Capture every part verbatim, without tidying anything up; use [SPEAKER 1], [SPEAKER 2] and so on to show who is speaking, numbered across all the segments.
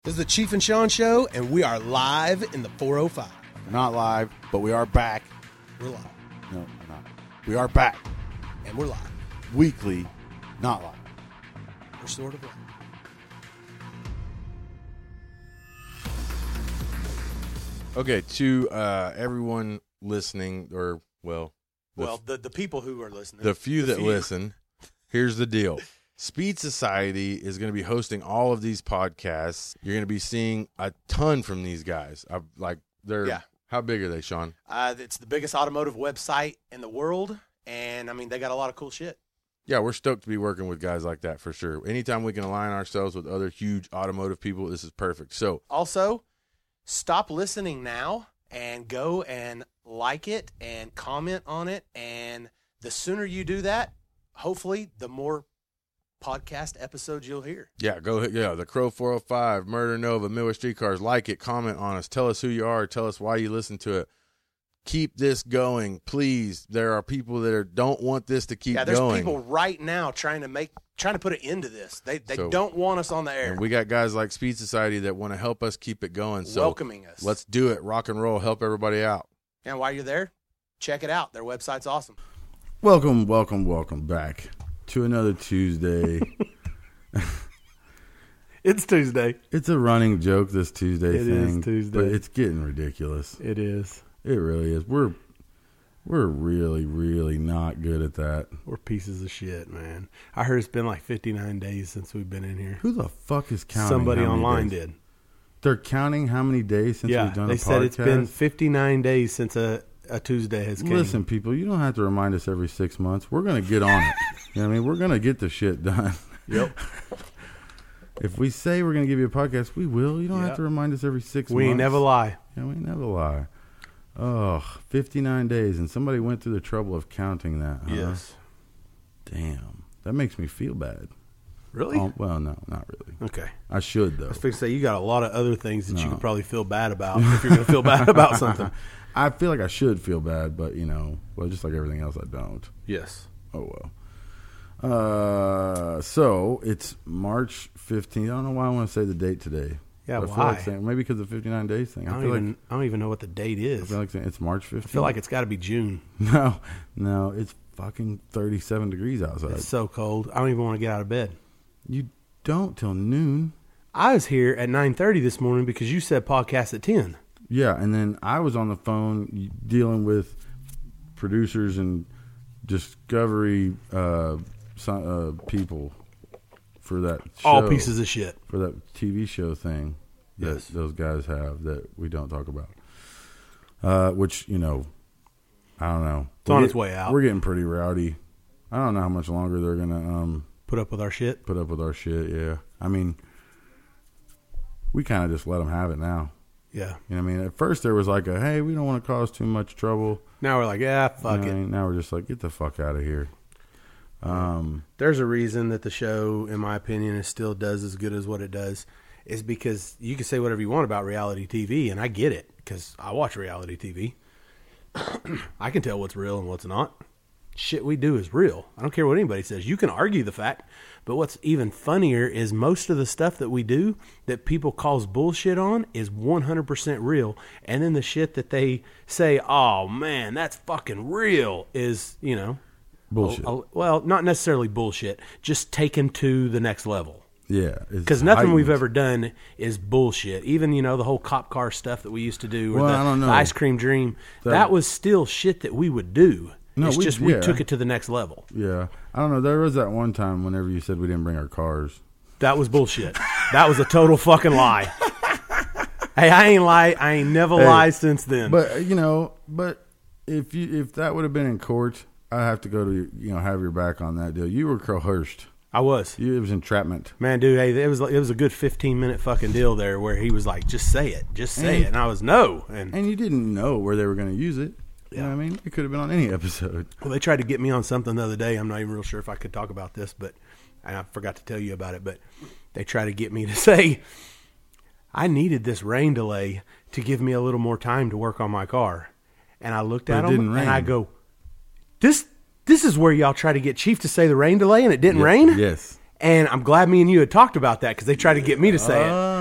[SPEAKER 1] This is the Chief and Sean Show, and we are live in the four oh five.
[SPEAKER 2] We're not live, but we are back.
[SPEAKER 1] We're live.
[SPEAKER 2] No, we're not. We are back.
[SPEAKER 1] And we're live.
[SPEAKER 2] Weekly, not live.
[SPEAKER 1] We're sort of live.
[SPEAKER 3] Okay, to uh, everyone listening, or, well... The,
[SPEAKER 1] well, the, the people who are listening.
[SPEAKER 3] The few
[SPEAKER 1] the
[SPEAKER 3] that
[SPEAKER 1] few.
[SPEAKER 3] listen, here's the deal. Speed Society is going to be hosting all of these podcasts. You're going to be seeing a ton from these guys. I, like, they're...
[SPEAKER 1] Yeah.
[SPEAKER 3] How big are they, Sean?
[SPEAKER 1] Uh, it's the biggest automotive website in the world, and, I mean, they got a lot of cool shit.
[SPEAKER 3] Yeah, we're stoked to be working with guys like that for sure. Anytime we can align ourselves with other huge automotive people, this is perfect. So,
[SPEAKER 1] also, stop listening now and go and like it and comment on it, and the sooner you do that, hopefully, the more podcast episodes you'll hear.
[SPEAKER 3] yeah, go yeah, the Crow four oh five, Murder Nova, Midwest Streetcars. Like it, comment on us, tell us who you are, tell us why you listen to it. Keep this going, please. There are people that are, don't want this to keep
[SPEAKER 1] yeah, there's
[SPEAKER 3] going.
[SPEAKER 1] people right now trying to make trying to put an end to this. They they
[SPEAKER 3] So-
[SPEAKER 1] don't want us on the air.
[SPEAKER 3] And we got guys like Speed Society that want to help us keep it going. So
[SPEAKER 1] welcoming us.
[SPEAKER 3] let's do it. Rock and roll. Help everybody out.
[SPEAKER 1] And while you're there, check it out. Their website's awesome.
[SPEAKER 2] Welcome, welcome, welcome back to another Tuesday.
[SPEAKER 4] It's Tuesday.
[SPEAKER 2] It's a running joke, this Tuesday
[SPEAKER 4] It
[SPEAKER 2] thing.
[SPEAKER 4] is Tuesday.
[SPEAKER 2] But it's getting ridiculous.
[SPEAKER 4] It is.
[SPEAKER 2] It really is. We're we're really, really not good at that.
[SPEAKER 4] We're pieces of shit, man. I heard it's been like fifty-nine days since we've been in here.
[SPEAKER 2] Who the fuck is counting?
[SPEAKER 4] Somebody
[SPEAKER 2] how many
[SPEAKER 4] online
[SPEAKER 2] days?
[SPEAKER 4] did.
[SPEAKER 2] They're counting how many days since
[SPEAKER 4] Yeah,
[SPEAKER 2] we've done
[SPEAKER 4] they
[SPEAKER 2] a
[SPEAKER 4] said
[SPEAKER 2] podcast?
[SPEAKER 4] it's been fifty-nine days since a, a Tuesday has came.
[SPEAKER 2] Listen, people, you don't have to remind us every six months. We're going to get on it. You know what I mean? We're going to get the shit done.
[SPEAKER 4] Yep.
[SPEAKER 2] If we say we're going to give you a podcast, we will. You don't
[SPEAKER 4] Yep.
[SPEAKER 2] have to remind us every six
[SPEAKER 4] We
[SPEAKER 2] months.
[SPEAKER 4] ain't never lie.
[SPEAKER 2] Yeah, we never lie. Oh, fifty-nine days, and somebody went through the trouble of counting that. Huh?
[SPEAKER 4] Yes.
[SPEAKER 2] Damn. That makes me feel bad.
[SPEAKER 4] Really?
[SPEAKER 2] Oh, well, no, not really.
[SPEAKER 4] Okay.
[SPEAKER 2] I should, though.
[SPEAKER 4] I was fixing to say, you got a lot of other things that you
[SPEAKER 2] No.
[SPEAKER 4] could probably feel bad about if you're going to feel bad about something.
[SPEAKER 2] I feel like I should feel bad, but, you know, well, just like everything else, I don't.
[SPEAKER 4] Yes.
[SPEAKER 2] Oh, well. Uh, so it's March fifteenth. I don't know why I want to say the date today.
[SPEAKER 4] Yeah,
[SPEAKER 2] But I feel
[SPEAKER 4] why?
[SPEAKER 2] like saying, maybe because of the fifty-nine days thing.
[SPEAKER 4] I
[SPEAKER 2] I,
[SPEAKER 4] don't,
[SPEAKER 2] feel
[SPEAKER 4] even,
[SPEAKER 2] like
[SPEAKER 4] I don't even know what the date
[SPEAKER 2] I
[SPEAKER 4] is.
[SPEAKER 2] feel like saying it's March fifteenth.
[SPEAKER 4] I feel like it's got to be June.
[SPEAKER 2] no, no, it's fucking thirty-seven degrees outside.
[SPEAKER 4] It's so cold. I don't even want to get out of bed.
[SPEAKER 2] You don't till noon.
[SPEAKER 4] I was here at nine thirty this morning because you said podcast at ten.
[SPEAKER 2] Yeah, and then I was on the phone dealing with producers and Discovery uh, so- uh, people for that show,
[SPEAKER 4] All pieces of shit.
[SPEAKER 2] for that T V show thing that
[SPEAKER 4] Yes.
[SPEAKER 2] those guys have that we don't talk about. Uh, which, you know, I don't know.
[SPEAKER 4] It's on
[SPEAKER 2] We're
[SPEAKER 4] its
[SPEAKER 2] get-
[SPEAKER 4] way out.
[SPEAKER 2] We're getting pretty rowdy. I don't know how much longer they're gonna um,
[SPEAKER 4] Put up with our shit.
[SPEAKER 2] put up with our shit. Yeah, I mean, we kind of just let them have it now.
[SPEAKER 4] Yeah.
[SPEAKER 2] You know what I mean? At first there was like a, hey, we don't want to cause too much trouble.
[SPEAKER 4] Now we're like, yeah, fuck
[SPEAKER 2] You know what I
[SPEAKER 4] it.
[SPEAKER 2] mean? Now we're just like, get the fuck out of here. Um,
[SPEAKER 4] There's a reason that the show, in my opinion, is still does as good as what it does. Is because you can say whatever you want about reality T V, and I get it because I watch reality T V. I can tell what's real and what's not. Shit we do is real. I don't care what anybody says. You can argue the fact, but what's even funnier is most of the stuff that we do that people calls bullshit on is one hundred percent real. And then the shit that they say, oh man, that's fucking real, is, you know,
[SPEAKER 2] bullshit.
[SPEAKER 4] a- a- well, not necessarily bullshit, just taken to the next level.
[SPEAKER 2] yeah.
[SPEAKER 4] Because nothing we've ever done is bullshit. Even, you know, the whole cop car stuff that we used to do, or
[SPEAKER 2] Well,
[SPEAKER 4] the,
[SPEAKER 2] I don't know.
[SPEAKER 4] the ice cream dream,
[SPEAKER 2] That-
[SPEAKER 4] that, was still shit that we would do.
[SPEAKER 2] No,
[SPEAKER 4] it's
[SPEAKER 2] we-
[SPEAKER 4] just we
[SPEAKER 2] yeah.
[SPEAKER 4] took it to the next level.
[SPEAKER 2] Yeah. I don't know. There was that one time whenever you said we didn't bring our cars.
[SPEAKER 4] That was bullshit. That was a total fucking lie. Hey, I ain't lie. I ain't never
[SPEAKER 2] Hey,
[SPEAKER 4] lied since then.
[SPEAKER 2] But, uh, you know, but if you if that would have been in court, I have to go to, you know, have your back on that deal. You were coerced.
[SPEAKER 4] I was.
[SPEAKER 2] You, it was entrapment.
[SPEAKER 4] Man, dude, hey, it was it was a good fifteen minute fucking deal there where he was like, just say it. Just say
[SPEAKER 2] And-
[SPEAKER 4] it. And I was, no. And
[SPEAKER 2] And you didn't know where they were going to use it. You
[SPEAKER 4] Yeah.
[SPEAKER 2] know what I mean? It could have been on any episode.
[SPEAKER 4] Well, they tried to get me on something the other day. I'm not even real sure if I could talk about this, but and I forgot to tell you about it. But they tried to get me to say I needed this rain delay to give me a little more time to work on my car. And I looked
[SPEAKER 2] But
[SPEAKER 4] at
[SPEAKER 2] it
[SPEAKER 4] them
[SPEAKER 2] didn't
[SPEAKER 4] and I
[SPEAKER 2] rain.
[SPEAKER 4] go, "This this is where y'all try to get Chief to say the rain delay, and it didn't
[SPEAKER 2] Ye-
[SPEAKER 4] rain."
[SPEAKER 2] Yes.
[SPEAKER 4] And I'm glad me and you had talked about that because they tried to get me to say it.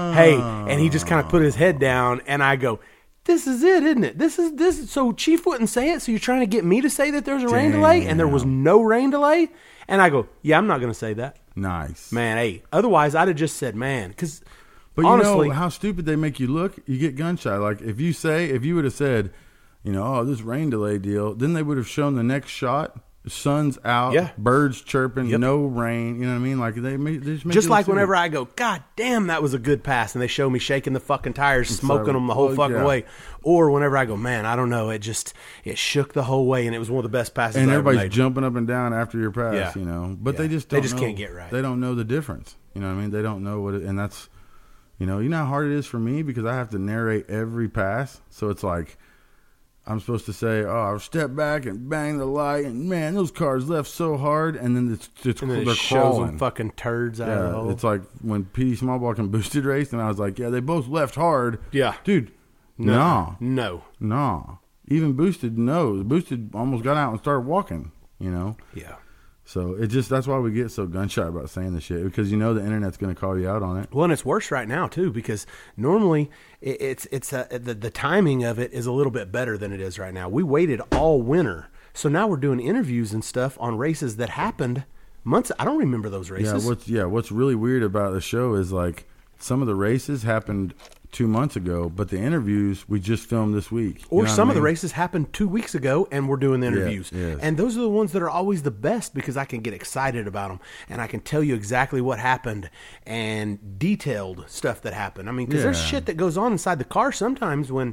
[SPEAKER 4] hey, and he just kind of put his head down, and I go, this is it, isn't it? This is this. So Chief wouldn't say it, so you're trying to get me to say that there's a rain delay, and there was no rain delay? And I go, yeah, I'm not going to say that.
[SPEAKER 2] Nice.
[SPEAKER 4] Man, hey, otherwise I'd have just said, man, because
[SPEAKER 2] But
[SPEAKER 4] honestly,
[SPEAKER 2] you know how stupid they make you look? You get gun shy. Like, if you say, if you would have said, you know, oh, this rain delay deal, then they would have shown the next shot. Sun's out,
[SPEAKER 4] Yeah.
[SPEAKER 2] birds chirping,
[SPEAKER 4] Yep.
[SPEAKER 2] no rain. You know what I mean? Like they, make, they just make
[SPEAKER 4] just
[SPEAKER 2] it
[SPEAKER 4] like
[SPEAKER 2] look
[SPEAKER 4] whenever
[SPEAKER 2] silly.
[SPEAKER 4] I go, God damn, that was a good pass, and they show me shaking the fucking tires, smoking
[SPEAKER 2] like,
[SPEAKER 4] them the whole
[SPEAKER 2] well,
[SPEAKER 4] fucking
[SPEAKER 2] yeah.
[SPEAKER 4] way. Or whenever I go, man, I don't know, it just it shook the whole way, and it was one of the best passes.
[SPEAKER 2] and
[SPEAKER 4] I ever
[SPEAKER 2] everybody's
[SPEAKER 4] made.
[SPEAKER 2] jumping up and down after your pass.
[SPEAKER 4] Yeah.
[SPEAKER 2] You know, but
[SPEAKER 4] Yeah.
[SPEAKER 2] they just
[SPEAKER 4] They
[SPEAKER 2] don't
[SPEAKER 4] just
[SPEAKER 2] know-
[SPEAKER 4] can't get right.
[SPEAKER 2] They don't know the difference. You know what I mean? They don't know what, it, and that's, you know, you know how hard it is for me because I have to narrate every pass. So it's like, I'm supposed to say, oh, I step back and bang the light, and man, those cars left so hard, and then it's, it's
[SPEAKER 4] And then
[SPEAKER 2] they're
[SPEAKER 4] it shows
[SPEAKER 2] crawling.
[SPEAKER 4] them fucking turds out of the
[SPEAKER 2] Yeah,
[SPEAKER 4] hole.
[SPEAKER 2] it's like when P D Smallbalk and Boosted raced, and I was like, yeah, they both left hard.
[SPEAKER 4] Yeah.
[SPEAKER 2] Dude,
[SPEAKER 4] no,
[SPEAKER 2] no,
[SPEAKER 4] no,
[SPEAKER 2] no. Even Boosted knows. Boosted almost got out and started walking, you know?
[SPEAKER 4] yeah.
[SPEAKER 2] So it just, that's why we get so gun shy about saying the shit, because you know the internet's going to call you out on it.
[SPEAKER 4] Well, and it's worse right now too because normally it, it's it's a, the the timing of it is a little bit better than it is right now. We waited all winter, so now we're doing interviews and stuff on races that happened months. I don't remember those races.
[SPEAKER 2] Yeah, what's yeah, what's really weird about the show is like some of the races happened two months ago, but the interviews we just filmed this week. You
[SPEAKER 4] Or
[SPEAKER 2] know what
[SPEAKER 4] some
[SPEAKER 2] I
[SPEAKER 4] of the
[SPEAKER 2] mean?
[SPEAKER 4] races happened two weeks ago, and we're doing the interviews.
[SPEAKER 2] yes.
[SPEAKER 4] And those are the ones that are always the best because I can get excited about them, and I can tell you exactly what happened and detailed stuff that happened. I mean, because there's
[SPEAKER 2] Yeah.
[SPEAKER 4] shit that goes on inside the car sometimes when,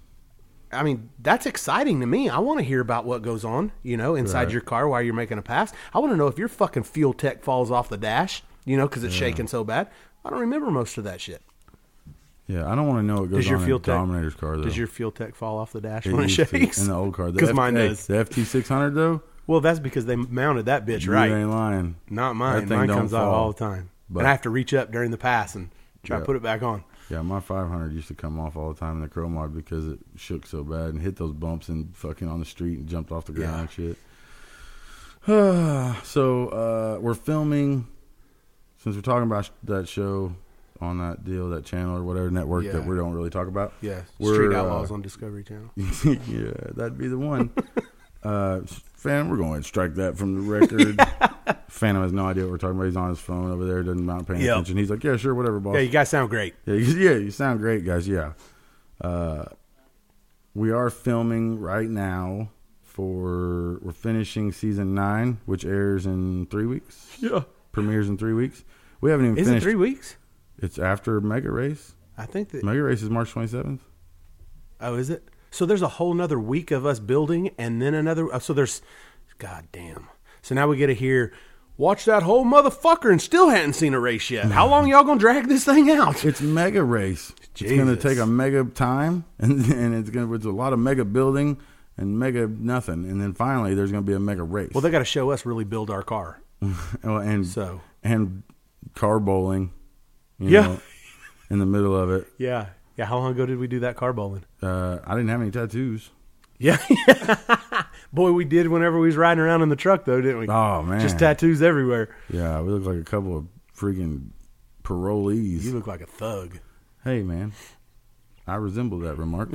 [SPEAKER 4] I mean, that's exciting to me. I want to hear about what goes on, you know, inside
[SPEAKER 2] Right.
[SPEAKER 4] your car while you're making a pass. I want to know if your fucking fuel tech falls off the dash, you know, because it's shaking so bad. I don't remember most of that shit.
[SPEAKER 2] Yeah, I don't want to know what goes
[SPEAKER 4] Does your
[SPEAKER 2] on
[SPEAKER 4] fuel
[SPEAKER 2] in
[SPEAKER 4] tech
[SPEAKER 2] Dominator's car, though.
[SPEAKER 4] Does your fuel tech fall off the dash
[SPEAKER 2] It
[SPEAKER 4] when it
[SPEAKER 2] used to,
[SPEAKER 4] shakes?
[SPEAKER 2] in the old car. The
[SPEAKER 4] Because
[SPEAKER 2] F-
[SPEAKER 4] mine
[SPEAKER 2] hey,
[SPEAKER 4] does.
[SPEAKER 2] The F T six hundred, though?
[SPEAKER 4] Well, that's because they mounted that bitch
[SPEAKER 2] You
[SPEAKER 4] right.
[SPEAKER 2] ain't lying.
[SPEAKER 4] Not mine.
[SPEAKER 2] That thing
[SPEAKER 4] Mine
[SPEAKER 2] don't
[SPEAKER 4] comes out
[SPEAKER 2] fall.
[SPEAKER 4] all the time.
[SPEAKER 2] But-
[SPEAKER 4] and I have to reach up during the pass and try
[SPEAKER 2] Yeah.
[SPEAKER 4] to put it back on.
[SPEAKER 2] Yeah, my five hundred used to come off all the time in the Chrome Mod because it shook so bad and hit those bumps and fucking on the street and jumped off the ground
[SPEAKER 4] Yeah.
[SPEAKER 2] and shit. so uh, we're filming, since we're talking about that show on that deal, that channel or whatever network
[SPEAKER 4] Yeah.
[SPEAKER 2] that we don't really talk about.
[SPEAKER 4] Yeah.
[SPEAKER 2] We're,
[SPEAKER 4] Street
[SPEAKER 2] uh,
[SPEAKER 4] Outlaws on Discovery Channel.
[SPEAKER 2] yeah, that'd be the one. uh, Phantom, we're going to strike that from the record. Phantom has no idea what we're talking about. He's on his phone over there, doesn't not paying
[SPEAKER 4] Yep.
[SPEAKER 2] attention. He's like, yeah, sure, whatever, boss.
[SPEAKER 4] Yeah, you guys sound great.
[SPEAKER 2] Yeah, you, yeah, you sound great, guys. Yeah. Uh, we are filming right now for, we're finishing season nine, which airs in three weeks.
[SPEAKER 4] Yeah.
[SPEAKER 2] Premieres in three weeks. We haven't even
[SPEAKER 4] Is it
[SPEAKER 2] finished.
[SPEAKER 4] three weeks?
[SPEAKER 2] It's after Mega Race.
[SPEAKER 4] I think that.
[SPEAKER 2] Mega Race is March twenty-seventh.
[SPEAKER 4] Oh, is it? So there's a whole nother week of us building and then another. Oh, so there's. God damn. So now we get to hear. Watch that whole motherfucker and still hadn't seen a race yet. How long y'all gonna drag this thing out?
[SPEAKER 2] It's Mega Race. It's going to
[SPEAKER 4] Jesus.
[SPEAKER 2] take a mega time, and, and it's going to, it's a lot of mega building and mega nothing. And then finally, there's going to be a mega race.
[SPEAKER 4] Well, they got to show us really build our car.
[SPEAKER 2] Oh, and
[SPEAKER 4] So
[SPEAKER 2] and car bowling, you
[SPEAKER 4] Yeah.
[SPEAKER 2] know, in the middle of it.
[SPEAKER 4] yeah, yeah. How long ago did we do that car bowling?
[SPEAKER 2] Uh, I didn't have any tattoos.
[SPEAKER 4] Yeah. Boy, we did whenever we was riding around in the truck, though, didn't we?
[SPEAKER 2] Oh man,
[SPEAKER 4] Just tattoos everywhere.
[SPEAKER 2] Yeah, we look like a couple of freaking parolees.
[SPEAKER 4] You look like a thug.
[SPEAKER 2] Hey man, I resemble that remark.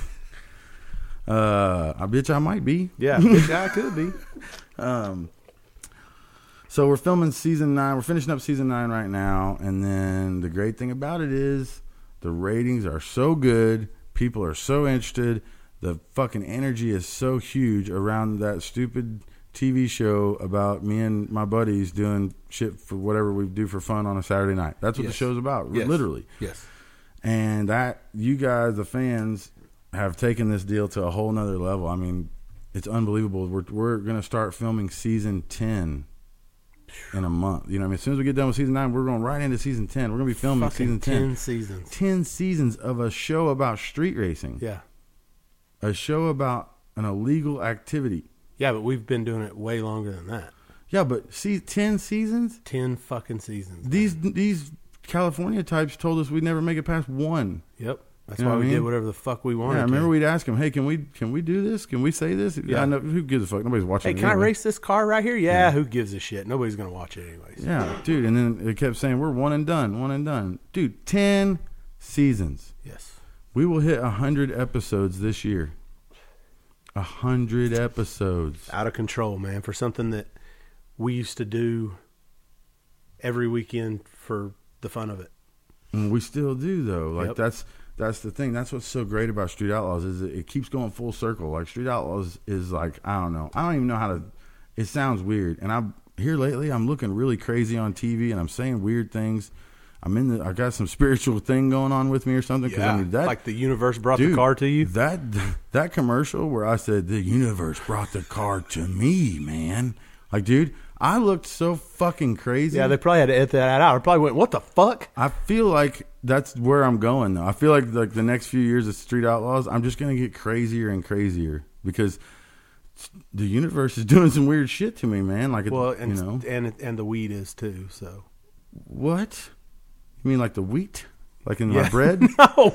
[SPEAKER 2] uh, I bet you I might be.
[SPEAKER 4] Yeah, bitch, I could be.
[SPEAKER 2] Um, so we're filming season nine. We're finishing up season nine right now, and then the great thing about it is the ratings are so good. People are so interested. The fucking energy is so huge around that stupid T V show about me and my buddies doing shit for whatever we do for fun on a Saturday night. That's what
[SPEAKER 4] Yes.
[SPEAKER 2] the show's about,
[SPEAKER 4] Yes.
[SPEAKER 2] literally.
[SPEAKER 4] Yes.
[SPEAKER 2] And that you guys, the fans, have taken this deal to a whole nother level. I mean, it's unbelievable. We're we're gonna start filming season ten in a month. You know, what I mean, as soon as we get done with season nine, we're going right into season ten. We're gonna be filming
[SPEAKER 4] Fucking
[SPEAKER 2] season ten.
[SPEAKER 4] ten seasons.
[SPEAKER 2] Ten seasons of a show about street racing.
[SPEAKER 4] Yeah.
[SPEAKER 2] A show about an illegal activity.
[SPEAKER 4] Yeah, but we've been doing it way longer than that.
[SPEAKER 2] Yeah, but see, ten seasons.
[SPEAKER 4] Ten fucking seasons.
[SPEAKER 2] These these California types told us we'd never make it past one.
[SPEAKER 4] Yep. That's
[SPEAKER 2] You know
[SPEAKER 4] why
[SPEAKER 2] what
[SPEAKER 4] we
[SPEAKER 2] I
[SPEAKER 4] did
[SPEAKER 2] mean?
[SPEAKER 4] whatever the fuck we wanted.
[SPEAKER 2] Yeah, I remember
[SPEAKER 4] to.
[SPEAKER 2] we'd ask them, "Hey, can we can we do this? Can we say this?"
[SPEAKER 4] Yeah.
[SPEAKER 2] I know, who gives a fuck? Nobody's watching.
[SPEAKER 4] Hey,
[SPEAKER 2] it
[SPEAKER 4] can I
[SPEAKER 2] anyway.
[SPEAKER 4] race this car right here? Yeah, who gives a shit? Nobody's gonna watch it anyways.
[SPEAKER 2] Yeah, dude. And then it kept saying we're one and done, one and done. Dude, ten seasons.
[SPEAKER 4] Yes.
[SPEAKER 2] We will hit one hundred episodes this year. one hundred episodes.
[SPEAKER 4] Out of control, man, for something that we used to do every weekend for the fun of it.
[SPEAKER 2] And we still do, though. Like,
[SPEAKER 4] Yep.
[SPEAKER 2] that's that's the thing. That's what's so great about Street Outlaws is it, it keeps going full circle. Like, Street Outlaws is like, I don't know. I don't even know how to, it sounds weird. And I'm here lately, I'm looking really crazy on T V, and I'm saying weird things. I'm in the, I got some spiritual thing going on with me or something. 'Cause
[SPEAKER 4] Yeah,
[SPEAKER 2] I mean, that,
[SPEAKER 4] like the universe brought
[SPEAKER 2] dude,
[SPEAKER 4] the car to you.
[SPEAKER 2] That that commercial where I said the universe brought the car to me, man. Like, dude, I looked so fucking crazy.
[SPEAKER 4] Yeah, they probably had to edit that out. I probably went, what the fuck?
[SPEAKER 2] I feel like that's where I'm going, though. I feel like like the next few years of Street Outlaws, I'm just gonna get crazier and crazier because the universe is doing some weird shit to me, man. Like, it,
[SPEAKER 4] Well, and,
[SPEAKER 2] you know,
[SPEAKER 4] and and the weed is too, so.
[SPEAKER 2] what? You mean like the wheat, like in
[SPEAKER 4] Yeah.
[SPEAKER 2] my bread?
[SPEAKER 4] No,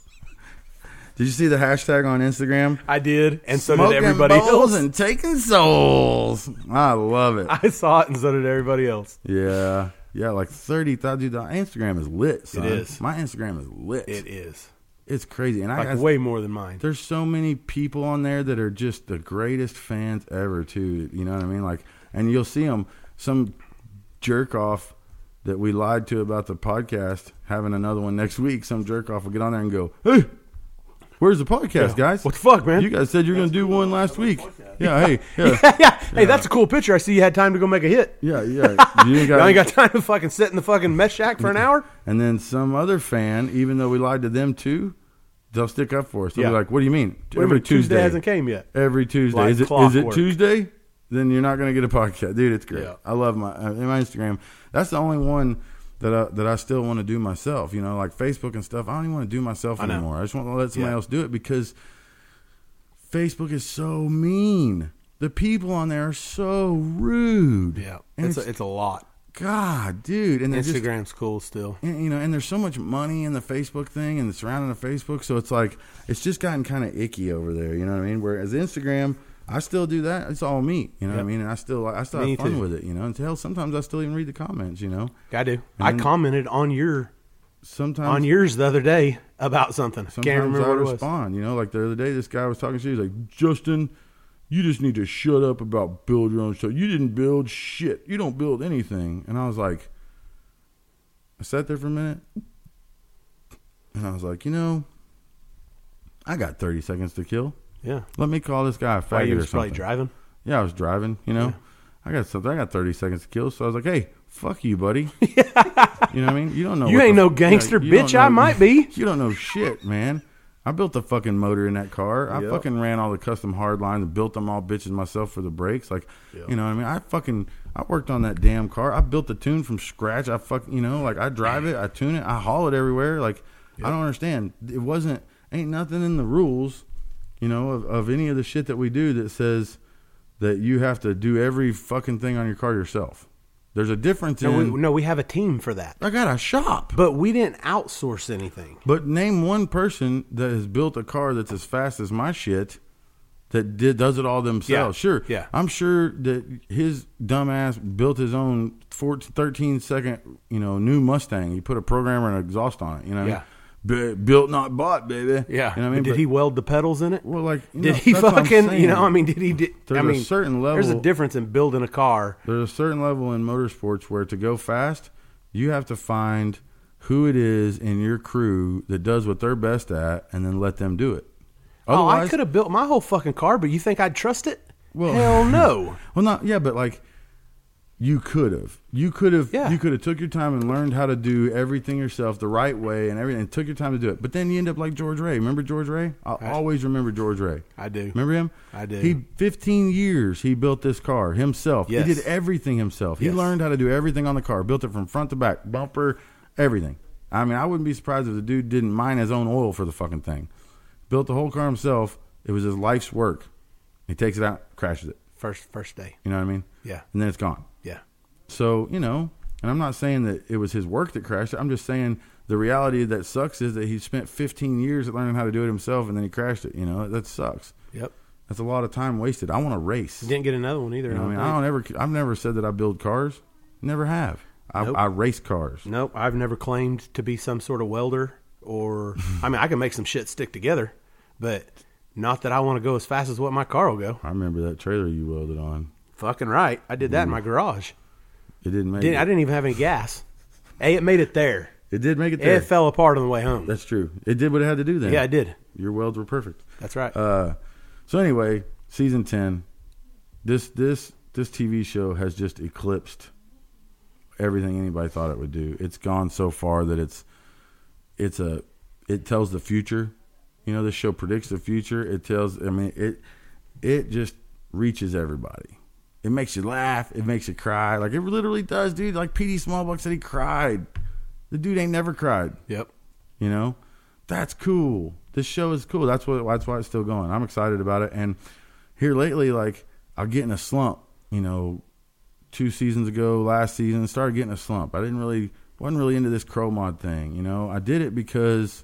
[SPEAKER 2] Did you see the hashtag on Instagram?
[SPEAKER 4] I did, and so
[SPEAKER 2] Smoking
[SPEAKER 4] did everybody
[SPEAKER 2] bowls
[SPEAKER 4] else.
[SPEAKER 2] and taking souls. I love it.
[SPEAKER 4] I saw it, and so did everybody else.
[SPEAKER 2] Yeah, yeah, like thirty thousand. Dude, Instagram is lit, son.
[SPEAKER 4] It is.
[SPEAKER 2] My Instagram is lit.
[SPEAKER 4] It is.
[SPEAKER 2] It's crazy, and I
[SPEAKER 4] Like
[SPEAKER 2] got
[SPEAKER 4] way more than mine.
[SPEAKER 2] there's so many people on there that are just the greatest fans ever, too. You know what I mean? Like, and you'll see them, some jerk off that we lied to about the podcast having another one next week. Some jerk off will get on there and go, "Hey, where's the podcast,
[SPEAKER 4] Yeah.
[SPEAKER 2] guys?
[SPEAKER 4] What the fuck, man?
[SPEAKER 2] You guys said you're going to do one last week." Yeah, hey, yeah,
[SPEAKER 4] yeah, yeah. Hey, that's a cool picture. I see you had time to go make a hit.
[SPEAKER 2] yeah, yeah. You ain't
[SPEAKER 4] You only
[SPEAKER 2] got,
[SPEAKER 4] got time to fucking sit in the fucking mess shack for an hour?
[SPEAKER 2] and then some other fan, even though we lied to them too, they'll stick up for us. They'll
[SPEAKER 4] Yeah.
[SPEAKER 2] be like, "What do you mean?
[SPEAKER 4] Wait a
[SPEAKER 2] Every
[SPEAKER 4] minute, Tuesday
[SPEAKER 2] Tuesday
[SPEAKER 4] hasn't came yet.
[SPEAKER 2] Every Tuesday.
[SPEAKER 4] Like
[SPEAKER 2] is it is it
[SPEAKER 4] clockwork.
[SPEAKER 2] Tuesday? Then you're not going to get a podcast, dude. It's great.
[SPEAKER 4] Yeah.
[SPEAKER 2] I love my uh, my Instagram. That's the only one that I, that I still want to do myself. You know, like Facebook and stuff. I don't even want to do myself
[SPEAKER 4] I know.
[SPEAKER 2] anymore. I just want to let somebody
[SPEAKER 4] Yeah.
[SPEAKER 2] else do it because Facebook is so mean. The people on there are so rude.
[SPEAKER 4] Yeah,
[SPEAKER 2] and
[SPEAKER 4] it's
[SPEAKER 2] it's,
[SPEAKER 4] a, it's a lot.
[SPEAKER 2] God, dude. And they're just
[SPEAKER 4] Instagram's cool still.
[SPEAKER 2] and, you know, and there's so much money in the Facebook thing and surrounding the Facebook, so it's like it's just gotten kind of icky over there. You know what I mean? Whereas Instagram, I still do that. It's all me. You know what I
[SPEAKER 4] Yep.
[SPEAKER 2] mean? And I still I still
[SPEAKER 4] Me
[SPEAKER 2] have fun
[SPEAKER 4] too.
[SPEAKER 2] with it. You know, and hell, sometimes I still even read the comments. You know,
[SPEAKER 4] I do.
[SPEAKER 2] And
[SPEAKER 4] I
[SPEAKER 2] then-
[SPEAKER 4] commented on your
[SPEAKER 2] sometimes
[SPEAKER 4] on yours the other day about something.
[SPEAKER 2] sometimes
[SPEAKER 4] Can't remember
[SPEAKER 2] I
[SPEAKER 4] what it was.
[SPEAKER 2] respond. You know, like the other day, this guy was talking to you. He's like, "Justin, you just need to shut up about build your own stuff. You didn't build shit. You don't build anything." And I was like, I sat there for a minute, and I was like, you know, I got thirty seconds to kill.
[SPEAKER 4] Yeah.
[SPEAKER 2] Let me call this guy a
[SPEAKER 4] While
[SPEAKER 2] faggot
[SPEAKER 4] you
[SPEAKER 2] or
[SPEAKER 4] was probably
[SPEAKER 2] something.
[SPEAKER 4] driving.
[SPEAKER 2] Yeah, I was driving. You know,
[SPEAKER 4] Yeah.
[SPEAKER 2] I got something. I got thirty seconds to kill. So I was like, hey, fuck you, buddy. You know what I mean? You don't know.
[SPEAKER 4] You
[SPEAKER 2] what
[SPEAKER 4] ain't
[SPEAKER 2] the-
[SPEAKER 4] no gangster,
[SPEAKER 2] you don't
[SPEAKER 4] bitch. I might be.
[SPEAKER 2] You don't know shit, man. I built the fucking motor in that car. I
[SPEAKER 4] Yep.
[SPEAKER 2] fucking ran all the custom hard lines and built them all bitches myself for the brakes. Like,
[SPEAKER 4] Yep.
[SPEAKER 2] you know what I mean? I fucking, I worked on that damn car. I built the tune from scratch. I fucking, you know, like I drive it, I tune it, I haul it everywhere. Like, I don't understand. It wasn't, ain't nothing in the rules, you know, of, of any of the shit that we do that says that you have to do every fucking thing on your car yourself. There's a difference
[SPEAKER 4] No,
[SPEAKER 2] in,
[SPEAKER 4] we, no, we have a team for that.
[SPEAKER 2] I got a shop.
[SPEAKER 4] But we didn't outsource anything.
[SPEAKER 2] But name one person that has built a car that's as fast as my shit that did does it all themselves.
[SPEAKER 4] Yeah,
[SPEAKER 2] Sure.
[SPEAKER 4] yeah.
[SPEAKER 2] I'm sure that his dumbass built his own fourteen, thirteen second, you know, new Mustang. He put a programmer and an exhaust on it. You know what
[SPEAKER 4] Yeah.
[SPEAKER 2] I mean? B- built, not bought, baby.
[SPEAKER 4] Yeah.
[SPEAKER 2] You know what I mean?
[SPEAKER 4] Did
[SPEAKER 2] But-
[SPEAKER 4] he weld the pedals in it?
[SPEAKER 2] Well, like, you
[SPEAKER 4] Did
[SPEAKER 2] know,
[SPEAKER 4] he
[SPEAKER 2] that's what I'm
[SPEAKER 4] fucking, you
[SPEAKER 2] saying.
[SPEAKER 4] know, I mean, did he, did,
[SPEAKER 2] There's
[SPEAKER 4] I mean,
[SPEAKER 2] a certain level.
[SPEAKER 4] there's a difference in building a car.
[SPEAKER 2] There's a certain level in motorsports where to go fast, you have to find who it is in your crew that does what they're best at and then let them do it.
[SPEAKER 4] Oh, I
[SPEAKER 2] Otherwise-
[SPEAKER 4] could have built my whole fucking car, but you think I'd trust it?
[SPEAKER 2] Well-
[SPEAKER 4] Hell no.
[SPEAKER 2] Well, not yeah, but like you could have, you could have,
[SPEAKER 4] Yeah.
[SPEAKER 2] you could have took your time and learned how to do everything yourself the right way and everything. Took your time to do it, but then you end up like George Ray. Remember George Ray? I'll
[SPEAKER 4] I-
[SPEAKER 2] always remember George Ray.
[SPEAKER 4] I do.
[SPEAKER 2] Remember him?
[SPEAKER 4] I do.
[SPEAKER 2] He fifteen years he built this car himself.
[SPEAKER 4] Yes.
[SPEAKER 2] He did everything himself. He
[SPEAKER 4] Yes.
[SPEAKER 2] learned how to do everything on the car. Built it from front to back, bumper, everything. I mean, I wouldn't be surprised if the dude didn't mine his own oil for the fucking thing. Built the whole car himself. It was his life's work. He takes it out, crashes it.
[SPEAKER 4] First first day.
[SPEAKER 2] You know what I mean?
[SPEAKER 4] Yeah.
[SPEAKER 2] And then it's gone.
[SPEAKER 4] Yeah.
[SPEAKER 2] So, you know, and I'm not saying that it was his work that crashed it. I'm just saying the reality that sucks is that he spent fifteen years learning how to do it himself and then he crashed it. You know, that sucks.
[SPEAKER 4] Yep.
[SPEAKER 2] That's a lot of time wasted. I want to race.
[SPEAKER 4] Didn't get another one either.
[SPEAKER 2] You know what I mean?
[SPEAKER 4] think.
[SPEAKER 2] I don't ever, I've never said that I build cars. Never have. I,
[SPEAKER 4] Nope.
[SPEAKER 2] I race cars.
[SPEAKER 4] Nope, I've never claimed to be some sort of welder or I mean, I can make some shit stick together, but not that I want to go as fast as what my car will go.
[SPEAKER 2] I remember that trailer you welded on.
[SPEAKER 4] Fucking right. I did that in my garage.
[SPEAKER 2] It didn't make
[SPEAKER 4] Didn't,
[SPEAKER 2] it.
[SPEAKER 4] I didn't even have any gas. Hey, it made it there.
[SPEAKER 2] It did make it there.
[SPEAKER 4] It fell apart on the way home.
[SPEAKER 2] That's true. It did what it had to do then.
[SPEAKER 4] Yeah, I did.
[SPEAKER 2] Your welds were perfect.
[SPEAKER 4] That's right.
[SPEAKER 2] Uh, so anyway, season ten, this this this T V show has just eclipsed everything anybody thought it would do. It's gone so far that it's it's a it tells the future. You know, this show predicts the future. It tells. I mean, it it just reaches everybody. It makes you laugh. It makes you cry. Like it literally does, dude. Like P D Smallbuck said, he cried. The dude ain't never cried.
[SPEAKER 4] Yep.
[SPEAKER 2] You know, that's cool. This show is cool. That's what. That's why it's still going. I'm excited about it. And here lately, like I'll get in a slump. You know, two seasons ago, last season, started getting a slump. I didn't really wasn't really into this Crow Mod thing. You know, I did it because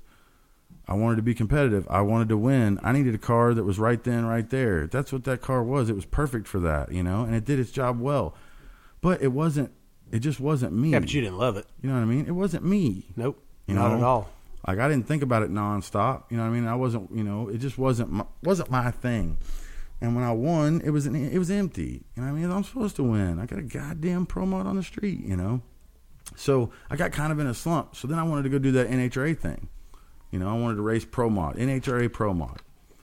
[SPEAKER 2] I wanted to be competitive. I wanted to win. I needed a car that was right then, right there. That's what that car was. It was perfect for that. You know, and it did its job well. But it wasn't. It just wasn't me.
[SPEAKER 4] Yeah, but you didn't love it.
[SPEAKER 2] You know what I mean? It wasn't me.
[SPEAKER 4] Nope.
[SPEAKER 2] You
[SPEAKER 4] not
[SPEAKER 2] know?
[SPEAKER 4] at all.
[SPEAKER 2] Like I didn't think about it nonstop. You know what I mean? I wasn't. You know, it just wasn't. My, wasn't my thing. And when I won, it was an, it was empty. You know what I mean? I'm supposed to win. I got a goddamn pro mod on the street. You know. So I got kind of in a slump. So then I wanted to go do that N H R A thing. You know, I wanted to race pro mod, N H R A pro mod.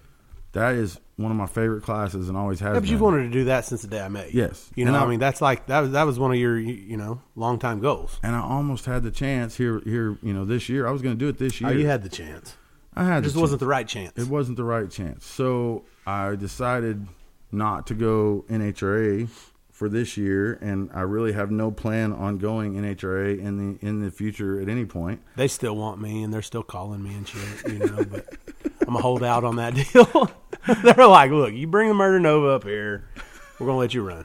[SPEAKER 2] That is one of my favorite classes and always has
[SPEAKER 4] Yeah, but
[SPEAKER 2] been.
[SPEAKER 4] you've wanted to do that since the day I met you.
[SPEAKER 2] Yes.
[SPEAKER 4] You know,
[SPEAKER 2] And
[SPEAKER 4] I,
[SPEAKER 2] I-
[SPEAKER 4] mean, that's like that was that was one of your you know longtime goals.
[SPEAKER 2] And I almost had the chance here. Here, you know, this year I was going to do it this year.
[SPEAKER 4] Oh, you had the chance.
[SPEAKER 2] I had
[SPEAKER 4] It just
[SPEAKER 2] the
[SPEAKER 4] wasn't
[SPEAKER 2] chance.
[SPEAKER 4] the right chance.
[SPEAKER 2] It wasn't the right chance. So I decided not to go N H R A for this year, and I really have no plan on going N H R A in the in the future at any point.
[SPEAKER 4] They still want me, and they're still calling me and shit, you know. But I'm gonna hold out on that deal. They're like, "Look, you bring the Murder Nova up here, we're gonna let you run."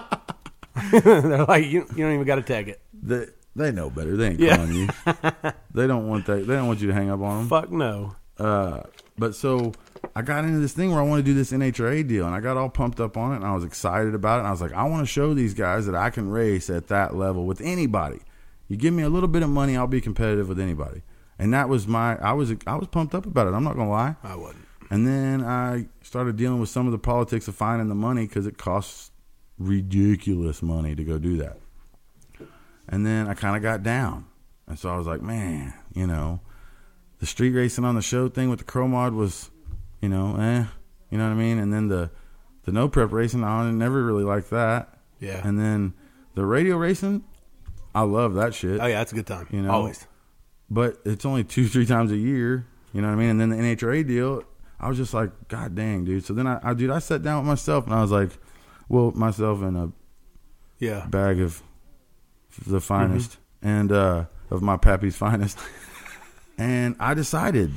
[SPEAKER 4] They're like, "You, you don't even got to tag it."
[SPEAKER 2] They they know better. They ain't
[SPEAKER 4] Yeah.
[SPEAKER 2] calling you. They don't want that. They don't want you to hang up on them.
[SPEAKER 4] Fuck no.
[SPEAKER 2] Uh, but so I got into this thing where I want to do this N H R A deal, and I got all pumped up on it, and I was excited about it. And I was like, I want to show these guys that I can race at that level with anybody. You give me a little bit of money, I'll be competitive with anybody. And that was my. I was I was pumped up about it. I'm not gonna lie.
[SPEAKER 4] I wasn't.
[SPEAKER 2] And then I started dealing with some of the politics of finding the money because it costs ridiculous money to go do that. And then I kind of got down, and so I was like, man, you know. The street racing on the show thing with the Crow Mod was, you know, eh, you know what I mean? And then the the no prep racing, I never really liked that.
[SPEAKER 4] Yeah.
[SPEAKER 2] And then the radio racing, I love that shit.
[SPEAKER 4] Oh yeah, that's a good time.
[SPEAKER 2] You know,
[SPEAKER 4] always.
[SPEAKER 2] But it's only two, three times a year. You know what I mean? And then the N H R A deal, I was just like, God dang, dude. So then I, I dude, I sat down with myself and I was like, well, myself in a
[SPEAKER 4] Yeah.
[SPEAKER 2] bag of the finest mm-hmm. and uh, of my pappy's finest. And I decided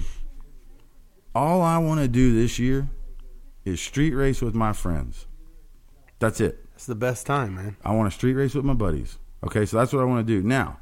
[SPEAKER 2] all I want to do this year is street race with my friends. That's it.
[SPEAKER 4] It's the best time, man.
[SPEAKER 2] I want to street race with my buddies. Okay, so that's what I want to do. Now,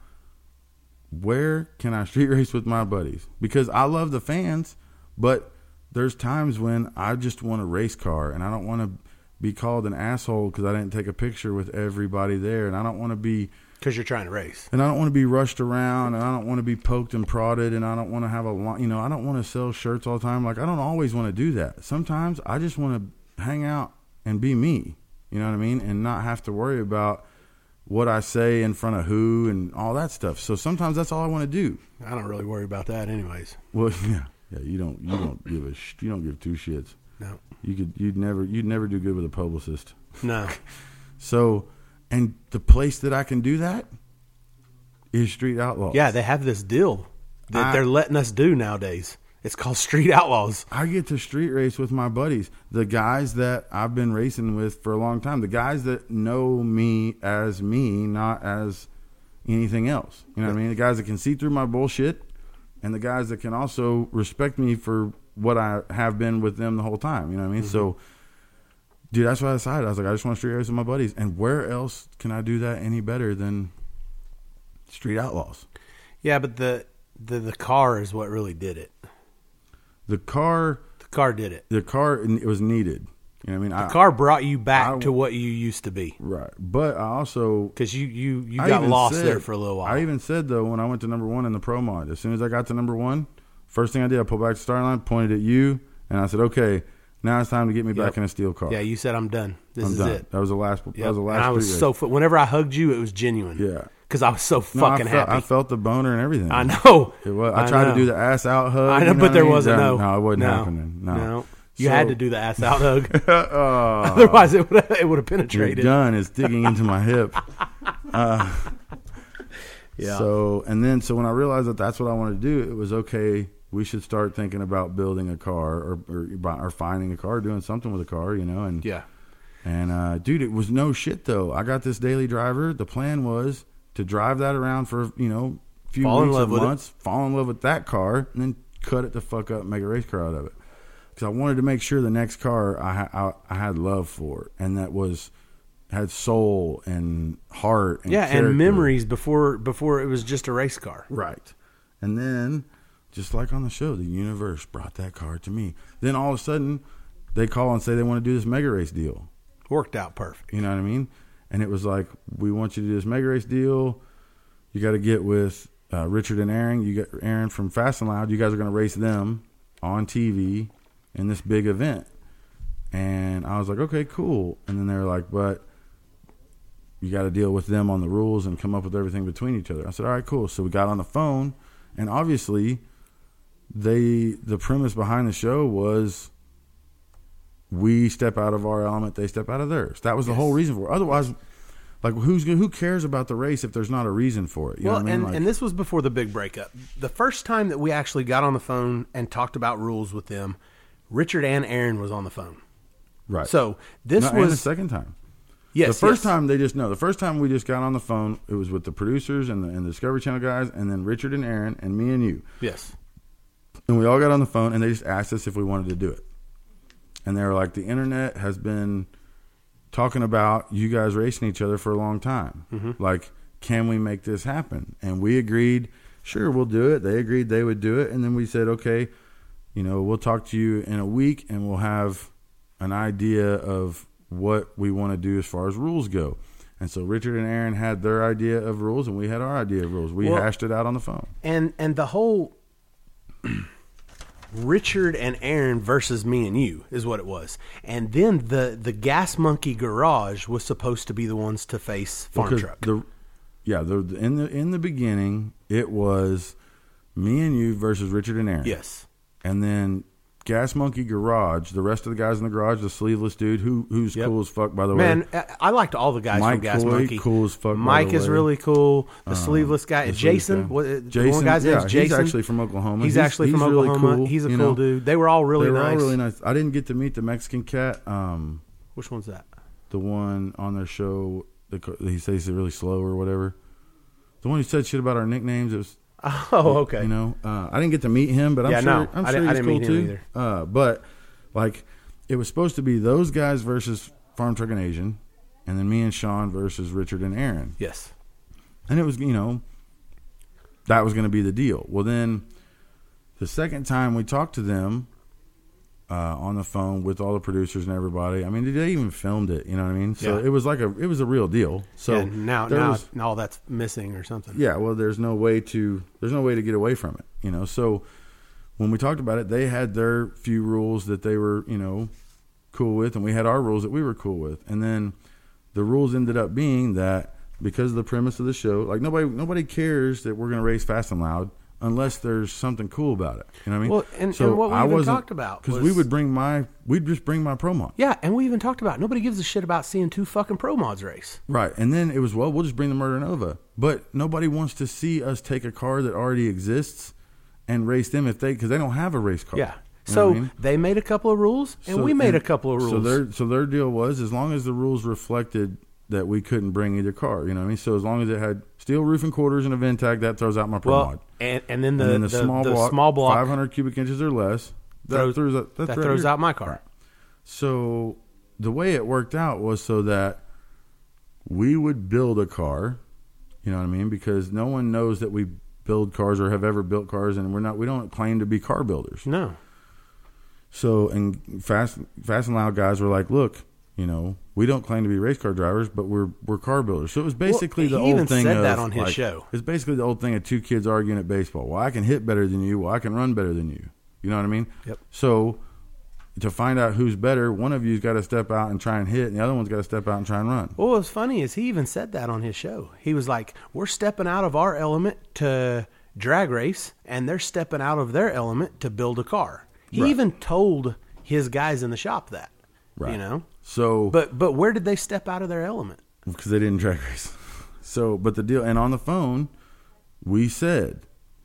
[SPEAKER 2] where can I street race with my buddies? Because I love the fans, but there's times when I just want a race car, and I don't want to be called an asshole because I didn't take a picture with everybody there, and I don't want to be...
[SPEAKER 4] Because you're trying to race.
[SPEAKER 2] And I don't want to be rushed around, and I don't want to be poked and prodded, and I don't want to have a lot, you know, I don't want to sell shirts all the time. Like, I don't always want to do that. Sometimes I just want to hang out and be me, you know what I mean? And not have to worry about what I say in front of who and all that stuff. So sometimes that's all I want to do.
[SPEAKER 4] I don't really worry about that anyways.
[SPEAKER 2] Well, yeah. Yeah, you don't, you don't give a, sh- you don't give two shits.
[SPEAKER 4] No.
[SPEAKER 2] You could, you'd never, you'd never do good with a publicist.
[SPEAKER 4] No.
[SPEAKER 2] So, and the place that I can do that is Street Outlaws.
[SPEAKER 4] Yeah, they have this deal that
[SPEAKER 2] I-
[SPEAKER 4] they're letting us do nowadays. It's called Street Outlaws.
[SPEAKER 2] I get to street race with my buddies, the guys that I've been racing with for a long time, the guys that know me as me, not as anything else. You know what I mean? The guys that can see through my bullshit, and the guys that can also respect me for what I have been with them the whole time. You know what I mean? Mm-hmm. So, dude, that's what I decided. I was like, I just want to street race with my buddies. And where else can I do that any better than Street Outlaws?
[SPEAKER 4] Yeah, but the, the, the car is what really did it.
[SPEAKER 2] The car,
[SPEAKER 4] The car did it.
[SPEAKER 2] the car, it was needed. You know what I mean?
[SPEAKER 4] The
[SPEAKER 2] I,
[SPEAKER 4] car brought you back
[SPEAKER 2] I-
[SPEAKER 4] to what you used to be.
[SPEAKER 2] right. But I also...
[SPEAKER 4] Because you, you, you
[SPEAKER 2] I
[SPEAKER 4] got
[SPEAKER 2] even
[SPEAKER 4] lost
[SPEAKER 2] said-
[SPEAKER 4] there for a little while.
[SPEAKER 2] I even said, though, when I went to number one in the Pro Mod, as soon as I got to number one, First thing I did, I pulled back to the starting line, pointed at you, and I said, "Okay, now it's time to get me
[SPEAKER 4] Yep.
[SPEAKER 2] back in a steel car."
[SPEAKER 4] Yeah, you said I'm done. This
[SPEAKER 2] I'm
[SPEAKER 4] is
[SPEAKER 2] done.
[SPEAKER 4] it.
[SPEAKER 2] That was the last. That
[SPEAKER 4] Yep.
[SPEAKER 2] was the last.
[SPEAKER 4] And I was
[SPEAKER 2] street
[SPEAKER 4] so.
[SPEAKER 2] race.
[SPEAKER 4] Fu- whenever I hugged you, it was genuine.
[SPEAKER 2] Yeah.
[SPEAKER 4] Because I was so
[SPEAKER 2] No, I
[SPEAKER 4] fucking
[SPEAKER 2] felt,
[SPEAKER 4] happy.
[SPEAKER 2] I felt the boner and everything.
[SPEAKER 4] I know.
[SPEAKER 2] It was, I, tried
[SPEAKER 4] know.
[SPEAKER 2] to do the ass out hug.
[SPEAKER 4] I know,
[SPEAKER 2] you know
[SPEAKER 4] but there
[SPEAKER 2] what I mean?
[SPEAKER 4] wasn't.
[SPEAKER 2] That-
[SPEAKER 4] No,
[SPEAKER 2] no, it wasn't
[SPEAKER 4] no,
[SPEAKER 2] happening. No,
[SPEAKER 4] You
[SPEAKER 2] So-
[SPEAKER 4] had to do the ass out hug.
[SPEAKER 2] oh,
[SPEAKER 4] Otherwise, it would it would have
[SPEAKER 2] your
[SPEAKER 4] penetrated.
[SPEAKER 2] gun is digging into my hip. Uh,
[SPEAKER 4] Yeah.
[SPEAKER 2] So and then so when I realized that that's what I wanted to do, it was okay. We should start thinking about building a car or or, buy- or finding a car, doing something with a car, you know. And
[SPEAKER 4] Yeah.
[SPEAKER 2] and uh, dude, it was no shit though. I got this daily driver. The plan was to drive that around for you know a few
[SPEAKER 4] Fall in
[SPEAKER 2] weeks or
[SPEAKER 4] love with it.
[SPEAKER 2] months, fall in love with that car, and then cut it the fuck up and make a race car out of it. Because I wanted to make sure the next car I, ha- I I had love for, and that was had soul and heart and
[SPEAKER 4] Yeah,
[SPEAKER 2] character.
[SPEAKER 4] and memories before before it was just a race car.
[SPEAKER 2] Right. And then, just like on the show, the universe brought that car to me. Then all of a sudden, they call and say they want to do this mega race deal.
[SPEAKER 4] Worked out perfect.
[SPEAKER 2] You know what I mean? And it was like, we want you to do this mega race deal. You got to get with uh, Richard and Aaron. You got Aaron from Fast and Loud. You guys are going to race them on T V in this big event. And I was like, okay, cool. And then they were like, but you got to deal with them on the rules and come up with everything between each other. I said, all right, cool. So we got on the phone, and obviously, they the premise behind the show was we step out of our element, they step out of theirs. That was the
[SPEAKER 4] Yes.
[SPEAKER 2] whole reason for it. Otherwise, like who's gonna, who cares about the race if there's not a reason for it? You
[SPEAKER 4] well,
[SPEAKER 2] know what I mean?
[SPEAKER 4] and,
[SPEAKER 2] Like,
[SPEAKER 4] and this was before the big breakup. The first time that we actually got on the phone and talked about rules with them, Richard and Aaron was on the phone.
[SPEAKER 2] right.
[SPEAKER 4] So this
[SPEAKER 2] No, and the
[SPEAKER 4] was
[SPEAKER 2] second time.
[SPEAKER 4] yes,
[SPEAKER 2] the first
[SPEAKER 4] yes.
[SPEAKER 2] time they just no. The first time we just got on the phone, it was with the producers and the, and the Discovery Channel guys, and then Richard and Aaron and me and you.
[SPEAKER 4] Yes.
[SPEAKER 2] And we all got on the phone, and they just asked us if we wanted to do it. And they were like, the internet has been talking about you guys racing each other for a long time.
[SPEAKER 4] Mm-hmm.
[SPEAKER 2] Like, can we make this happen? And we agreed, sure, we'll do it. They agreed they would do it. And then we said, okay, you know, we'll talk to you in a week, and we'll have an idea of what we want to do as far as rules go. And so Richard and Aaron had their idea of rules, and we had our idea of rules. We
[SPEAKER 4] Well-
[SPEAKER 2] hashed it out on the phone.
[SPEAKER 4] And and the whole Richard and Aaron versus me and you is what it was. And then the the Gas Monkey Garage was supposed to be the ones to face Farm
[SPEAKER 2] Because
[SPEAKER 4] Truck.
[SPEAKER 2] The, yeah, the, in the in the beginning, it was me and you versus Richard and Aaron.
[SPEAKER 4] Yes.
[SPEAKER 2] And then Gas Monkey Garage, the rest of the guys in the garage, the sleeveless dude who who's
[SPEAKER 4] Yep.
[SPEAKER 2] cool as fuck, by the
[SPEAKER 4] Man,
[SPEAKER 2] way.
[SPEAKER 4] I I liked all the guys
[SPEAKER 2] Mike
[SPEAKER 4] from Gas
[SPEAKER 2] Coy,
[SPEAKER 4] Monkey.
[SPEAKER 2] cool as fuck, by
[SPEAKER 4] Mike
[SPEAKER 2] the
[SPEAKER 4] is
[SPEAKER 2] way.
[SPEAKER 4] really cool. The
[SPEAKER 2] Um,
[SPEAKER 4] sleeveless guy,
[SPEAKER 2] the
[SPEAKER 4] Jason.
[SPEAKER 2] sleeveless guy.
[SPEAKER 4] What, the
[SPEAKER 2] Jason,
[SPEAKER 4] one guy's
[SPEAKER 2] yeah,
[SPEAKER 4] name's Jason.
[SPEAKER 2] he's actually from Oklahoma.
[SPEAKER 4] He's,
[SPEAKER 2] He's-
[SPEAKER 4] actually
[SPEAKER 2] he's
[SPEAKER 4] from
[SPEAKER 2] really
[SPEAKER 4] Oklahoma.
[SPEAKER 2] cool,
[SPEAKER 4] he's a
[SPEAKER 2] you
[SPEAKER 4] cool
[SPEAKER 2] know.
[SPEAKER 4] dude. They were all really
[SPEAKER 2] they were
[SPEAKER 4] nice.
[SPEAKER 2] all really nice. I didn't get to meet the Mexican cat, um,
[SPEAKER 4] Which one's that?
[SPEAKER 2] the one on their show. The, he says he's really slow or whatever. The one who said shit about our nicknames. It was.
[SPEAKER 4] Oh, okay.
[SPEAKER 2] You know, uh, I didn't get to meet him, but I'm
[SPEAKER 4] Yeah,
[SPEAKER 2] sure
[SPEAKER 4] no,
[SPEAKER 2] I'm
[SPEAKER 4] I
[SPEAKER 2] sure
[SPEAKER 4] didn't- I
[SPEAKER 2] he's
[SPEAKER 4] didn't
[SPEAKER 2] cool
[SPEAKER 4] meet him
[SPEAKER 2] too.
[SPEAKER 4] either.
[SPEAKER 2] Uh, but like, it was supposed to be those guys versus Farm Truck and Asian, and then me and Sean versus Richard and Aaron,
[SPEAKER 4] Yes.
[SPEAKER 2] and it was you know that was going to be the deal. Well, then the second time we talked to them uh, on the phone with all the producers and everybody, I mean, they even filmed it. You know what I mean? So
[SPEAKER 4] Yeah.
[SPEAKER 2] it was like a it was a real deal. So
[SPEAKER 4] Yeah, now
[SPEAKER 2] there
[SPEAKER 4] now
[SPEAKER 2] was-
[SPEAKER 4] all that's missing or something.
[SPEAKER 2] yeah, well, there's no way to there's no way to get away from it, you know. So when we talked about it, they had their few rules that they were, you know, cool with, and we had our rules that we were cool with. And then the rules ended up being that because of the premise of the show, like nobody nobody cares that we're going to race Fast and Loud unless there's something cool about it. You know what I mean?
[SPEAKER 4] Well, and- and what we
[SPEAKER 2] I
[SPEAKER 4] even
[SPEAKER 2] wasn't-
[SPEAKER 4] talked about
[SPEAKER 2] because
[SPEAKER 4] was-
[SPEAKER 2] we would bring my we'd just bring my pro mod.
[SPEAKER 4] Yeah, and we even talked about nobody gives a shit about seeing two fucking pro mods race.
[SPEAKER 2] Right, and then it was, well, we'll just bring the Murder Nova. But nobody wants to see us take a car that already exists and race them if they, because they don't have a race car.
[SPEAKER 4] Yeah.
[SPEAKER 2] You know
[SPEAKER 4] So
[SPEAKER 2] what I mean?
[SPEAKER 4] they made a couple of rules, and
[SPEAKER 2] So-
[SPEAKER 4] we made
[SPEAKER 2] and
[SPEAKER 4] a couple of rules.
[SPEAKER 2] So their so their deal was, as long as the rules reflected that we couldn't bring either car, you know what I mean? So as long as it had steel roof and quarters and a Ventag, that throws out my Pro
[SPEAKER 4] well,
[SPEAKER 2] Mod.
[SPEAKER 4] and and then the,
[SPEAKER 2] And then the,
[SPEAKER 4] the,
[SPEAKER 2] small
[SPEAKER 4] the
[SPEAKER 2] block,
[SPEAKER 4] small block
[SPEAKER 2] five hundred cubic inches or less, that
[SPEAKER 4] throws,
[SPEAKER 2] throws out,
[SPEAKER 4] that
[SPEAKER 2] throws
[SPEAKER 4] throws
[SPEAKER 2] your-
[SPEAKER 4] out my car.
[SPEAKER 2] So the way it worked out was so that we would build a car, you know what I mean? Because no one knows that we build cars or have ever built cars, and we're not. We don't claim to be car builders.
[SPEAKER 4] No.
[SPEAKER 2] So and fast, fast and loud guys were like, look, You know, we don't claim to be race car drivers, but we're we're car builders. So it was basically
[SPEAKER 4] Well,
[SPEAKER 2] the
[SPEAKER 4] he
[SPEAKER 2] old
[SPEAKER 4] even
[SPEAKER 2] thing
[SPEAKER 4] said
[SPEAKER 2] of,
[SPEAKER 4] that on his
[SPEAKER 2] like,
[SPEAKER 4] show.
[SPEAKER 2] It's basically the old thing of two kids arguing at baseball. Well, I can hit better than you. Well, I can run better than you. You know what I mean?
[SPEAKER 4] Yep.
[SPEAKER 2] So to find out who's better, one of you's got to step out and try and hit, and the other one's got to step out and try and run.
[SPEAKER 4] Well, what's funny is he even said that on his show. He was like, we're stepping out of our element to drag race, and they're stepping out of their element to build a car. He
[SPEAKER 2] Right.
[SPEAKER 4] even told his guys in the shop that,
[SPEAKER 2] Right.
[SPEAKER 4] you know?
[SPEAKER 2] So,
[SPEAKER 4] But but where did they step out of their element?
[SPEAKER 2] because they didn't drag race. So, but the deal, and on the phone, we said,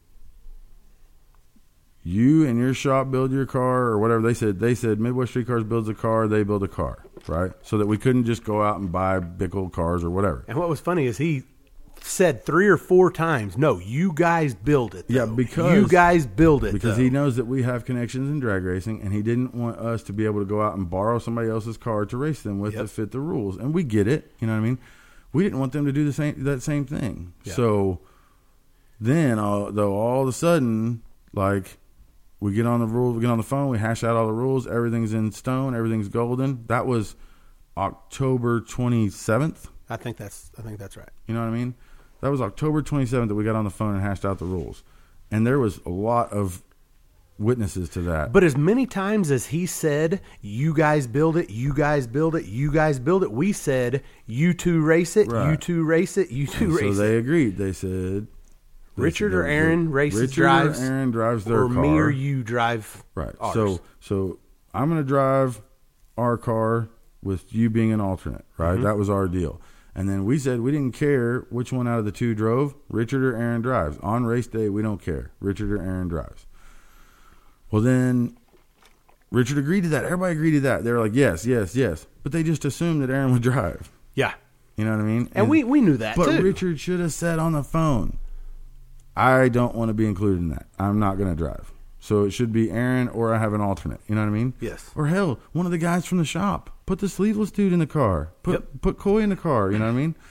[SPEAKER 2] you and your shop build your car or whatever. They said, they said Midwest Street Cars builds a car, they build a car, right? So that we couldn't just go out and buy big old cars or whatever.
[SPEAKER 4] And what was funny is he said three or four times, no, you guys build it.
[SPEAKER 2] Yeah,
[SPEAKER 4] though.
[SPEAKER 2] because-
[SPEAKER 4] you guys build it.
[SPEAKER 2] Because
[SPEAKER 4] though.
[SPEAKER 2] he knows that we have connections in drag racing, and he didn't want us to be able to go out and borrow somebody else's car to race them with
[SPEAKER 4] Yep.
[SPEAKER 2] to fit the rules. And we get it, you know what I mean? We didn't want them to do the same that same thing.
[SPEAKER 4] Yeah.
[SPEAKER 2] So then, uh, though, all of a sudden, like we get on the rules, we get on the phone, we hash out all the rules, everything's in stone, everything's golden. That was October twenty-seventh.
[SPEAKER 4] I think that's I think that's right.
[SPEAKER 2] You know what I mean? That was October twenty-seventh that we got on the phone and hashed out the rules. And there was a lot of witnesses to that.
[SPEAKER 4] But as many times as he said, you guys build it, you guys build it, you guys build it, we said, you two race it, you
[SPEAKER 2] Right.
[SPEAKER 4] two race it, you two
[SPEAKER 2] And
[SPEAKER 4] race
[SPEAKER 2] so they
[SPEAKER 4] it.
[SPEAKER 2] agreed. They said they
[SPEAKER 4] Richard
[SPEAKER 2] said
[SPEAKER 4] or
[SPEAKER 2] that-
[SPEAKER 4] Aaron races
[SPEAKER 2] Richard
[SPEAKER 4] drives,
[SPEAKER 2] or Aaron drives their
[SPEAKER 4] or
[SPEAKER 2] car.
[SPEAKER 4] me or you drive
[SPEAKER 2] Right.
[SPEAKER 4] ours.
[SPEAKER 2] So so I'm going to drive our car with you being an alternate, right?
[SPEAKER 4] Mm-hmm.
[SPEAKER 2] That was our deal. And then we said we didn't care which one out of the two drove, Richard or Aaron drives. On race day, we don't care. Richard or Aaron drives. Well, then Richard agreed to that. Everybody agreed to that. They were like, yes, yes, yes. But they just assumed that Aaron would drive.
[SPEAKER 4] yeah.
[SPEAKER 2] You know what I mean?
[SPEAKER 4] And, we, we knew that
[SPEAKER 2] But
[SPEAKER 4] too.
[SPEAKER 2] Richard should have said on the phone, I don't want to be included in that. I'm not going to drive. So it should be Aaron or I have an alternate. You know what I mean?
[SPEAKER 4] Yes.
[SPEAKER 2] Or hell, one of the guys from the shop. Put the sleeveless dude in the car. Put
[SPEAKER 4] Yep.
[SPEAKER 2] put Coy in the car. You know what I mean?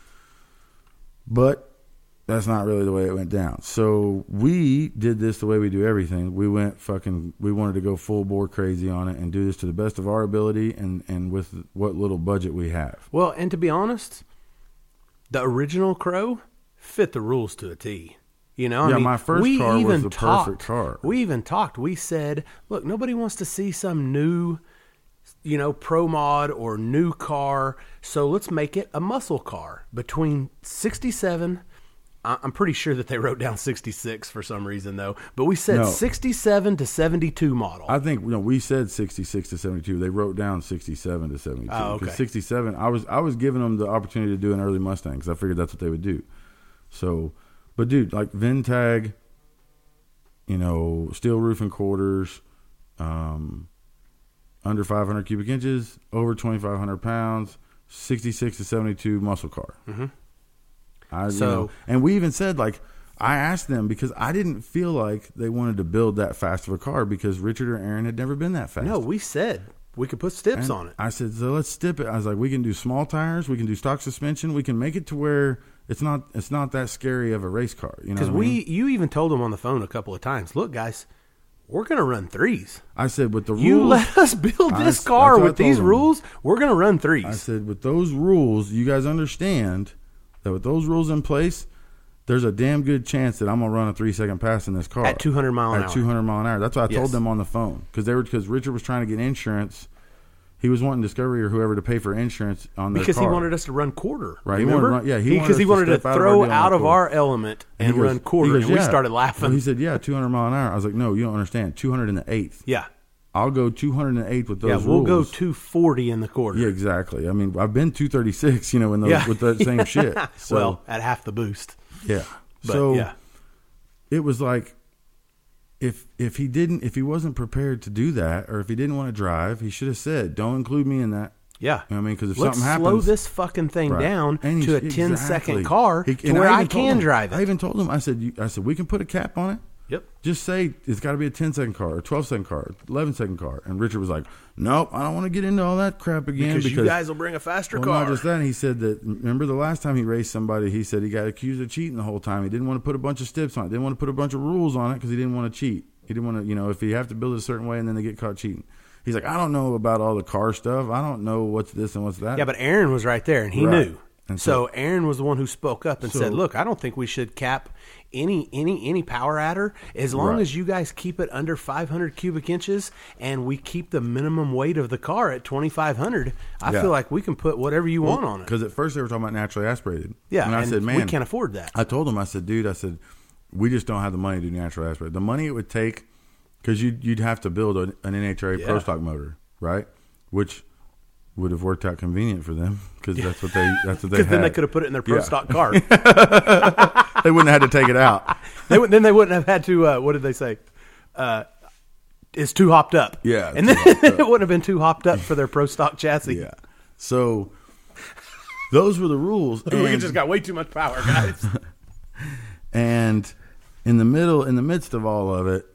[SPEAKER 2] But that's not really the way it went down. So we did this the way we do everything. We went fucking, we wanted to go full bore crazy on it and do this to the best of our ability and, and with what little budget we have.
[SPEAKER 4] Well, and to be honest, the original Crow fit the rules to a T. You know, I
[SPEAKER 2] Yeah,
[SPEAKER 4] mean,
[SPEAKER 2] my first
[SPEAKER 4] we
[SPEAKER 2] car was
[SPEAKER 4] even
[SPEAKER 2] the
[SPEAKER 4] talked,
[SPEAKER 2] perfect car.
[SPEAKER 4] We even talked. We said, look, nobody wants to see some new, you know, pro mod or new car. So let's make it a muscle car between sixty-seven. I- I'm pretty sure that they wrote down sixty-six for some reason, though. But we said
[SPEAKER 2] No.
[SPEAKER 4] sixty-seven to seventy-two model.
[SPEAKER 2] I think you know, we said sixty-six to seventy-two. They wrote down sixty-seven to seventy-two.
[SPEAKER 4] Oh, okay.
[SPEAKER 2] Because sixty-seven, I was I was giving them the opportunity to do an early Mustang because I figured that's what they would do. So, but dude, like Vintag, you know, steel roof and quarters, um, under five hundred cubic inches, over twenty-five hundred pounds, sixty-six to seventy-two muscle car. Mm-hmm. I,
[SPEAKER 4] So-
[SPEAKER 2] you know, and we even said like. I asked them because I didn't feel like they wanted to build that fast of a car because Richard or Aaron had never been that fast.
[SPEAKER 4] no, we said we could put stips
[SPEAKER 2] And
[SPEAKER 4] on it.
[SPEAKER 2] I said, so let's stip it. I was like, we can do small tires, we can do stock suspension, we can make it to where it's not it's not that scary of a race car. You know,
[SPEAKER 4] Because
[SPEAKER 2] what I
[SPEAKER 4] we,
[SPEAKER 2] mean?
[SPEAKER 4] you even told them on the phone a couple of times, look, guys, we're going to run threes.
[SPEAKER 2] I said, with the
[SPEAKER 4] You
[SPEAKER 2] rules,
[SPEAKER 4] let us build
[SPEAKER 2] I-
[SPEAKER 4] this
[SPEAKER 2] that's
[SPEAKER 4] car
[SPEAKER 2] what I
[SPEAKER 4] with these
[SPEAKER 2] told them.
[SPEAKER 4] rules, we're going to run threes.
[SPEAKER 2] I said, with those rules, you guys understand that with those rules in place, there's a damn good chance that I'm gonna run a three second pass in this car
[SPEAKER 4] At two hundred mile an
[SPEAKER 2] at
[SPEAKER 4] hour.
[SPEAKER 2] two hundred mile an hour. That's what I
[SPEAKER 4] Yes.
[SPEAKER 2] told them on the phone because they were because Richard was trying to get insurance. He was wanting Discovery or whoever to pay for insurance on their
[SPEAKER 4] because
[SPEAKER 2] car.
[SPEAKER 4] he wanted us to run quarter.
[SPEAKER 2] Right, he wanted
[SPEAKER 4] Remember?
[SPEAKER 2] to run- yeah, he wanted
[SPEAKER 4] because
[SPEAKER 2] us
[SPEAKER 4] he
[SPEAKER 2] to
[SPEAKER 4] wanted to,
[SPEAKER 2] step out of our
[SPEAKER 4] throw
[SPEAKER 2] deal and
[SPEAKER 4] out
[SPEAKER 2] run
[SPEAKER 4] of
[SPEAKER 2] quarter.
[SPEAKER 4] our element and,
[SPEAKER 2] he goes-
[SPEAKER 4] run quarter,
[SPEAKER 2] he goes,
[SPEAKER 4] and we
[SPEAKER 2] "Yeah."
[SPEAKER 4] started
[SPEAKER 2] Well,
[SPEAKER 4] laughing.
[SPEAKER 2] he said, "Yeah, two hundred mile an hour." I was like, "No, you don't understand. two hundred in the eighth.
[SPEAKER 4] yeah,
[SPEAKER 2] I'll go two hundred in the eighth with those
[SPEAKER 4] yeah, we'll
[SPEAKER 2] rules."
[SPEAKER 4] go two forty in the quarter.
[SPEAKER 2] Yeah, exactly. I mean, I've been two thirty-six. You know, in those
[SPEAKER 4] Yeah.
[SPEAKER 2] with that same shit. So,
[SPEAKER 4] well, at half the boost.
[SPEAKER 2] yeah.
[SPEAKER 4] But
[SPEAKER 2] so
[SPEAKER 4] yeah,
[SPEAKER 2] it was like if if he didn't if he wasn't prepared to do that or if he didn't want to drive, he should have said, "Don't include me in that."
[SPEAKER 4] yeah.
[SPEAKER 2] You know what I mean? Because if
[SPEAKER 4] Let's
[SPEAKER 2] something
[SPEAKER 4] slow
[SPEAKER 2] happens,
[SPEAKER 4] this fucking thing
[SPEAKER 2] Right.
[SPEAKER 4] down
[SPEAKER 2] And he-
[SPEAKER 4] to a ten
[SPEAKER 2] exactly.
[SPEAKER 4] second car
[SPEAKER 2] He-
[SPEAKER 4] to
[SPEAKER 2] and
[SPEAKER 4] where I,
[SPEAKER 2] even told
[SPEAKER 4] can
[SPEAKER 2] him-
[SPEAKER 4] drive it.
[SPEAKER 2] I even told him, I said, you, I said, we can put a cap on it.
[SPEAKER 4] Yep.
[SPEAKER 2] Just say it's got to be a ten second car, or twelve second car, eleven second car. And Richard was like, "Nope, I don't want to get into all that crap again
[SPEAKER 4] Because, you guys will bring a faster
[SPEAKER 2] well,
[SPEAKER 4] car.
[SPEAKER 2] not just that. He said that. Remember the last time he raced somebody, he said he got accused of cheating the whole time. He didn't want to put a bunch of stips on it. Didn't want to put a bunch of rules on it because he didn't want to cheat. He didn't want to, you know, if you have to build it a certain way and then they get caught cheating. he's like, I don't know about all the car stuff. I don't know what's this and what's that.
[SPEAKER 4] Yeah, but Aaron was right there, and he
[SPEAKER 2] Right.
[SPEAKER 4] knew.
[SPEAKER 2] And
[SPEAKER 4] so,
[SPEAKER 2] so-
[SPEAKER 4] Aaron was the one who spoke up and
[SPEAKER 2] So-
[SPEAKER 4] said, "Look, I don't think we should cap any any any power adder as long
[SPEAKER 2] Right.
[SPEAKER 4] as you guys keep it under five hundred cubic inches, and we keep the minimum weight of the car at twenty-five hundred. I
[SPEAKER 2] Yeah.
[SPEAKER 4] feel like we can put whatever you want on it.
[SPEAKER 2] Because at first they were talking about naturally aspirated.
[SPEAKER 4] Yeah,
[SPEAKER 2] and I
[SPEAKER 4] and
[SPEAKER 2] said, man,
[SPEAKER 4] we can't afford that.
[SPEAKER 2] I told him, I said, dude, I said, we just don't have the money to do natural aspirated. The money it would take, because you'd, you'd have to build an, an N H R A
[SPEAKER 4] Yeah.
[SPEAKER 2] Pro Stock motor, right? Which would have worked out convenient for them because that's what they that's what they
[SPEAKER 4] Because then they
[SPEAKER 2] had.
[SPEAKER 4] could have put it in their pro
[SPEAKER 2] Yeah.
[SPEAKER 4] stock car.
[SPEAKER 2] They wouldn't have had to take it out.
[SPEAKER 4] they would, then they wouldn't have had to. Uh, what did they say? Uh, it's too hopped up.
[SPEAKER 2] Yeah,
[SPEAKER 4] and
[SPEAKER 2] too
[SPEAKER 4] then
[SPEAKER 2] hopped up.
[SPEAKER 4] it wouldn't have been too hopped up for their pro stock chassis.
[SPEAKER 2] Yeah. So those were the rules.
[SPEAKER 4] we
[SPEAKER 2] and-
[SPEAKER 4] just got way too much power, guys.
[SPEAKER 2] And in the middle, in the midst of all of it,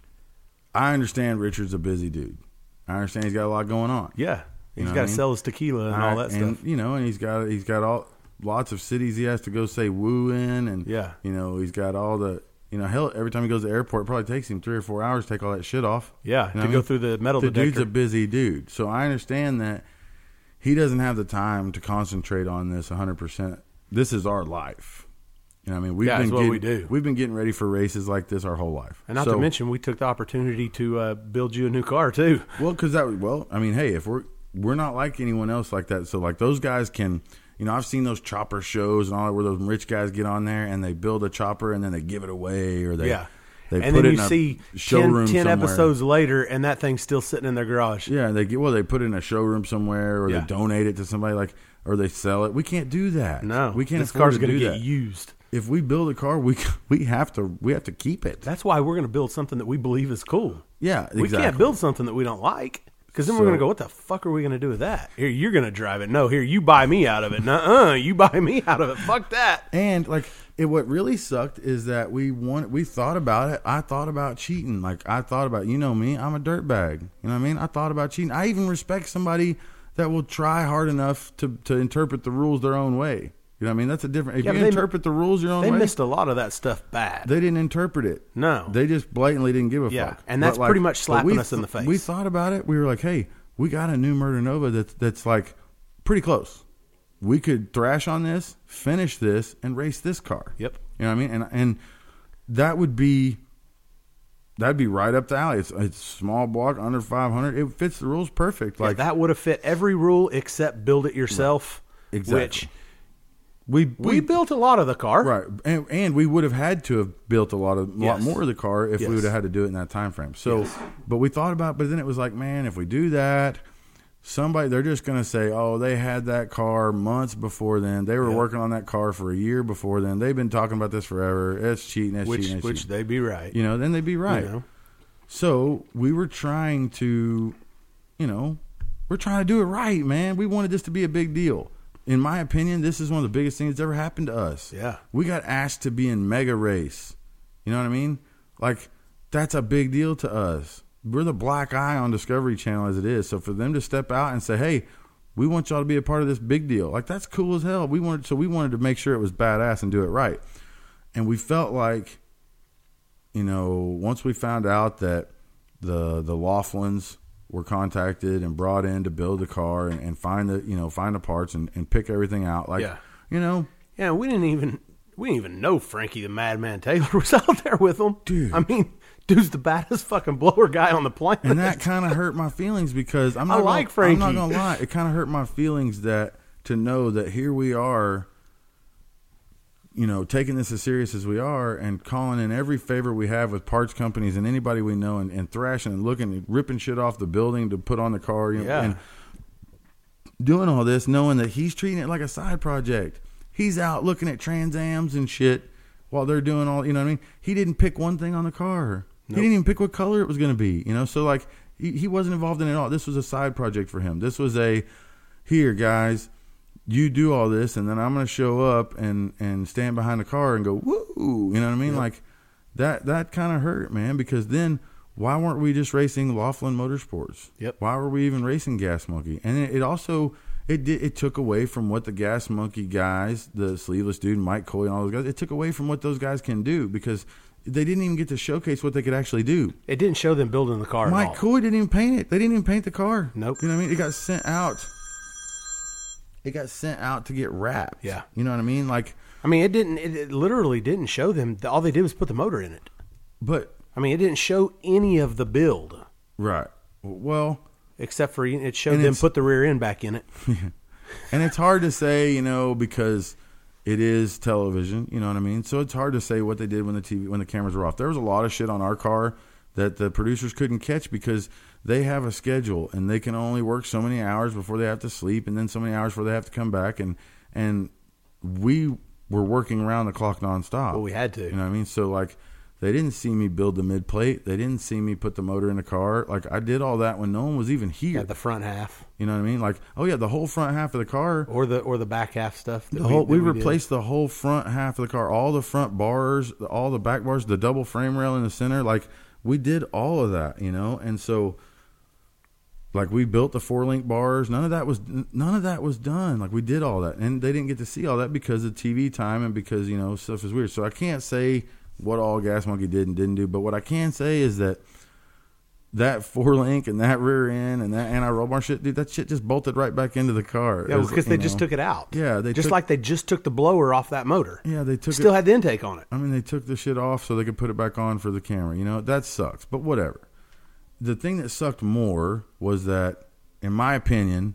[SPEAKER 2] I understand Richard's a busy dude. I understand he's got a lot going on.
[SPEAKER 4] Yeah,
[SPEAKER 2] You
[SPEAKER 4] he's
[SPEAKER 2] know
[SPEAKER 4] got
[SPEAKER 2] what I
[SPEAKER 4] to
[SPEAKER 2] mean?
[SPEAKER 4] sell his tequila and
[SPEAKER 2] I-
[SPEAKER 4] all that
[SPEAKER 2] and,
[SPEAKER 4] stuff.
[SPEAKER 2] You know, and he's got he's got all lots of cities he has to go say woo in, and
[SPEAKER 4] Yeah.
[SPEAKER 2] you know, he's got all the you know, hell, every time he goes to the airport, it probably takes him three or four hours to take all that shit off.
[SPEAKER 4] Yeah,
[SPEAKER 2] You know
[SPEAKER 4] to
[SPEAKER 2] what I
[SPEAKER 4] go
[SPEAKER 2] mean?
[SPEAKER 4] through the metal
[SPEAKER 2] The
[SPEAKER 4] detector.
[SPEAKER 2] dude's a busy dude, so I understand that he doesn't have the time to concentrate on this one hundred percent. This is our life. You know what I mean? We've
[SPEAKER 4] Yeah,
[SPEAKER 2] been
[SPEAKER 4] it's what
[SPEAKER 2] getting,
[SPEAKER 4] we do.
[SPEAKER 2] We've been getting ready for races like this our whole life.
[SPEAKER 4] And not
[SPEAKER 2] So-
[SPEAKER 4] to mention, we took the opportunity to uh, build you a new car too.
[SPEAKER 2] Well, because that was- well, I mean, hey, if we're we're not like anyone else like that, so like those guys can, you know, I've seen those chopper shows and all that where those rich guys get on there and they build a chopper and then they give it away or they
[SPEAKER 4] Yeah,
[SPEAKER 2] they
[SPEAKER 4] and
[SPEAKER 2] put
[SPEAKER 4] then
[SPEAKER 2] it
[SPEAKER 4] you
[SPEAKER 2] in a
[SPEAKER 4] see ten,
[SPEAKER 2] showroom
[SPEAKER 4] ten
[SPEAKER 2] somewhere.
[SPEAKER 4] episodes later, and that thing's still sitting in their garage.
[SPEAKER 2] Yeah, they get well, they put it in a showroom somewhere or
[SPEAKER 4] Yeah.
[SPEAKER 2] they donate it to somebody like or they sell it. We can't do that.
[SPEAKER 4] No,
[SPEAKER 2] we can't
[SPEAKER 4] This
[SPEAKER 2] afford
[SPEAKER 4] car's
[SPEAKER 2] to
[SPEAKER 4] going
[SPEAKER 2] do
[SPEAKER 4] to get
[SPEAKER 2] that.
[SPEAKER 4] used.
[SPEAKER 2] If we build a car, we we have to we have to keep it.
[SPEAKER 4] That's why we're going to build something that we believe is cool.
[SPEAKER 2] Yeah, exactly.
[SPEAKER 4] We can't build something that we don't like. Because then we're
[SPEAKER 2] So-
[SPEAKER 4] going to go, what the fuck are we going to do with that? Here, you're going to drive it. No, here, you buy me out of it. Nuh-uh, you buy me out of it. Fuck that.
[SPEAKER 2] And like it, what really sucked is that we want we thought about it. I thought about cheating. Like I thought about, you know me, I'm a dirtbag. You know what I mean? I thought about cheating. I even respect somebody that will try hard enough to to interpret the rules their own way. You know what I mean? That's a different. If
[SPEAKER 4] Yeah,
[SPEAKER 2] you
[SPEAKER 4] but they-
[SPEAKER 2] interpret the rules your own
[SPEAKER 4] They
[SPEAKER 2] way,
[SPEAKER 4] missed a lot of that stuff bad.
[SPEAKER 2] they didn't interpret it.
[SPEAKER 4] No.
[SPEAKER 2] They just blatantly didn't give a
[SPEAKER 4] Yeah,
[SPEAKER 2] fuck.
[SPEAKER 4] and that's
[SPEAKER 2] But,
[SPEAKER 4] pretty much
[SPEAKER 2] but
[SPEAKER 4] slapping
[SPEAKER 2] we
[SPEAKER 4] us in the
[SPEAKER 2] th-
[SPEAKER 4] face.
[SPEAKER 2] We thought about it. We were like, hey, we got a new Murder Nova that's that's like pretty close. We could thrash on this, finish this, and race this car.
[SPEAKER 4] Yep.
[SPEAKER 2] You know what I mean? And and that would be that'd be right up the alley. It's it's small block under five hundred. It fits the rules perfect.
[SPEAKER 4] Yeah,
[SPEAKER 2] Like
[SPEAKER 4] that would have fit every rule except build it yourself.
[SPEAKER 2] Exactly.
[SPEAKER 4] Which
[SPEAKER 2] we
[SPEAKER 4] we, built a lot of the car.
[SPEAKER 2] right, and, and we would have had to have built a lot of lot
[SPEAKER 4] Yes.
[SPEAKER 2] more of the car if
[SPEAKER 4] Yes.
[SPEAKER 2] we would have had to do it in that time frame. So,
[SPEAKER 4] Yes.
[SPEAKER 2] but we thought about, but then it was like, man, if we do that, somebody they're just going to say, oh, they had that car months before then. They were
[SPEAKER 4] Yep.
[SPEAKER 2] working on that car for a year before then. They've been talking about this forever. It's cheating. It's
[SPEAKER 4] Which
[SPEAKER 2] cheating. It's
[SPEAKER 4] which
[SPEAKER 2] cheating.
[SPEAKER 4] they be right.
[SPEAKER 2] You know, then they'd be right.
[SPEAKER 4] You know?
[SPEAKER 2] So we were trying to, you know, we're trying to do it right, man. We wanted this to be a big deal. In my opinion, this is one of the biggest things that's ever happened to us.
[SPEAKER 4] Yeah.
[SPEAKER 2] We got asked to be in Mega Race. You know what I mean? Like, that's a big deal to us. We're the black eye on Discovery Channel as it is. So for them to step out and say, hey, we want y'all to be a part of this big deal. Like, that's cool as hell. We wanted, so we wanted to make sure it was badass and do it right. And we felt like, you know, once we found out that the the Laughlins were contacted and brought in to build the car and, and find the you know find the parts and, and pick everything out, like
[SPEAKER 4] Yeah.
[SPEAKER 2] you know,
[SPEAKER 4] Yeah, we didn't even we didn't even know Frankie the Madman Taylor was out there with them.
[SPEAKER 2] Dude.
[SPEAKER 4] I mean, dude's the baddest fucking blower guy on the planet.
[SPEAKER 2] and that kind of hurt my feelings because I'm
[SPEAKER 4] I
[SPEAKER 2] not
[SPEAKER 4] like
[SPEAKER 2] gonna, I'm not
[SPEAKER 4] Frankie.
[SPEAKER 2] gonna lie, it kind of hurt my feelings that to know that here we are, you know, taking this as serious as we are and calling in every favor we have with parts companies and anybody we know and, and thrashing and looking and ripping shit off the building to put on the car, you know,
[SPEAKER 4] Yeah.
[SPEAKER 2] and doing all this knowing that he's treating it like a side project. He's out looking at Trans Ams and shit while they're doing all, you know what I mean? He didn't pick one thing on the car. He didn't even pick what color it was going to be, you know? So, like, he, he wasn't involved in it at all. This was a side project for him. This was a, here, guys, you do all this, and then I'm going to show up and, and stand behind the car and go, woo, you know what I mean?
[SPEAKER 4] Yep.
[SPEAKER 2] Like, that that kind of hurt, man, because then why weren't we just racing Laughlin Motorsports?
[SPEAKER 4] Yep.
[SPEAKER 2] Why were we even racing Gas Monkey? And it, it also it did it took away from what the Gas Monkey guys, the sleeveless dude, Mike Coy, and all those guys. It took away from what those guys can do because they didn't even get to showcase what they could actually do.
[SPEAKER 4] It didn't show them building the car.
[SPEAKER 2] Mike
[SPEAKER 4] at all.
[SPEAKER 2] Coy didn't even paint it. They didn't even paint the car.
[SPEAKER 4] Nope.
[SPEAKER 2] You know what I mean? It got sent out. It got sent out to get wrapped.
[SPEAKER 4] Yeah.
[SPEAKER 2] You know what I mean? Like,
[SPEAKER 4] I mean, it didn't. It, it literally didn't show them. All they did was put the motor in it.
[SPEAKER 2] but
[SPEAKER 4] I mean, it didn't show any of the build
[SPEAKER 2] right. Well,
[SPEAKER 4] except for it showed
[SPEAKER 2] And
[SPEAKER 4] them
[SPEAKER 2] it's-
[SPEAKER 4] put the rear end back in it.
[SPEAKER 2] and it's hard to say, you know, because it is television. You know what I mean? So it's hard to say what they did when the T V when the cameras were off. There was a lot of shit on our car that the producers couldn't catch because they have a schedule and they can only work so many hours before they have to sleep, and then so many hours before they have to come back, and and we were working around the clock nonstop.
[SPEAKER 4] Well, we had to.
[SPEAKER 2] You know what I mean? So like, they didn't see me build the mid plate. They didn't see me put the motor in the car. Like, I did all that when no one was even here.
[SPEAKER 4] Yeah, the front half
[SPEAKER 2] You know what I mean? Like, oh yeah, the whole front half of the car.
[SPEAKER 4] or the or the back half stuff. that
[SPEAKER 2] The whole, we,
[SPEAKER 4] that did.
[SPEAKER 2] replaced the whole front half of the car, all the front bars, all the back bars, the double frame rail in the center. Like, we did all of that, you know. And so, like, we built the four link bars. None of that was none of that was done. Like, we did all that, and they didn't get to see all that because of T V time and because, you know, stuff is weird. So I can't say what all Gas Monkey did and didn't do, but what I can say is that that four link and that rear end and that anti-roll bar shit, dude, that shit just bolted right back into the car.
[SPEAKER 4] Yeah,
[SPEAKER 2] It was,
[SPEAKER 4] because
[SPEAKER 2] you
[SPEAKER 4] they
[SPEAKER 2] know,
[SPEAKER 4] just took it out.
[SPEAKER 2] Yeah, they
[SPEAKER 4] just
[SPEAKER 2] took-
[SPEAKER 4] like they just took the blower off that motor.
[SPEAKER 2] Yeah, they took
[SPEAKER 4] Still
[SPEAKER 2] it.
[SPEAKER 4] had the intake on it.
[SPEAKER 2] I mean, they took the shit off so they could put it back on for the camera. You know, that sucks, but whatever. The thing that sucked more was that, in my opinion,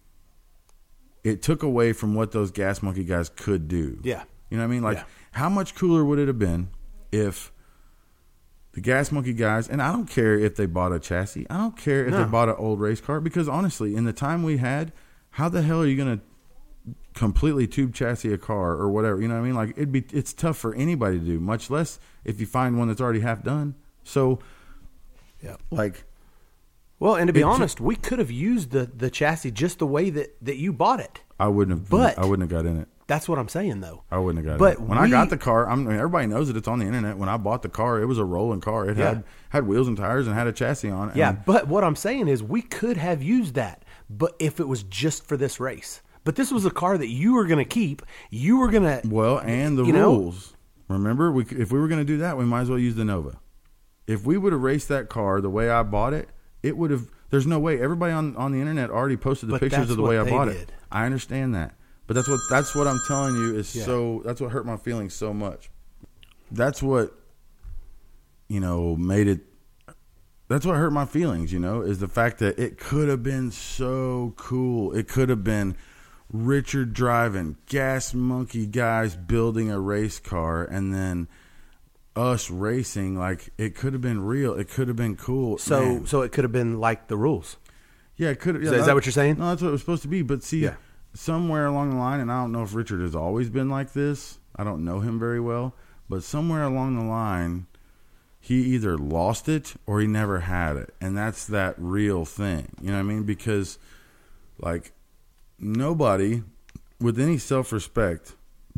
[SPEAKER 2] it took away from what those Gas Monkey guys could do.
[SPEAKER 4] Yeah.
[SPEAKER 2] You know what I mean? Like,
[SPEAKER 4] Yeah.
[SPEAKER 2] how much cooler would it have been if the Gas Monkey guys, and I don't care if they bought a chassis, I don't care if
[SPEAKER 4] No.
[SPEAKER 2] they bought an old race car, because honestly, in the time we had, how the hell are you going to completely tube chassis a car or whatever? You know what I mean? Like, it'd be, it's tough for anybody to do, much less if you find one that's already half done. So,
[SPEAKER 4] Yeah.
[SPEAKER 2] like,
[SPEAKER 4] Well, and to be
[SPEAKER 2] It ju-
[SPEAKER 4] honest, we could have used the, the chassis just the way that, that you bought it.
[SPEAKER 2] I wouldn't have,
[SPEAKER 4] But-
[SPEAKER 2] I wouldn't have got in it.
[SPEAKER 4] That's what I'm saying, though.
[SPEAKER 2] I wouldn't have got
[SPEAKER 4] But
[SPEAKER 2] in it. When I
[SPEAKER 4] we-
[SPEAKER 2] got the car, I'm, I mean, everybody knows it. It's on the internet. When I bought the car, it was a rolling car. It
[SPEAKER 4] Yeah.
[SPEAKER 2] had had wheels and tires and had a chassis on it.
[SPEAKER 4] Yeah,
[SPEAKER 2] And
[SPEAKER 4] but what I'm saying is we could have used that, but if it was just for this race. But this was a car that you were going to keep. You were going to.
[SPEAKER 2] Well, and the
[SPEAKER 4] You know?
[SPEAKER 2] rules. Remember, we, c- if we were going to do that, we might as well use the Nova. If we would have raced that car the way I bought it, it would have. There's no way. Everybody on, on the internet already posted the
[SPEAKER 4] But
[SPEAKER 2] pictures
[SPEAKER 4] that's
[SPEAKER 2] of the
[SPEAKER 4] what
[SPEAKER 2] way I
[SPEAKER 4] they
[SPEAKER 2] bought
[SPEAKER 4] did.
[SPEAKER 2] it. I understand that, but that's what that's what I'm telling you is
[SPEAKER 4] Yeah.
[SPEAKER 2] so. That's what hurt my feelings so much. That's what, you know, made it. That's what hurt my feelings. You know, is the fact that it could have been so cool. It could have been Richard driving, Gas Monkey guys building a race car, and then us racing. Like, it could have been real. It could have been cool.
[SPEAKER 4] So,
[SPEAKER 2] Man.
[SPEAKER 4] so it could have been like the rules.
[SPEAKER 2] Yeah, it could have.
[SPEAKER 4] Is
[SPEAKER 2] Yeah,
[SPEAKER 4] that- is that what you're saying?
[SPEAKER 2] No, that's what it was supposed to be. But see,
[SPEAKER 4] Yeah.
[SPEAKER 2] somewhere along the line, and I don't know if Richard has always been like this. I don't know him very well, but somewhere along the line, he either lost it or he never had it, and that's that real thing. You know what I mean? Because, like, nobody with any self-respect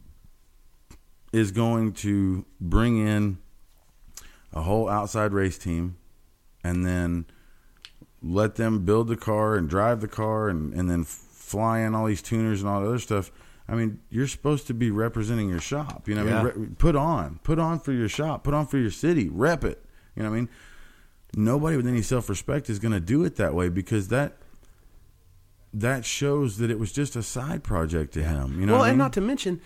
[SPEAKER 2] is going to bring in a whole outside race team and then let them build the car and drive the car and, and then fly in all these tuners and all the other stuff. I mean, you're supposed to be representing your shop. You know what I mean?
[SPEAKER 4] Yeah.
[SPEAKER 2] Re- put on. Put on for your shop. Put on for your city. Rep it. You know what I mean? Nobody with any self-respect is going to do it that way because that that shows that it was just a side project to him. You know
[SPEAKER 4] well,
[SPEAKER 2] what I
[SPEAKER 4] and
[SPEAKER 2] mean?
[SPEAKER 4] not to mention,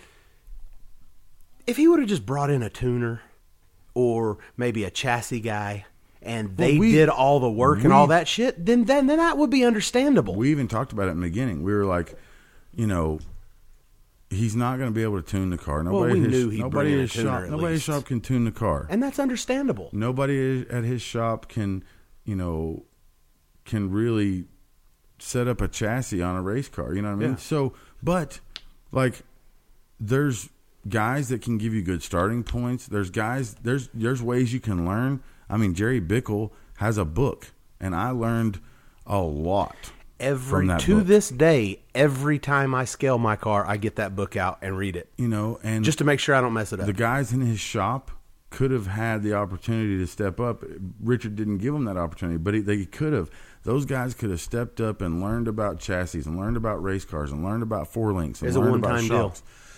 [SPEAKER 4] if he would have just brought in a tuner or maybe a chassis guy and they
[SPEAKER 2] we-
[SPEAKER 4] did all the work and
[SPEAKER 2] we-
[SPEAKER 4] all that shit, then, then then that would be understandable.
[SPEAKER 2] We even talked about it in the beginning. We were like, you know, he's not going to be able to tune the car. Nobody
[SPEAKER 4] we
[SPEAKER 2] at his,
[SPEAKER 4] knew he'd
[SPEAKER 2] nobody
[SPEAKER 4] bring in
[SPEAKER 2] at
[SPEAKER 4] a
[SPEAKER 2] his
[SPEAKER 4] tuner
[SPEAKER 2] shop,
[SPEAKER 4] at
[SPEAKER 2] nobody at his
[SPEAKER 4] least.
[SPEAKER 2] shop can tune the car.
[SPEAKER 4] and that's understandable.
[SPEAKER 2] Nobody at his shop can, you know, can really set up a chassis on a race car. You know what I mean?
[SPEAKER 4] Yeah.
[SPEAKER 2] So, but like, there's guys that can give you good starting points. There's guys. There's there's ways you can learn. I mean, Jerry Bickle has a book, and I learned a lot.
[SPEAKER 4] Every
[SPEAKER 2] from that
[SPEAKER 4] to
[SPEAKER 2] book.
[SPEAKER 4] this day, every time I scale my car, I get that book out and read it
[SPEAKER 2] You know, and
[SPEAKER 4] just to make sure I don't mess it up.
[SPEAKER 2] the guys in his shop could have had the opportunity to step up. Richard didn't give them that opportunity, but he, they could have. Those guys could have stepped up and learned about chassis and learned about race cars and learned about four links and
[SPEAKER 4] It's a
[SPEAKER 2] learned about
[SPEAKER 4] one-time deal.
[SPEAKER 2] shocks.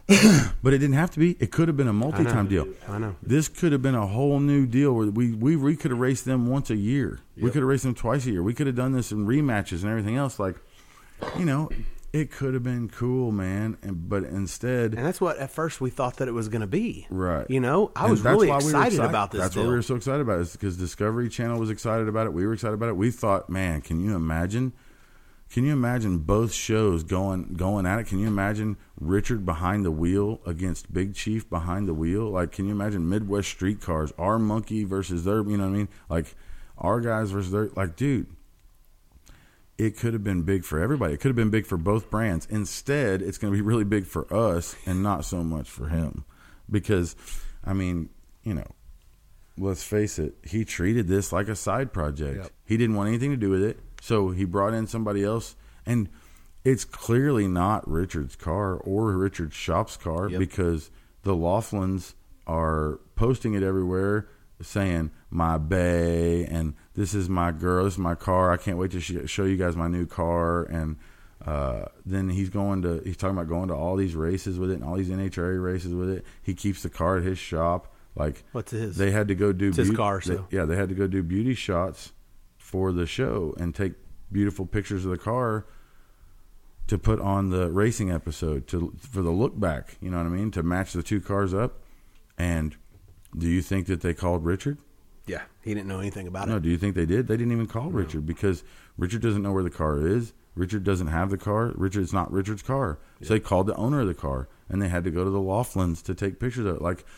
[SPEAKER 2] But it didn't have to be. It could have been a multi-time deal.
[SPEAKER 4] I know.
[SPEAKER 2] This could have been a whole new deal where we we, we could have raced them once a year. Yep. We could have raced them twice a year. We could have done this in rematches and everything else. Like, you know, it could have been cool, man. And, but instead,
[SPEAKER 4] and that's what at first we thought that it was going to be.
[SPEAKER 2] Right.
[SPEAKER 4] You know, I
[SPEAKER 2] and
[SPEAKER 4] was really excited, we excited about this.
[SPEAKER 2] That's
[SPEAKER 4] deal.
[SPEAKER 2] why we were so excited about it, because Discovery Channel was excited about it. We were excited about it. We thought, man, can you imagine? Can you imagine both shows going going at it? Can you imagine Richard behind the wheel against Big Chief behind the wheel? Like, can you imagine Midwest Streetcars, our monkey versus their, you know what I mean? Like, our guys versus their, like, dude, it could have been big for everybody. It could have been big for both brands. Instead, it's going to be really big for us and not so much for him. Because, I mean, you know, let's face it, he treated this like a side project. Yep. He didn't want anything to do with it. So he brought in somebody else, and it's clearly not Richard's car or Richard's shop's car, yep. because the Laughlins are posting it everywhere saying, my bae, and this is my girl, this is my car. I can't wait to sh- show you guys my new car. And uh, then he's going to, he's talking about going to all these races with it and all these N H R A races with it. He keeps the car at his shop. Like,
[SPEAKER 4] what's his?
[SPEAKER 2] They had to go do
[SPEAKER 4] it's
[SPEAKER 2] beauty,
[SPEAKER 4] his car, so.
[SPEAKER 2] They, yeah, they had to go do beauty shots for the show and take beautiful pictures of the car to put on the racing episode to for the look back, you know what I mean, to match the two cars up. And do you think that they called Richard?
[SPEAKER 4] Yeah, he didn't know anything about
[SPEAKER 2] no,
[SPEAKER 4] it.
[SPEAKER 2] No, do you think they did? They didn't even call no. Richard, because Richard doesn't know where the car is. Richard doesn't have the car. Richard, it's not Richard's car. Yeah. So they called the owner of the car, and they had to go to the Laughlins to take pictures of it. Like,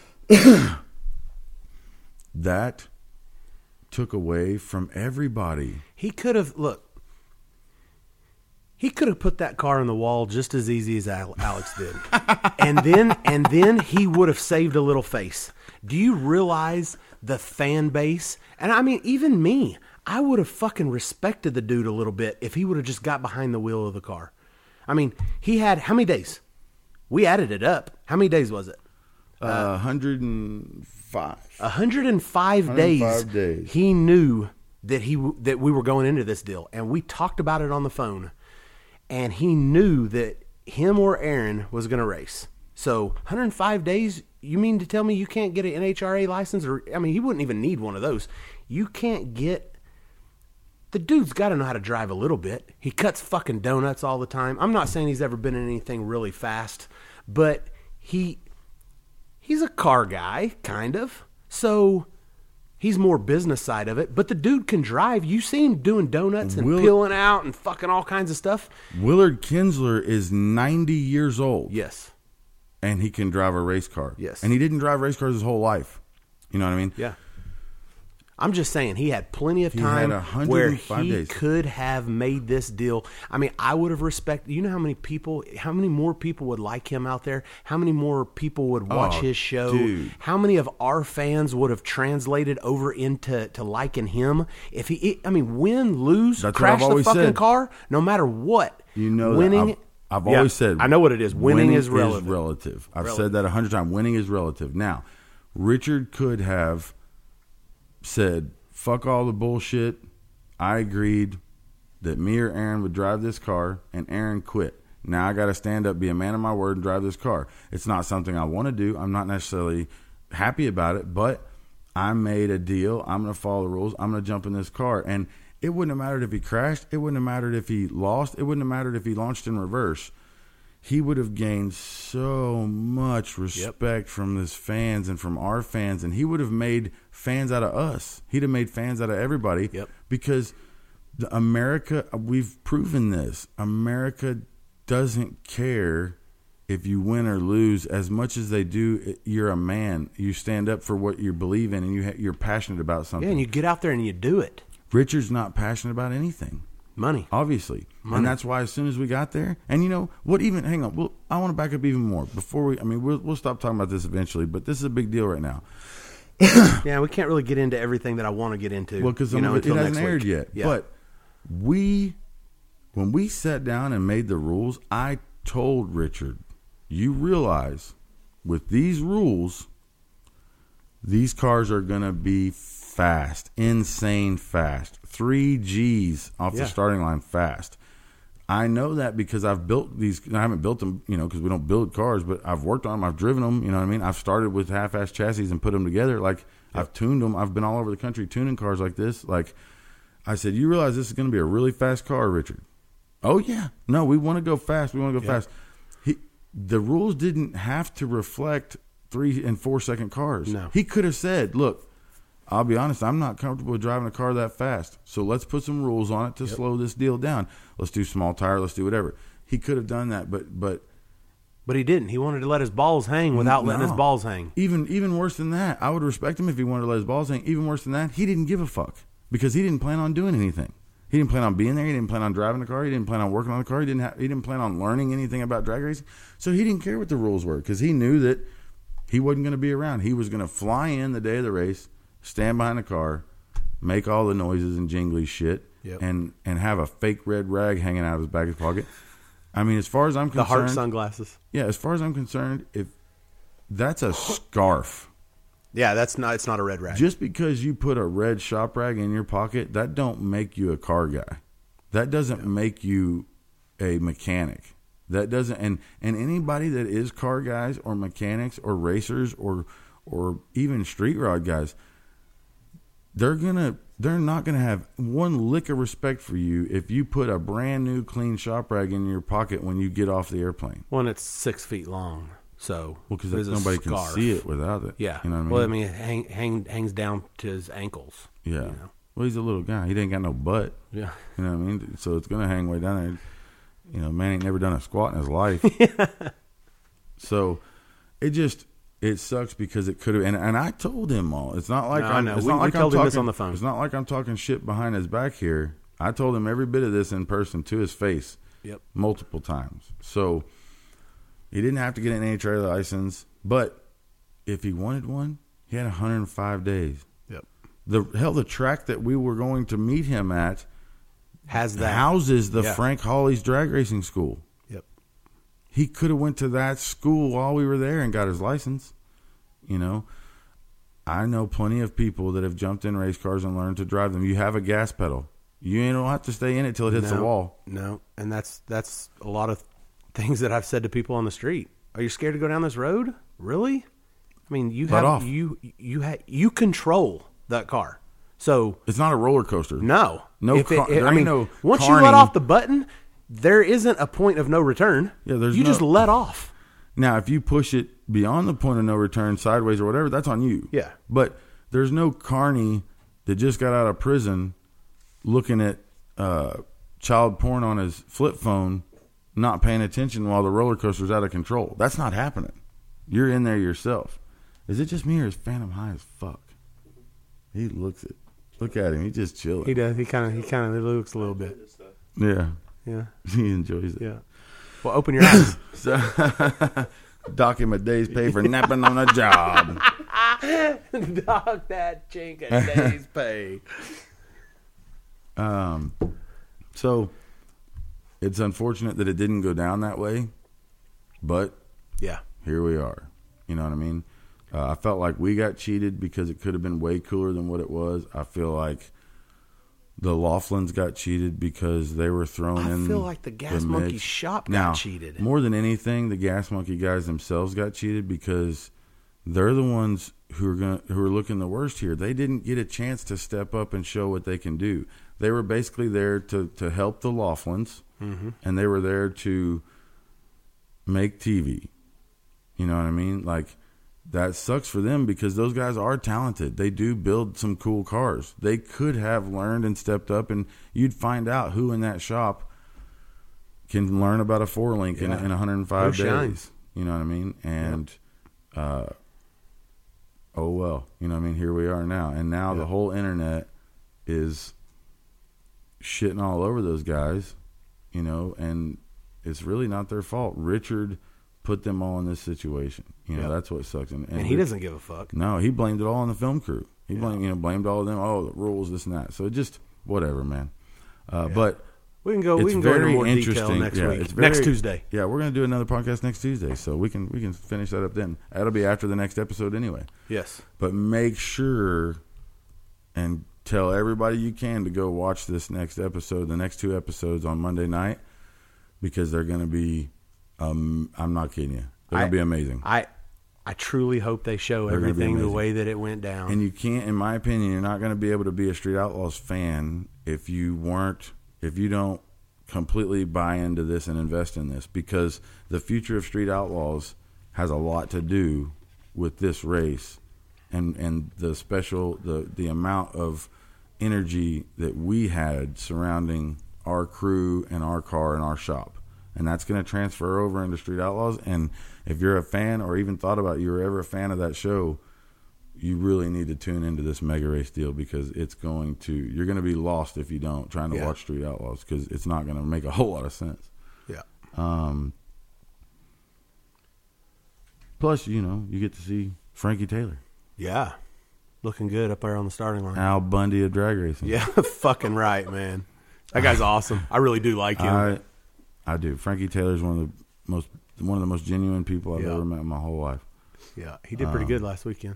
[SPEAKER 2] that took away from everybody.
[SPEAKER 4] He could have, look, he could have put that car on the wall just as easy as Alex did. and then and then he would have saved a little face. Do you realize the fan base? And I mean, even me, I would have fucking respected the dude a little bit if he would have just got behind the wheel of the car. I mean, he had, how many days? We added it up. How many days was it?
[SPEAKER 2] Uh, one hundred five.
[SPEAKER 4] one hundred five days,
[SPEAKER 2] days.
[SPEAKER 4] He knew that he that we were going into this deal, and we talked about it on the phone. And he knew that him or Aaron was going to race. So one hundred five days. You mean to tell me you can't get an N H R A license? Or I mean, he wouldn't even need one of those. You can't get. The dude's got to know how to drive a little bit. He cuts fucking donuts all the time. I'm not saying he's ever been in anything really fast, but he. He's a car guy, kind of. So he's more business side of it. But the dude can drive. You see him doing donuts and
[SPEAKER 2] Will,
[SPEAKER 4] peeling out and fucking all kinds of stuff.
[SPEAKER 2] Willard Kinsler is ninety years old.
[SPEAKER 4] Yes.
[SPEAKER 2] And he can drive a race car.
[SPEAKER 4] Yes.
[SPEAKER 2] And he didn't drive race cars his whole life. You know what I mean?
[SPEAKER 4] Yeah. I'm just saying he had plenty of
[SPEAKER 2] He
[SPEAKER 4] time
[SPEAKER 2] had
[SPEAKER 4] where he
[SPEAKER 2] days.
[SPEAKER 4] could have made this deal. I mean, I would have respected. You know how many people, how many more people would like him out there? How many more people would watch
[SPEAKER 2] Oh,
[SPEAKER 4] his show?
[SPEAKER 2] dude.
[SPEAKER 4] How many of our fans would have translated over into to liking him? If he, I mean, win, lose,
[SPEAKER 2] That's what
[SPEAKER 4] crash
[SPEAKER 2] I've
[SPEAKER 4] the
[SPEAKER 2] always
[SPEAKER 4] fucking
[SPEAKER 2] said.
[SPEAKER 4] car, no matter what.
[SPEAKER 2] You know that.
[SPEAKER 4] winning.
[SPEAKER 2] I've, I've
[SPEAKER 4] Yeah,
[SPEAKER 2] always said.
[SPEAKER 4] I know what it is. Winning, is relative.
[SPEAKER 2] relative. I've
[SPEAKER 4] Relative.
[SPEAKER 2] said that a hundred times. Winning is relative. Now, Richard could have said, fuck all the bullshit. I agreed that me or Aaron would drive this car, and Aaron quit. Now I got to stand up, be a man of my word, and drive this car. It's not something I want to do. I'm not necessarily happy about it, but I made a deal. I'm going to follow the rules. I'm going to jump in this car. And it wouldn't have mattered if he crashed. It wouldn't have mattered if he lost. It wouldn't have mattered if he launched in reverse. He would have gained so much respect yep. from his fans and from our fans, and he would have made fans out of us. He'd have made fans out of everybody
[SPEAKER 4] yep.
[SPEAKER 2] because the America, we've proven this. America doesn't care if you win or lose as much as they do. You're a man. You stand up for what you believe in, and you ha- you're passionate about something.
[SPEAKER 4] Yeah, and you get out there and you do it.
[SPEAKER 2] Richard's not passionate about anything.
[SPEAKER 4] Money.
[SPEAKER 2] Obviously.
[SPEAKER 4] Money.
[SPEAKER 2] And that's why as soon as we got there, and you know, what even, hang on, we'll, I want to back up even more. Before we, I mean, we'll, we'll stop talking about this eventually, but this is a big deal right now.
[SPEAKER 4] Yeah, we can't really get into everything that I want to get into.
[SPEAKER 2] Well, because
[SPEAKER 4] you know,
[SPEAKER 2] it hasn't
[SPEAKER 4] next
[SPEAKER 2] aired
[SPEAKER 4] week.
[SPEAKER 2] yet.
[SPEAKER 4] Yeah.
[SPEAKER 2] But we, when we sat down and made the rules, I told Richard, you realize with these rules, these cars are going to be fast, insane fast. Three G's off
[SPEAKER 4] Yeah.
[SPEAKER 2] the starting line fast. I know that because I've built these. I haven't built them, you know, because we don't build cars, but I've worked on them. I've driven them. You know what I mean? I've started with half-ass chassis and put them together. Like yep. I've tuned them. I've been all over the country tuning cars like this. Like I said, you realize this is going to be a really fast car, Richard? Oh yeah. No, we want to go fast. We want to go yep. fast. He, the rules didn't have to reflect three and four second cars.
[SPEAKER 4] No.
[SPEAKER 2] He could have said, "Look, I'll be honest, I'm not comfortable driving a car that fast. So let's put some rules on it to yep. slow this deal down. Let's do small tire. Let's do whatever." He could have done that, but but
[SPEAKER 4] but he didn't. He wanted to let his balls hang without letting
[SPEAKER 2] no.
[SPEAKER 4] his balls hang.
[SPEAKER 2] Even even worse than that, I would respect him if he wanted to let his balls hang. Even worse than that, he didn't give a fuck because he didn't plan on doing anything. He didn't plan on being there. He didn't plan on driving the car. He didn't plan on working on the car. He didn't. Ha- he didn't plan on learning anything about drag racing. So he didn't care what the rules were because he knew that he wasn't going to be around. He was going to fly in the day of the race, stand behind the car, make all the noises and jingly shit,
[SPEAKER 4] yep.
[SPEAKER 2] and and have a fake red rag hanging out of his back of his pocket. I mean, as far as I'm concerned,
[SPEAKER 4] the heart sunglasses.
[SPEAKER 2] Yeah, as far as I'm concerned, if that's a scarf.
[SPEAKER 4] Yeah, that's not. It's not a red rag.
[SPEAKER 2] Just because you put a red shop rag in your pocket, that don't make you a car guy. That doesn't yeah. make you a mechanic. That doesn't. And and anybody that is car guys or mechanics or racers or or even street rod guys, they're gonna they're not gonna have one lick of respect for you if you put a brand new clean shop rag in your pocket when you get off the airplane.
[SPEAKER 4] One that's six feet long. So,
[SPEAKER 2] well, because nobody can see it without it.
[SPEAKER 4] Yeah,
[SPEAKER 2] you know what I mean.
[SPEAKER 4] Well, I mean, it hang, hang, hangs down to his ankles.
[SPEAKER 2] Yeah.
[SPEAKER 4] You know?
[SPEAKER 2] Well, he's a little guy. He ain't got no butt.
[SPEAKER 4] Yeah.
[SPEAKER 2] You know what I mean. So it's gonna hang way down there. You know, man ain't never done a squat in his life. So it just it sucks because it could have. And, and I told him all. It's not like
[SPEAKER 4] no,
[SPEAKER 2] I'm.
[SPEAKER 4] I know.
[SPEAKER 2] It's
[SPEAKER 4] we,
[SPEAKER 2] not
[SPEAKER 4] we
[SPEAKER 2] like
[SPEAKER 4] told
[SPEAKER 2] I'm
[SPEAKER 4] him
[SPEAKER 2] talking,
[SPEAKER 4] this on the phone.
[SPEAKER 2] It's not like I'm talking shit behind his back here. I told him every bit of this in person to his face.
[SPEAKER 4] Yep.
[SPEAKER 2] Multiple times. So he didn't have to get an N H R A license. But if he wanted one, he had one hundred five days.
[SPEAKER 4] Yep.
[SPEAKER 2] The hell, the track that we were going to meet him at
[SPEAKER 4] has that
[SPEAKER 2] houses the
[SPEAKER 4] yeah.
[SPEAKER 2] Frank Hawley's drag racing school.
[SPEAKER 4] Yep.
[SPEAKER 2] He could have went to that school while we were there and got his license. You know, I know plenty of people that have jumped in race cars and learned to drive them. You have a gas pedal. You don't have to stay in it till it hits
[SPEAKER 4] no,
[SPEAKER 2] the wall.
[SPEAKER 4] No, and that's that's a lot of things that I've said to people on the street. Are you scared to go down this road? Really? I mean, you
[SPEAKER 2] Let
[SPEAKER 4] have
[SPEAKER 2] off.
[SPEAKER 4] you you ha- you control that car. So
[SPEAKER 2] it's not a roller coaster.
[SPEAKER 4] No,
[SPEAKER 2] no.
[SPEAKER 4] If it,
[SPEAKER 2] Car-
[SPEAKER 4] it, I mean,
[SPEAKER 2] no
[SPEAKER 4] once
[SPEAKER 2] carning.
[SPEAKER 4] you let off the button, there isn't a point of no return.
[SPEAKER 2] Yeah, there's
[SPEAKER 4] you
[SPEAKER 2] no,
[SPEAKER 4] just let off.
[SPEAKER 2] Now, if you push it beyond the point of no return, sideways or whatever, that's on you.
[SPEAKER 4] Yeah,
[SPEAKER 2] but there's no carny that just got out of prison looking at uh, child porn on his flip phone, not paying attention while the roller coaster's out of control. That's not happening. You're in there yourself. Is it just me or is Phantom high as fuck? He looks it. Look at him. He's just chilling.
[SPEAKER 4] He does. He kind of. He kind of looks a little bit.
[SPEAKER 2] Yeah.
[SPEAKER 4] Yeah.
[SPEAKER 2] He enjoys it.
[SPEAKER 4] Yeah. Well, open your eyes.
[SPEAKER 2] So, dock him a day's pay for napping on a job.
[SPEAKER 4] Dock that chink a day's pay.
[SPEAKER 2] Um. So it's unfortunate that it didn't go down that way, but
[SPEAKER 4] yeah,
[SPEAKER 2] here we are. You know what I mean? Uh, I felt like we got cheated because it could have been way cooler than what it was. I feel like the Laughlins got cheated because they were thrown
[SPEAKER 4] I
[SPEAKER 2] in.
[SPEAKER 4] I feel like the Gas
[SPEAKER 2] the
[SPEAKER 4] Monkey
[SPEAKER 2] mix.
[SPEAKER 4] shop got
[SPEAKER 2] now,
[SPEAKER 4] cheated.
[SPEAKER 2] More than anything, the Gas Monkey guys themselves got cheated because they're the ones who are going who are looking the worst here. They didn't get a chance to step up and show what they can do. They were basically there to, to help the Laughlins,
[SPEAKER 4] mm-hmm.
[SPEAKER 2] and they were there to make T V. You know what I mean? Like, that sucks for them because those guys are talented. They do build some cool cars. They could have learned and stepped up, and you'd find out who in that shop can learn about a four link
[SPEAKER 4] yeah.
[SPEAKER 2] in, in one hundred five
[SPEAKER 4] Who
[SPEAKER 2] days.
[SPEAKER 4] shines?
[SPEAKER 2] You know what I mean? And, yeah. uh, oh well. You know what I mean? Here we are now. And now yeah. the whole internet is shitting all over those guys, you know, and it's really not their fault. Richard put them all in this situation. You know,
[SPEAKER 4] yep.
[SPEAKER 2] that's what sucks. And, and,
[SPEAKER 4] and he doesn't give a fuck.
[SPEAKER 2] No, he blamed it all on the film crew. He
[SPEAKER 4] yeah.
[SPEAKER 2] blamed, you know, blamed all of them. Oh, the rules, this and that. So just whatever, man. Uh,
[SPEAKER 4] yeah.
[SPEAKER 2] But
[SPEAKER 4] we can go.
[SPEAKER 2] it's
[SPEAKER 4] We can go
[SPEAKER 2] very
[SPEAKER 4] into more
[SPEAKER 2] interesting.
[SPEAKER 4] detail next
[SPEAKER 2] yeah,
[SPEAKER 4] week.
[SPEAKER 2] It's very,
[SPEAKER 4] next Tuesday.
[SPEAKER 2] Yeah, we're gonna do another podcast next Tuesday, so we can we can finish that up then. That'll be after the next episode anyway.
[SPEAKER 4] Yes.
[SPEAKER 2] But make sure and tell everybody you can to go watch this next episode, the next two episodes on Monday night. because they're going to be. Um, I'm not kidding you. They're
[SPEAKER 4] I-
[SPEAKER 2] going to be amazing.
[SPEAKER 4] I I truly hope they show
[SPEAKER 2] They're gonna be
[SPEAKER 4] everything the
[SPEAKER 2] amazing.
[SPEAKER 4] way that it went down.
[SPEAKER 2] And you can't, in my opinion, you're not going to be able to be a Street Outlaws fan if you weren't, if you don't completely buy into this and invest in this, because the future of Street Outlaws has a lot to do with this race and, and the special, the, the amount of energy that we had surrounding our crew and our car and our shop. And that's going to transfer over into Street Outlaws. And if you're a fan or even thought about you were ever a fan of that show, you really need to tune into this mega race deal, because it's going to, you're going to be lost if you don't, trying to
[SPEAKER 4] Yeah.
[SPEAKER 2] watch Street Outlaws, because it's not going to make a whole lot of sense.
[SPEAKER 4] yeah.
[SPEAKER 2] Um, plus, you know, you get to see Frankie Taylor,
[SPEAKER 4] Yeah. Looking good up there on the starting line.
[SPEAKER 2] Al Bundy of drag racing.
[SPEAKER 4] Yeah, fucking right, man. That guy's awesome. I really do like him.
[SPEAKER 2] I, I do. Frankie Taylor's one of the most, one of the most genuine people I've
[SPEAKER 4] Yeah.
[SPEAKER 2] ever met in my whole life.
[SPEAKER 4] yeah, he did pretty
[SPEAKER 2] Um,
[SPEAKER 4] good last weekend.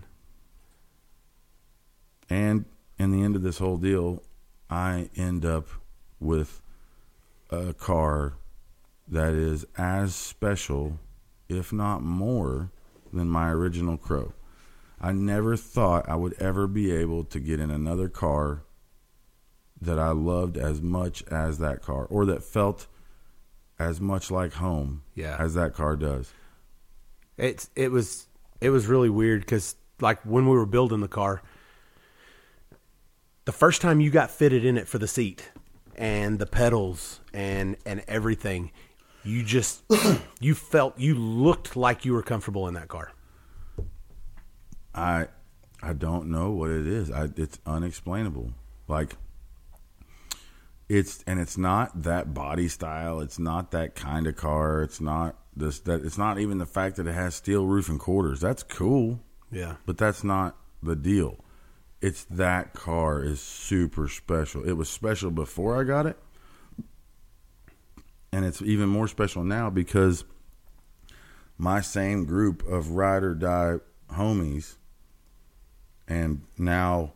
[SPEAKER 2] And in the end of this whole deal, I end up with a car that is as special, if not more, than my original Crow. I never thought I would ever be able to get in another car that I loved as much as that car, or that felt as much like home
[SPEAKER 4] Yeah.
[SPEAKER 2] as that car does.
[SPEAKER 4] It's it was it was really weird because like when we were building the car, the first time you got fitted in it for the seat and the pedals and and everything, you just you felt you looked like you were comfortable in that car.
[SPEAKER 2] I I don't know what it is. I it's unexplainable. Like it's and it's not that body style. It's not that kind of car. It's not this that it's not even the fact that it has steel roof and quarters. That's cool,
[SPEAKER 4] Yeah.
[SPEAKER 2] but that's not the deal. It's that car is super special. It was special before I got it, and it's even more special now because my same group of ride or die homies and now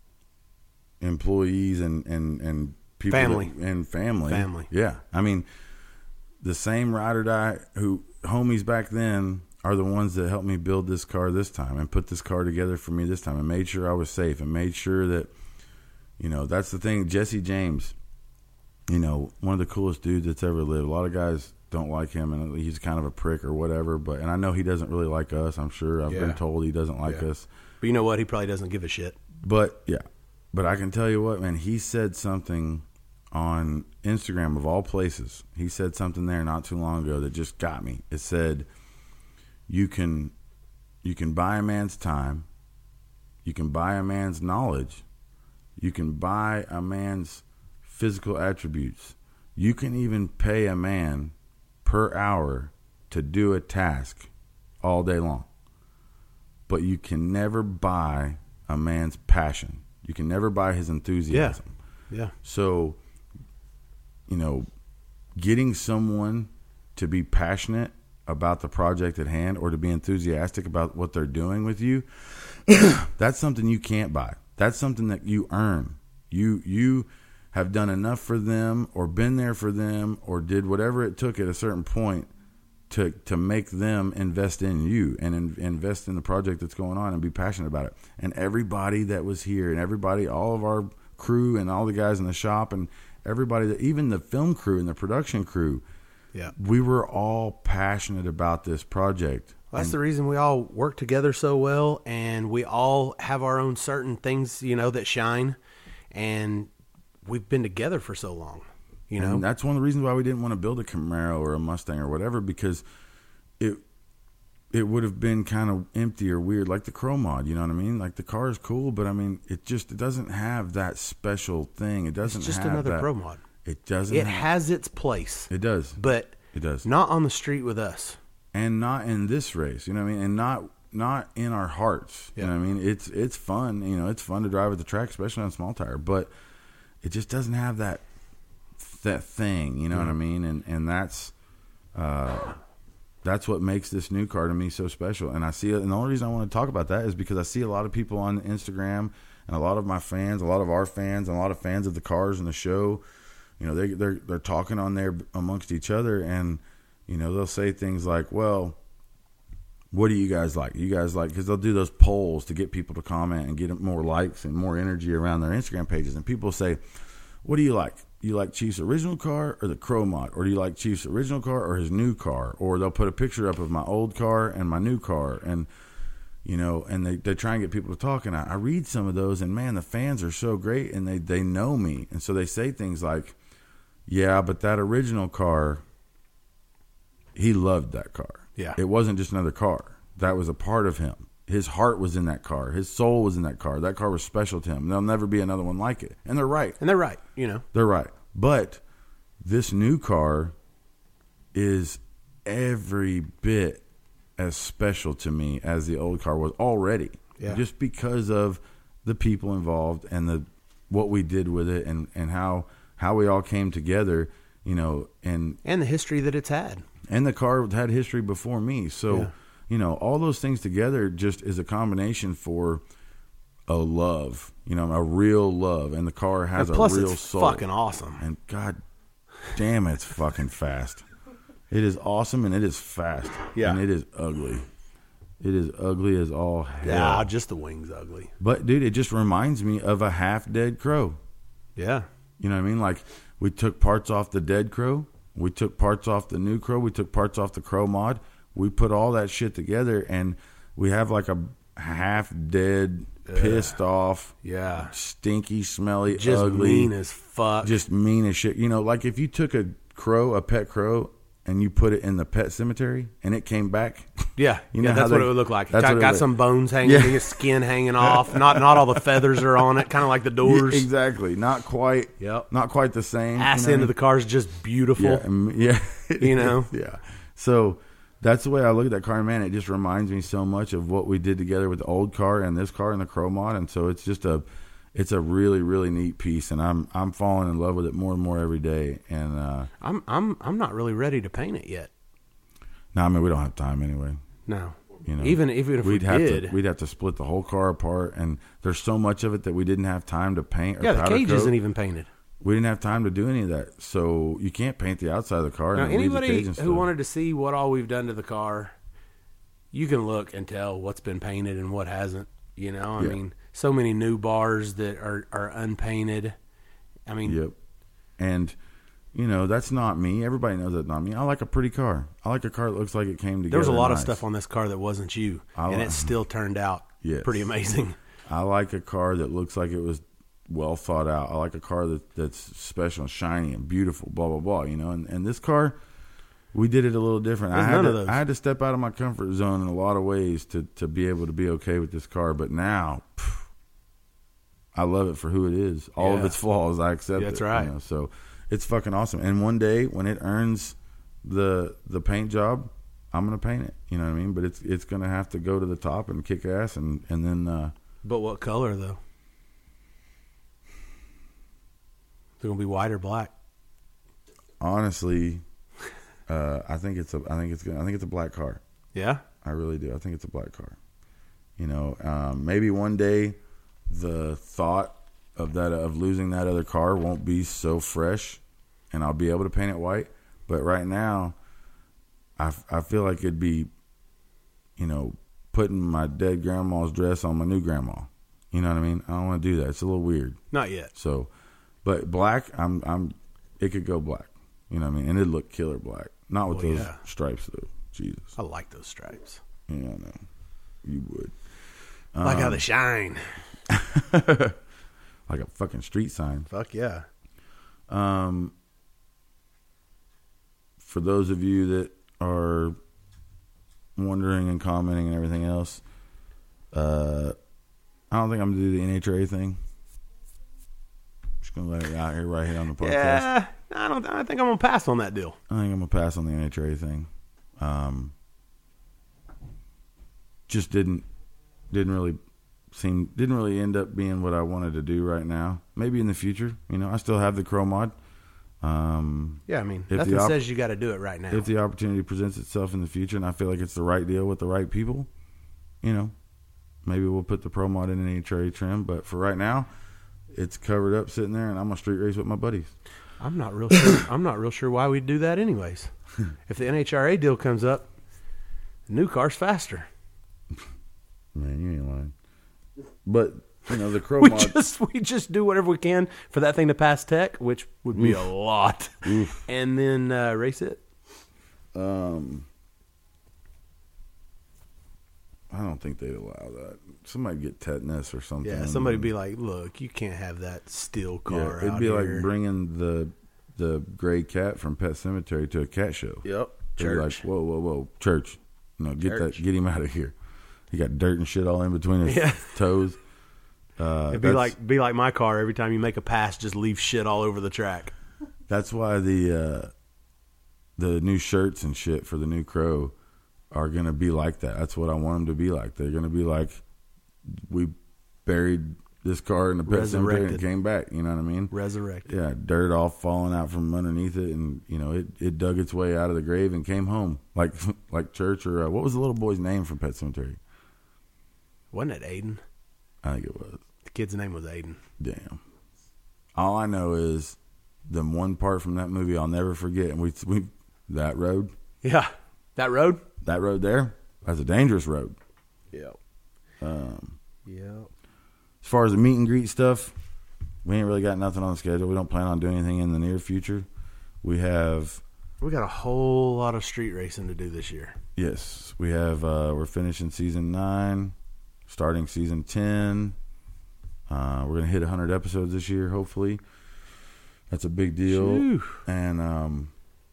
[SPEAKER 2] employees and, and, and people
[SPEAKER 4] Family.
[SPEAKER 2] that, and family.
[SPEAKER 4] Family.
[SPEAKER 2] Yeah. I mean, the same ride or die who homies back then are the ones that helped me build this car this time and put this car together for me this time and made sure I was safe and made sure that, you know, that's the thing. Jesse James, you know, one of the coolest dudes that's ever lived. A lot of guys don't like him and he's kind of a prick or whatever, but, and I know he doesn't really like us. I'm sure I've
[SPEAKER 4] Yeah.
[SPEAKER 2] been told he doesn't like
[SPEAKER 4] Yeah.
[SPEAKER 2] us,
[SPEAKER 4] But you know what? He probably doesn't give a shit.
[SPEAKER 2] but yeah, but I can tell you what, man, he said something on Instagram of all places. He said something there not too long ago that just got me. It said, you can, you can buy a man's time. You can buy a man's knowledge. You can buy a man's physical attributes. You can even pay a man per hour to do a task all day long. But you can never buy a man's passion. You can never buy his enthusiasm.
[SPEAKER 4] Yeah.
[SPEAKER 2] So, you know, getting someone to be passionate about the project at hand or to be enthusiastic about what they're doing with you, that's something you can't buy. That's something that you earn. You you have done enough for them or been there for them or did whatever it took at a certain point to to make them invest in you and in, invest in the project that's going on and be passionate about it. And everybody that was here and everybody, all of our crew and all the guys in the shop and everybody, that even the film crew and the production crew,
[SPEAKER 4] Yeah.
[SPEAKER 2] we were all passionate about this project.
[SPEAKER 4] That's
[SPEAKER 2] And
[SPEAKER 4] the reason we all work together so well, and we all have our own certain things, you know, that shine, and we've been together for so long, you know.
[SPEAKER 2] And that's one of the reasons why we didn't want to build a Camaro or a Mustang or whatever, because it it would have been kind of empty or weird, like the Crow Mod. You know what I mean? Like the car is cool, but I mean, it just it doesn't have that special thing. It doesn't
[SPEAKER 4] It's just
[SPEAKER 2] have
[SPEAKER 4] another
[SPEAKER 2] that,
[SPEAKER 4] Pro Mod.
[SPEAKER 2] It doesn't.
[SPEAKER 4] It
[SPEAKER 2] have,
[SPEAKER 4] has its place,
[SPEAKER 2] It does.
[SPEAKER 4] but
[SPEAKER 2] It does.
[SPEAKER 4] not on the street with us.
[SPEAKER 2] And not in this race. You know what I mean? And not not in our hearts. You
[SPEAKER 4] Yeah.
[SPEAKER 2] know what I mean? It's it's fun. You know, it's fun to drive at the track, especially on small tire. But it just doesn't have that that thing. You know what I mean? And and that's uh, that's what makes this new car to me so special. And I see it. And the only reason I want to talk about that is because I see a lot of people on Instagram and a lot of my fans, a lot of our fans, and a lot of fans of the cars and the show, you know, they they're they're talking on there amongst each other, and you know, they'll say things like, well, what do you guys like? You guys like, because they'll do those polls to get people to comment and get more likes and more energy around their Instagram pages. And people say, what do you like? You like Chief's original car or the Crow Mod? Or do you like Chief's original car or his new car? Or they'll put a picture up of my old car and my new car. And, you know, and they, they try and get people to talk. And I, I read some of those, and man, the fans are so great, and they, they know me. And so they say things like, yeah, but that original car, he loved that car.
[SPEAKER 4] Yeah.
[SPEAKER 2] It wasn't just another car. That was a part of him. His heart was in that car. His soul was in that car. That car was special to him. There'll never be another one like it. And they're right.
[SPEAKER 4] And they're right, you know.
[SPEAKER 2] They're right. But this new car is every bit as special to me as the old car was already.
[SPEAKER 4] Yeah.
[SPEAKER 2] Just because of the people involved and the what we did with it, and, and how how we all came together, you know, and
[SPEAKER 4] And the history that it's had.
[SPEAKER 2] and the car had history before me. So,
[SPEAKER 4] Yeah.
[SPEAKER 2] you know, all those things together just is a combination for a love, you know, a real love. And the car has
[SPEAKER 4] And plus,
[SPEAKER 2] a real
[SPEAKER 4] it's
[SPEAKER 2] soul.
[SPEAKER 4] fucking awesome.
[SPEAKER 2] And God damn, it's fucking fast. It is awesome, and it is fast.
[SPEAKER 4] Yeah.
[SPEAKER 2] And it is ugly. It is ugly as all hell.
[SPEAKER 4] Yeah, just the wings ugly.
[SPEAKER 2] But, dude, it just reminds me of a half-dead Crow.
[SPEAKER 4] Yeah.
[SPEAKER 2] You know what I mean? Like, we took parts off the dead Crow. We took parts off the new Crow. We took parts off the Crow Mod. We put all that shit together, and we have like a half-dead, pissed off,
[SPEAKER 4] Yeah.
[SPEAKER 2] stinky, smelly,
[SPEAKER 4] Just
[SPEAKER 2] ugly,
[SPEAKER 4] mean as fuck.
[SPEAKER 2] just mean as shit. You know, like if you took a crow, a pet crow, and you put it in the pet cemetery, and it came back.
[SPEAKER 4] yeah.
[SPEAKER 2] You know
[SPEAKER 4] yeah,
[SPEAKER 2] how
[SPEAKER 4] that's what
[SPEAKER 2] they-
[SPEAKER 4] it would look like. It
[SPEAKER 2] that's
[SPEAKER 4] got,
[SPEAKER 2] what it
[SPEAKER 4] got
[SPEAKER 2] would-
[SPEAKER 4] some bones hanging,
[SPEAKER 2] Yeah.
[SPEAKER 4] his skin hanging off. Not not all the feathers are on it, kind of like the doors.
[SPEAKER 2] Yeah, exactly. Not quite.
[SPEAKER 4] Yep.
[SPEAKER 2] Not quite the same.
[SPEAKER 4] Ass
[SPEAKER 2] you know
[SPEAKER 4] end
[SPEAKER 2] what
[SPEAKER 4] of the car is just beautiful.
[SPEAKER 2] Yeah, and- yeah.
[SPEAKER 4] You know?
[SPEAKER 2] Yeah. So that's the way I look at that car, man. It just reminds me so much of what we did together with the old car and this car and the Crow Mod, and so it's just a, it's a really really neat piece, and I'm I'm falling in love with it more and more every day. And uh,
[SPEAKER 4] I'm I'm I'm not really ready to paint it yet.
[SPEAKER 2] no, I mean we don't have time anyway.
[SPEAKER 4] No.
[SPEAKER 2] You know,
[SPEAKER 4] even even if
[SPEAKER 2] we'd
[SPEAKER 4] we
[SPEAKER 2] have
[SPEAKER 4] did,
[SPEAKER 2] to we'd have to split the whole car apart, and there's so much of it that we didn't have time to paint. Or
[SPEAKER 4] yeah, the
[SPEAKER 2] powder
[SPEAKER 4] cage
[SPEAKER 2] coat.
[SPEAKER 4] isn't even painted.
[SPEAKER 2] We didn't have time to do any of that, so you can't paint the outside of the car.
[SPEAKER 4] Now,
[SPEAKER 2] and then leave the
[SPEAKER 4] anybody
[SPEAKER 2] cage and
[SPEAKER 4] who
[SPEAKER 2] stuff.
[SPEAKER 4] wanted to see what all we've done to the car, you can look and tell what's been painted and what hasn't. You know, I
[SPEAKER 2] Yeah.
[SPEAKER 4] mean, so many new bars that are, are unpainted. I mean,
[SPEAKER 2] Yep. And, you know, that's not me. Everybody knows that's not me. I like a pretty car. I like a car that looks like it came together.
[SPEAKER 4] there was a lot of
[SPEAKER 2] nice.
[SPEAKER 4] stuff on this car that wasn't you,
[SPEAKER 2] I
[SPEAKER 4] and
[SPEAKER 2] li-
[SPEAKER 4] it still turned out
[SPEAKER 2] Yes.
[SPEAKER 4] pretty amazing.
[SPEAKER 2] I like a car that looks like it was well thought out. I like a car that, that's special and shiny and beautiful, blah, blah, blah, you know. And, and this car, we did it a little different.
[SPEAKER 4] There's
[SPEAKER 2] I had,
[SPEAKER 4] none
[SPEAKER 2] to,
[SPEAKER 4] of those.
[SPEAKER 2] I had to step out of my comfort zone in a lot of ways to, to be able to be okay with this car. But now, pff, I love it for who it is. All of
[SPEAKER 4] Yeah.
[SPEAKER 2] its flaws, I accept
[SPEAKER 4] That's
[SPEAKER 2] it.
[SPEAKER 4] right.
[SPEAKER 2] You know? So it's fucking awesome. And one day when it earns the the paint job, I'm gonna paint it. You know what I mean? But it's it's gonna have to go to the top and kick ass, and and then uh,
[SPEAKER 4] But what color though? They're gonna be white or black.
[SPEAKER 2] honestly, uh, I think it's a I think it's gonna, I think it's a black car.
[SPEAKER 4] Yeah,
[SPEAKER 2] I really do. I think it's a black car. You know, um, maybe one day the thought of that of losing that other car won't be so fresh, and I'll be able to paint it white. But right now, I, I feel like it'd be, you know, putting my dead grandma's dress on my new grandma. You know what I mean? I don't want to do that. It's a little weird.
[SPEAKER 4] not yet.
[SPEAKER 2] So, but black, I'm I'm. It could go black. You know what I mean? And it'd look killer black. Not with
[SPEAKER 4] Oh,
[SPEAKER 2] those
[SPEAKER 4] yeah.
[SPEAKER 2] stripes though. Jesus.
[SPEAKER 4] I like those stripes.
[SPEAKER 2] Yeah, I know. You would.
[SPEAKER 4] I like
[SPEAKER 2] Um,
[SPEAKER 4] how they shine.
[SPEAKER 2] Like a fucking street sign.
[SPEAKER 4] Fuck yeah.
[SPEAKER 2] Um, for those of you that are wondering and commenting and everything else, uh, I don't think I'm gonna do the N H R A thing. Just gonna let it out here right here on the podcast.
[SPEAKER 4] Yeah, I don't. I think I'm gonna pass on that deal.
[SPEAKER 2] I think I'm gonna pass on the N H R A thing. Um, just didn't didn't really seem didn't really end up being what I wanted to do right now. Maybe in the future, you know, I still have the Crow Mod. Um,
[SPEAKER 4] Yeah, I mean,
[SPEAKER 2] If
[SPEAKER 4] nothing
[SPEAKER 2] the op-
[SPEAKER 4] says you got to do it right now.
[SPEAKER 2] if the opportunity presents itself in the future, and I feel like it's the right deal with the right people, you know, maybe we'll put the Pro Mod in an N H R A trim. But for right now, it's covered up sitting there, and I'm gonna street race with my buddies.
[SPEAKER 4] I'm not real sure. I'm not real sure why we'd do that, anyways. If the N H R A deal comes up, the new car's faster.
[SPEAKER 2] Man, you ain't lying. But you know the
[SPEAKER 4] We
[SPEAKER 2] Chromod.
[SPEAKER 4] just we just do whatever we can for that thing to pass tech, which would be a lot, and then uh, race it.
[SPEAKER 2] Um, I don't think they'd allow that. Somebody get tetanus or something.
[SPEAKER 4] Yeah, somebody be like, "Look, you can't have that steel
[SPEAKER 2] Yeah,
[SPEAKER 4] car."
[SPEAKER 2] it'd
[SPEAKER 4] out
[SPEAKER 2] be
[SPEAKER 4] here.
[SPEAKER 2] like bringing the the gray cat from Pet Cemetery to a cat show.
[SPEAKER 4] Yep,
[SPEAKER 2] They'd be like,
[SPEAKER 4] church.
[SPEAKER 2] whoa, whoa, whoa, church! No, get
[SPEAKER 4] Church.
[SPEAKER 2] that, get him out of here. He got dirt and shit all in between his
[SPEAKER 4] Yeah.
[SPEAKER 2] toes. Uh,
[SPEAKER 4] It'd be
[SPEAKER 2] that's-
[SPEAKER 4] like be like my car. Every time you make a pass, just leave shit all over the track.
[SPEAKER 2] That's why the uh, the new shirts and shit for the new Crow are gonna be like that. That's what I want them to be like. They're gonna be like, we buried this car in the pet cemetery and it
[SPEAKER 4] Resurrected.
[SPEAKER 2] came back. You know what I mean?
[SPEAKER 4] Resurrected.
[SPEAKER 2] Yeah, dirt all falling out from underneath it, and you know it, it dug its way out of the grave and came home like like Church or uh, what was the little boy's name from Pet Cemetery?
[SPEAKER 4] Wasn't it Aiden?
[SPEAKER 2] I think it was.
[SPEAKER 4] The kid's name was Aiden.
[SPEAKER 2] Damn. All I know is the one part from that movie I'll never forget, and we we that road.
[SPEAKER 4] Yeah, that road.
[SPEAKER 2] That road there, that's a dangerous road.
[SPEAKER 4] Yeah.
[SPEAKER 2] Um,
[SPEAKER 4] Yeah.
[SPEAKER 2] as far as the meet and greet stuff, we ain't really got nothing on the schedule. We don't plan on doing anything in the near future. We have,
[SPEAKER 4] We got a whole lot of street racing to do this year.
[SPEAKER 2] yes, we have, uh, we're finishing season nine, starting season ten. Uh, we're going to hit one hundred episodes this year, hopefully. That's a big deal.
[SPEAKER 4] Phew.
[SPEAKER 2] And um,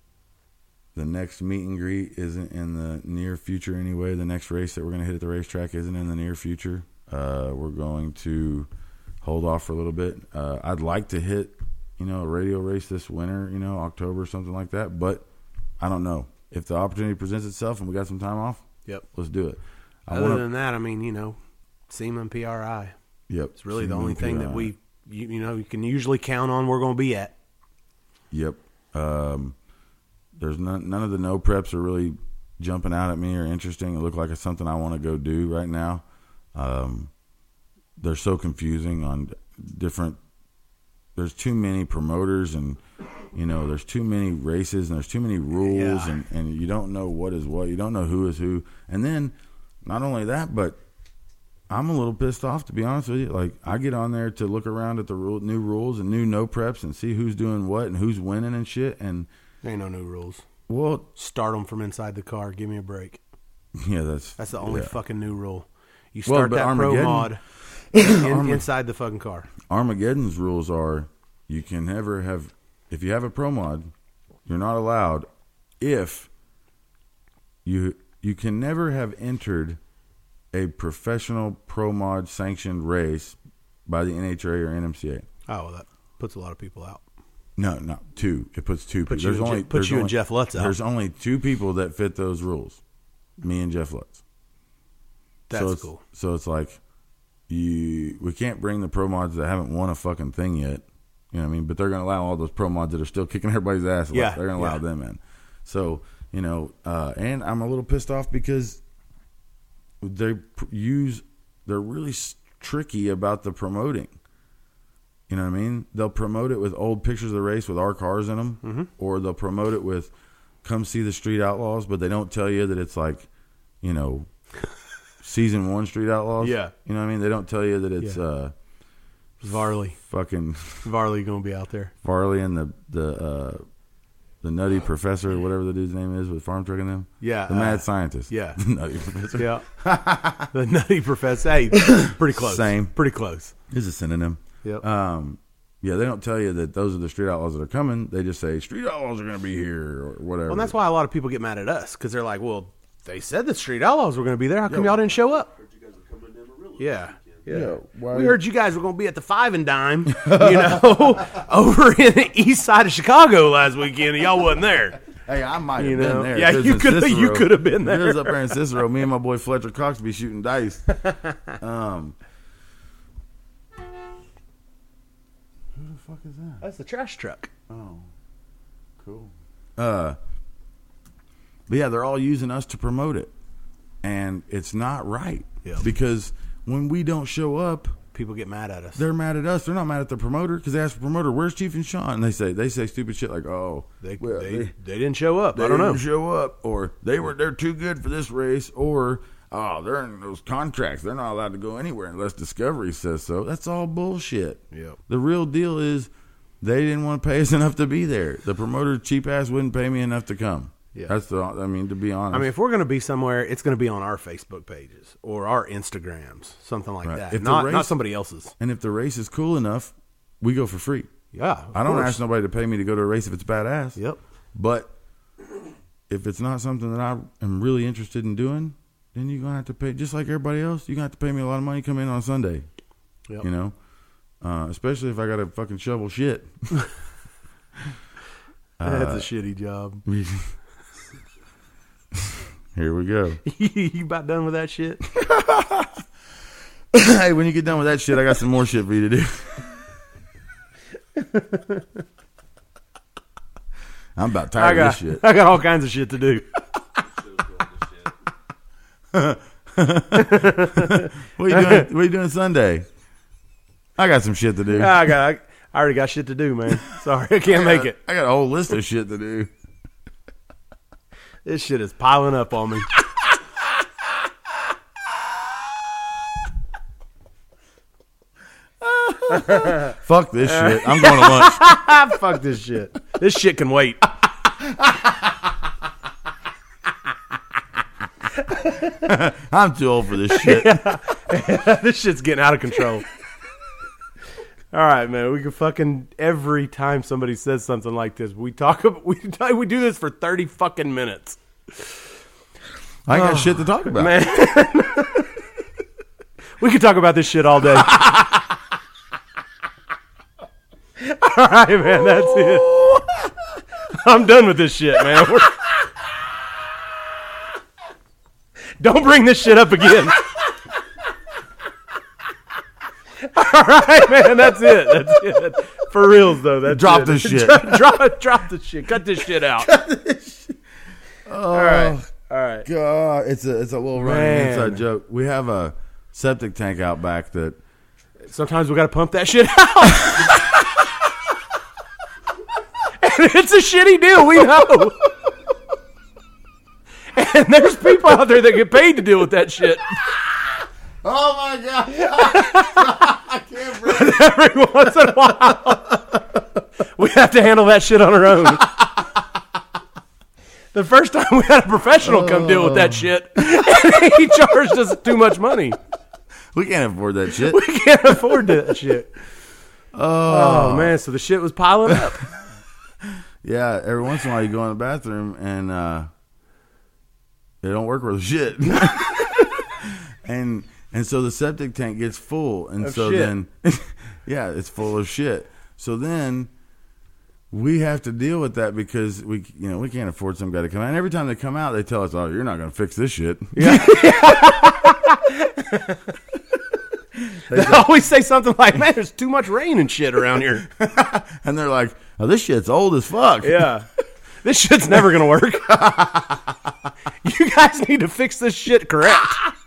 [SPEAKER 2] the next meet and greet isn't in the near future anyway. The next race that we're going to hit at the racetrack isn't in the near future. Uh, we're going to hold off for a little bit. Uh, I'd like to hit, you know, a radio race this winter, you know, October or something like that. But I don't know. If the opportunity presents itself and we got some time off,
[SPEAKER 4] Yep.
[SPEAKER 2] let's do it. I
[SPEAKER 4] Other
[SPEAKER 2] wanna,
[SPEAKER 4] than that, I mean, you know, SEMA P R I.
[SPEAKER 2] yep,
[SPEAKER 4] It's really the
[SPEAKER 2] C M
[SPEAKER 4] only thing
[SPEAKER 2] P I.
[SPEAKER 4] that we, you, you know, you can usually count on we're going to be at.
[SPEAKER 2] Yep. Um, there's none, none of the no preps are really jumping out at me or interesting. It look like it's something I want to go do right now. Um, they're so confusing on different. There's too many promoters, and you know, there's too many races, and there's too many rules,
[SPEAKER 4] Yeah.
[SPEAKER 2] and, and you don't know what is what. You don't know who is who. And then, not only that, but I'm a little pissed off, to be honest with you. Like, I get on there to look around at the rule, new rules and new no preps and see who's doing what and who's winning and shit. And,
[SPEAKER 4] There ain't no new rules.
[SPEAKER 2] well,
[SPEAKER 4] Start them from inside the car. Give me a break.
[SPEAKER 2] yeah, that's
[SPEAKER 4] That's the only
[SPEAKER 2] yeah.
[SPEAKER 4] fucking new rule. You
[SPEAKER 2] Well,
[SPEAKER 4] start
[SPEAKER 2] but
[SPEAKER 4] that pro
[SPEAKER 2] Armageddon-
[SPEAKER 4] mod in, inside the fucking car.
[SPEAKER 2] Armageddon's rules are you can never have, if you have a pro mod, you're not allowed if you you can never have entered a professional pro mod sanctioned race by the N H R A or N M C A.
[SPEAKER 4] Oh, well, that puts a lot of people out.
[SPEAKER 2] No, not two. It puts two
[SPEAKER 4] Puts
[SPEAKER 2] people.
[SPEAKER 4] you
[SPEAKER 2] There's
[SPEAKER 4] and
[SPEAKER 2] only
[SPEAKER 4] Je- puts
[SPEAKER 2] there's
[SPEAKER 4] you and
[SPEAKER 2] only-
[SPEAKER 4] Jeff Lutz out.
[SPEAKER 2] There's only two people that fit those rules. Me and Jeff Lutz.
[SPEAKER 4] That's
[SPEAKER 2] so it's,
[SPEAKER 4] cool.
[SPEAKER 2] So it's like you we can't bring the pro mods that haven't won a fucking thing yet. You know what I mean? But they're going to allow all those pro mods that are still kicking everybody's ass.
[SPEAKER 4] Yeah,
[SPEAKER 2] They're going to allow
[SPEAKER 4] yeah.
[SPEAKER 2] them in. So, you know, uh, and I'm a little pissed off because they pr- use, they're really s- tricky about the promoting. You know what I mean? They'll promote it with old pictures of the race with our cars in them,
[SPEAKER 4] Mm-hmm.
[SPEAKER 2] or they'll promote it with come see the Street Outlaws, but they don't tell you that it's like, you know, season one Street Outlaws.
[SPEAKER 4] Yeah.
[SPEAKER 2] You know what I mean? They don't tell you that it's
[SPEAKER 4] Yeah.
[SPEAKER 2] uh,
[SPEAKER 4] Varley.
[SPEAKER 2] fucking
[SPEAKER 4] Varley going to be out there.
[SPEAKER 2] Farley and the the uh, the Nutty Professor, whatever the dude's name is, with Farm Truck and them.
[SPEAKER 4] Yeah.
[SPEAKER 2] The
[SPEAKER 4] uh,
[SPEAKER 2] Mad Scientist.
[SPEAKER 4] yeah.
[SPEAKER 2] The Nutty Professor.
[SPEAKER 4] Yeah. The Nutty Professor. Hey, pretty close.
[SPEAKER 2] Same.
[SPEAKER 4] Pretty close.
[SPEAKER 2] It's a synonym.
[SPEAKER 4] Yep.
[SPEAKER 2] Um, yeah, they don't tell you that those are the Street Outlaws that are coming. They just say Street Outlaws are going to be here or whatever.
[SPEAKER 4] Well, and that's why a lot of people get mad at us because they're like, well, they said the Street Outlaws were going to be there. How come
[SPEAKER 2] Yeah.
[SPEAKER 4] y'all didn't show up? Yeah.
[SPEAKER 2] Yeah, why-
[SPEAKER 4] We heard you guys were going to be at the Five and Dime, you know, over in the east side of Chicago last weekend, and y'all wasn't there.
[SPEAKER 2] Hey, I might have
[SPEAKER 4] You
[SPEAKER 2] been
[SPEAKER 4] know?
[SPEAKER 2] there.
[SPEAKER 4] Yeah,
[SPEAKER 2] If it was
[SPEAKER 4] you
[SPEAKER 2] in
[SPEAKER 4] coulda- you
[SPEAKER 2] Cicero-
[SPEAKER 4] coulda been
[SPEAKER 2] if it was
[SPEAKER 4] there.
[SPEAKER 2] up there in Cicero. Me and my boy Fletcher Cox be shooting dice. Um, who the fuck is that?
[SPEAKER 4] That's the trash truck.
[SPEAKER 2] Oh, cool. Uh, but yeah, they're all using us to promote it, and it's not right.
[SPEAKER 4] Yeah.
[SPEAKER 2] Because when we don't show up,
[SPEAKER 4] people get mad at us.
[SPEAKER 2] They're mad at us. They're not mad at the promoter because they ask the promoter, "Where's Chief and Sean?" And they say they say stupid shit like, "Oh,
[SPEAKER 4] They
[SPEAKER 2] well,
[SPEAKER 4] they,
[SPEAKER 2] they,
[SPEAKER 4] they didn't show up.
[SPEAKER 2] they
[SPEAKER 4] I don't know.
[SPEAKER 2] didn't show up," or "They were they're too good for this race," or "Oh, they're in those contracts. They're not allowed to go anywhere unless Discovery says so." That's all bullshit.
[SPEAKER 4] Yep.
[SPEAKER 2] The real deal is they didn't want to pay us enough to be there. The promoter cheap ass wouldn't pay me enough to come.
[SPEAKER 4] Yeah.
[SPEAKER 2] That's the. I mean, to be honest.
[SPEAKER 4] I mean, if we're going to be somewhere, it's going to be on our Facebook pages or our Instagrams, something like
[SPEAKER 2] Right.
[SPEAKER 4] that.
[SPEAKER 2] If the
[SPEAKER 4] Not
[SPEAKER 2] race-
[SPEAKER 4] not somebody else's.
[SPEAKER 2] and if the race is cool enough, we go for free.
[SPEAKER 4] Yeah, of
[SPEAKER 2] I don't
[SPEAKER 4] course.
[SPEAKER 2] ask nobody to pay me to go to a race if it's badass.
[SPEAKER 4] Yep.
[SPEAKER 2] But if it's not something that I am really interested in doing, then you're gonna have to pay. Just like everybody else, you're gonna have to pay me a lot of money to come in on Sunday.
[SPEAKER 4] Yep.
[SPEAKER 2] You know, uh, especially if I got to fucking shovel shit.
[SPEAKER 4] That's
[SPEAKER 2] Uh,
[SPEAKER 4] a shitty job.
[SPEAKER 2] Here we go.
[SPEAKER 4] You about done with that shit?
[SPEAKER 2] Hey, when you get done with that shit, I got some more shit for you to do. I'm about
[SPEAKER 4] I
[SPEAKER 2] tired
[SPEAKER 4] got
[SPEAKER 2] of this shit.
[SPEAKER 4] I got all kinds of shit to do.
[SPEAKER 2] What are you doing? What are you doing Sunday? I got some shit to do.
[SPEAKER 4] I got I, I already got shit to do, man. Sorry, I can't make it.
[SPEAKER 2] I got a whole list of shit to do.
[SPEAKER 4] This shit is piling up on me.
[SPEAKER 2] Fuck this shit. I'm going to lunch.
[SPEAKER 4] Fuck this shit. This shit can wait.
[SPEAKER 2] I'm too old for this shit.
[SPEAKER 4] This shit's getting out of control. All right, man. We can fucking every time somebody says something like this, we talk. ab- We we do this for thirty fucking minutes,
[SPEAKER 2] I ain't got shit to talk about.
[SPEAKER 4] man. We could talk about this shit all day. All right, man. That's it. I'm done with this shit, man. We're- Don't bring this shit up again. All right, man. That's it. That's it. For reals, though. That's
[SPEAKER 2] Drop
[SPEAKER 4] it.
[SPEAKER 2] this shit.
[SPEAKER 4] drop, drop, drop the shit. Cut this shit out.
[SPEAKER 2] Oh,
[SPEAKER 4] All right. All right.
[SPEAKER 2] God, it's a it's a little running
[SPEAKER 4] Man.
[SPEAKER 2] inside joke. We have a septic tank out back that
[SPEAKER 4] Sometimes we got to pump that shit out. And it's a shitty deal. We know. And there's people out there that get paid to deal with that shit.
[SPEAKER 2] Oh my God! I can't breathe.
[SPEAKER 4] Every once in a while, we have to handle that shit on our own. The first time we had a professional come deal with that shit, he charged us too much money.
[SPEAKER 2] We can't afford that shit.
[SPEAKER 4] We can't afford that shit.
[SPEAKER 2] Oh,
[SPEAKER 4] Oh, man, so the shit was piling up.
[SPEAKER 2] yeah. Every once in a while, you go in the bathroom and uh, it don't work worth shit. and and so the septic tank gets full, and
[SPEAKER 4] Of
[SPEAKER 2] so
[SPEAKER 4] shit.
[SPEAKER 2] then yeah, it's full of shit. So then we have to deal with that because we you know we can't afford some guy to come out. And every time they come out, they tell us, "Oh, you're not going to fix this shit."
[SPEAKER 4] Yeah. They always say something like, "Man, there's too much rain and shit around here."
[SPEAKER 2] And they're like, "Oh, this shit's old as fuck."
[SPEAKER 4] Yeah. This shit's never going to work. You guys need to fix this shit correct.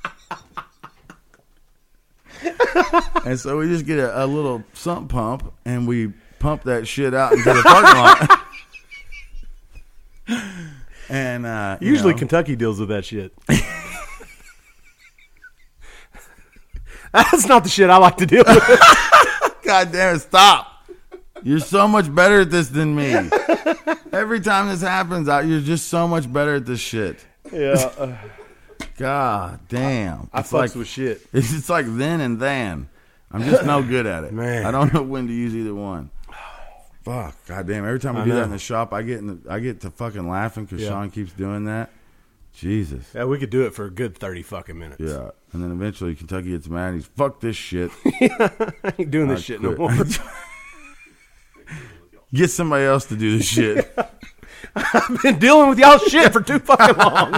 [SPEAKER 2] And so we just get a, a little sump pump and we pump that shit out into the parking lot. And uh, you
[SPEAKER 4] Usually
[SPEAKER 2] know,
[SPEAKER 4] Kentucky deals with that shit. That's not the shit I like to deal with.
[SPEAKER 2] God damn it, stop. You're so much better at this than me. Every time this happens, I- you're just so much better at this shit.
[SPEAKER 4] Yeah. Uh,
[SPEAKER 2] God damn.
[SPEAKER 4] I
[SPEAKER 2] It's
[SPEAKER 4] fucks
[SPEAKER 2] like,
[SPEAKER 4] with shit.
[SPEAKER 2] it's just like then and then. I'm just no good at it.
[SPEAKER 4] Man.
[SPEAKER 2] I don't know when to use either one. Fuck. God damn. Every time we
[SPEAKER 4] I
[SPEAKER 2] do
[SPEAKER 4] know.
[SPEAKER 2] that in the shop, I get in the, I get to fucking laughing because
[SPEAKER 4] Yeah.
[SPEAKER 2] Sean keeps doing that. Jesus.
[SPEAKER 4] Yeah, we could do it for a good thirty fucking minutes.
[SPEAKER 2] Yeah. And then eventually Kentucky gets mad. He's, fuck this shit.
[SPEAKER 4] I ain't doing this
[SPEAKER 2] I
[SPEAKER 4] shit no
[SPEAKER 2] quit.
[SPEAKER 4] more.
[SPEAKER 2] Get somebody else to do this shit.
[SPEAKER 4] I've been dealing with y'all shit for too fucking long.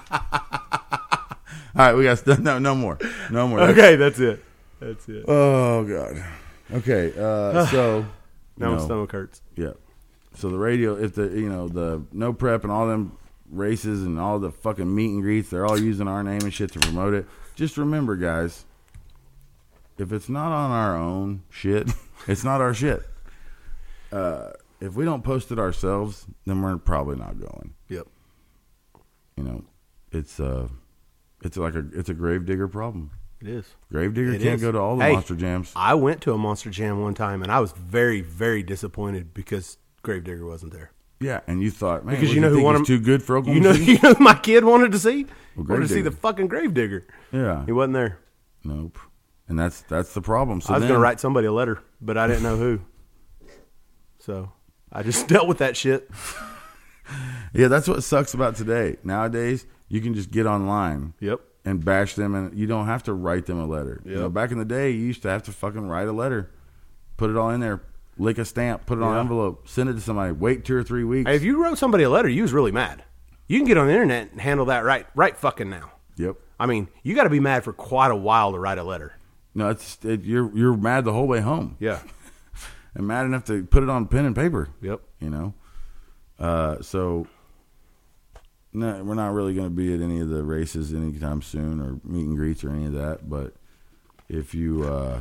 [SPEAKER 2] All right, we got st- no, no more, no more. That's-
[SPEAKER 4] Okay, that's it. That's it.
[SPEAKER 2] Oh God. Okay. Uh, so
[SPEAKER 4] Now my
[SPEAKER 2] no,
[SPEAKER 4] stomach hurts.
[SPEAKER 2] yeah. So the radio, if the you know the no prep and all them races and all the fucking meet and greets, they're all using our name and shit to promote it. Just remember, guys, if it's not on our own shit, it's not our shit. Uh, if we don't post it ourselves, then we're probably not going.
[SPEAKER 4] Yep.
[SPEAKER 2] You know, it's uh, it's like a it's a Gravedigger problem.
[SPEAKER 4] It is.
[SPEAKER 2] Gravedigger
[SPEAKER 4] It
[SPEAKER 2] can't
[SPEAKER 4] is.
[SPEAKER 2] go to all the
[SPEAKER 4] Hey,
[SPEAKER 2] Monster Jams.
[SPEAKER 4] I went to a Monster Jam one time, and I was very, very disappointed because Gravedigger wasn't there.
[SPEAKER 2] Yeah, and you thought, man,
[SPEAKER 4] Because
[SPEAKER 2] what,
[SPEAKER 4] you know who
[SPEAKER 2] think
[SPEAKER 4] wanted
[SPEAKER 2] he's too good for Oklahoma
[SPEAKER 4] You know,
[SPEAKER 2] City?
[SPEAKER 4] you know who my kid wanted to see?
[SPEAKER 2] Well,
[SPEAKER 4] wanted to see
[SPEAKER 2] Gravedigger.
[SPEAKER 4] the fucking Gravedigger.
[SPEAKER 2] Yeah,
[SPEAKER 4] He wasn't there.
[SPEAKER 2] nope. And that's that's the problem. So
[SPEAKER 4] I was
[SPEAKER 2] then,
[SPEAKER 4] going to write somebody a letter, but I didn't know who. So I just dealt with that shit.
[SPEAKER 2] Yeah, that's what sucks about today. Nowadays, you can just get online.
[SPEAKER 4] Yep.
[SPEAKER 2] And bash them, and you don't have to write them a letter. You
[SPEAKER 4] Yep.
[SPEAKER 2] know, back in the day, you used to have to fucking write a letter, put it all in there, lick a stamp, put it on
[SPEAKER 4] Yeah.
[SPEAKER 2] an envelope, send it to somebody, wait two or three weeks.
[SPEAKER 4] Hey, if you wrote somebody a letter, you was really mad. You can get on the internet and handle that right right fucking now.
[SPEAKER 2] Yep.
[SPEAKER 4] I mean, you got to be mad for quite a while to write a letter.
[SPEAKER 2] No, it's it, you're you're mad the whole way home,
[SPEAKER 4] Yeah.
[SPEAKER 2] and mad enough to put it on pen and paper.
[SPEAKER 4] Yep.
[SPEAKER 2] You know, uh, so no, we're not really going to be at any of the races anytime soon, or meet and greets, or any of that. But if you uh,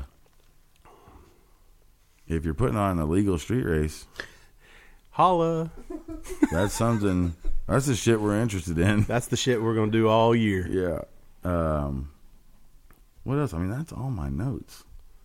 [SPEAKER 2] if you're putting on a legal street race,
[SPEAKER 4] Holla.
[SPEAKER 2] that's something. That's the shit we're interested in.
[SPEAKER 4] That's the shit we're going to do all year.
[SPEAKER 2] Yeah. Um, what else? I mean, that's all my notes.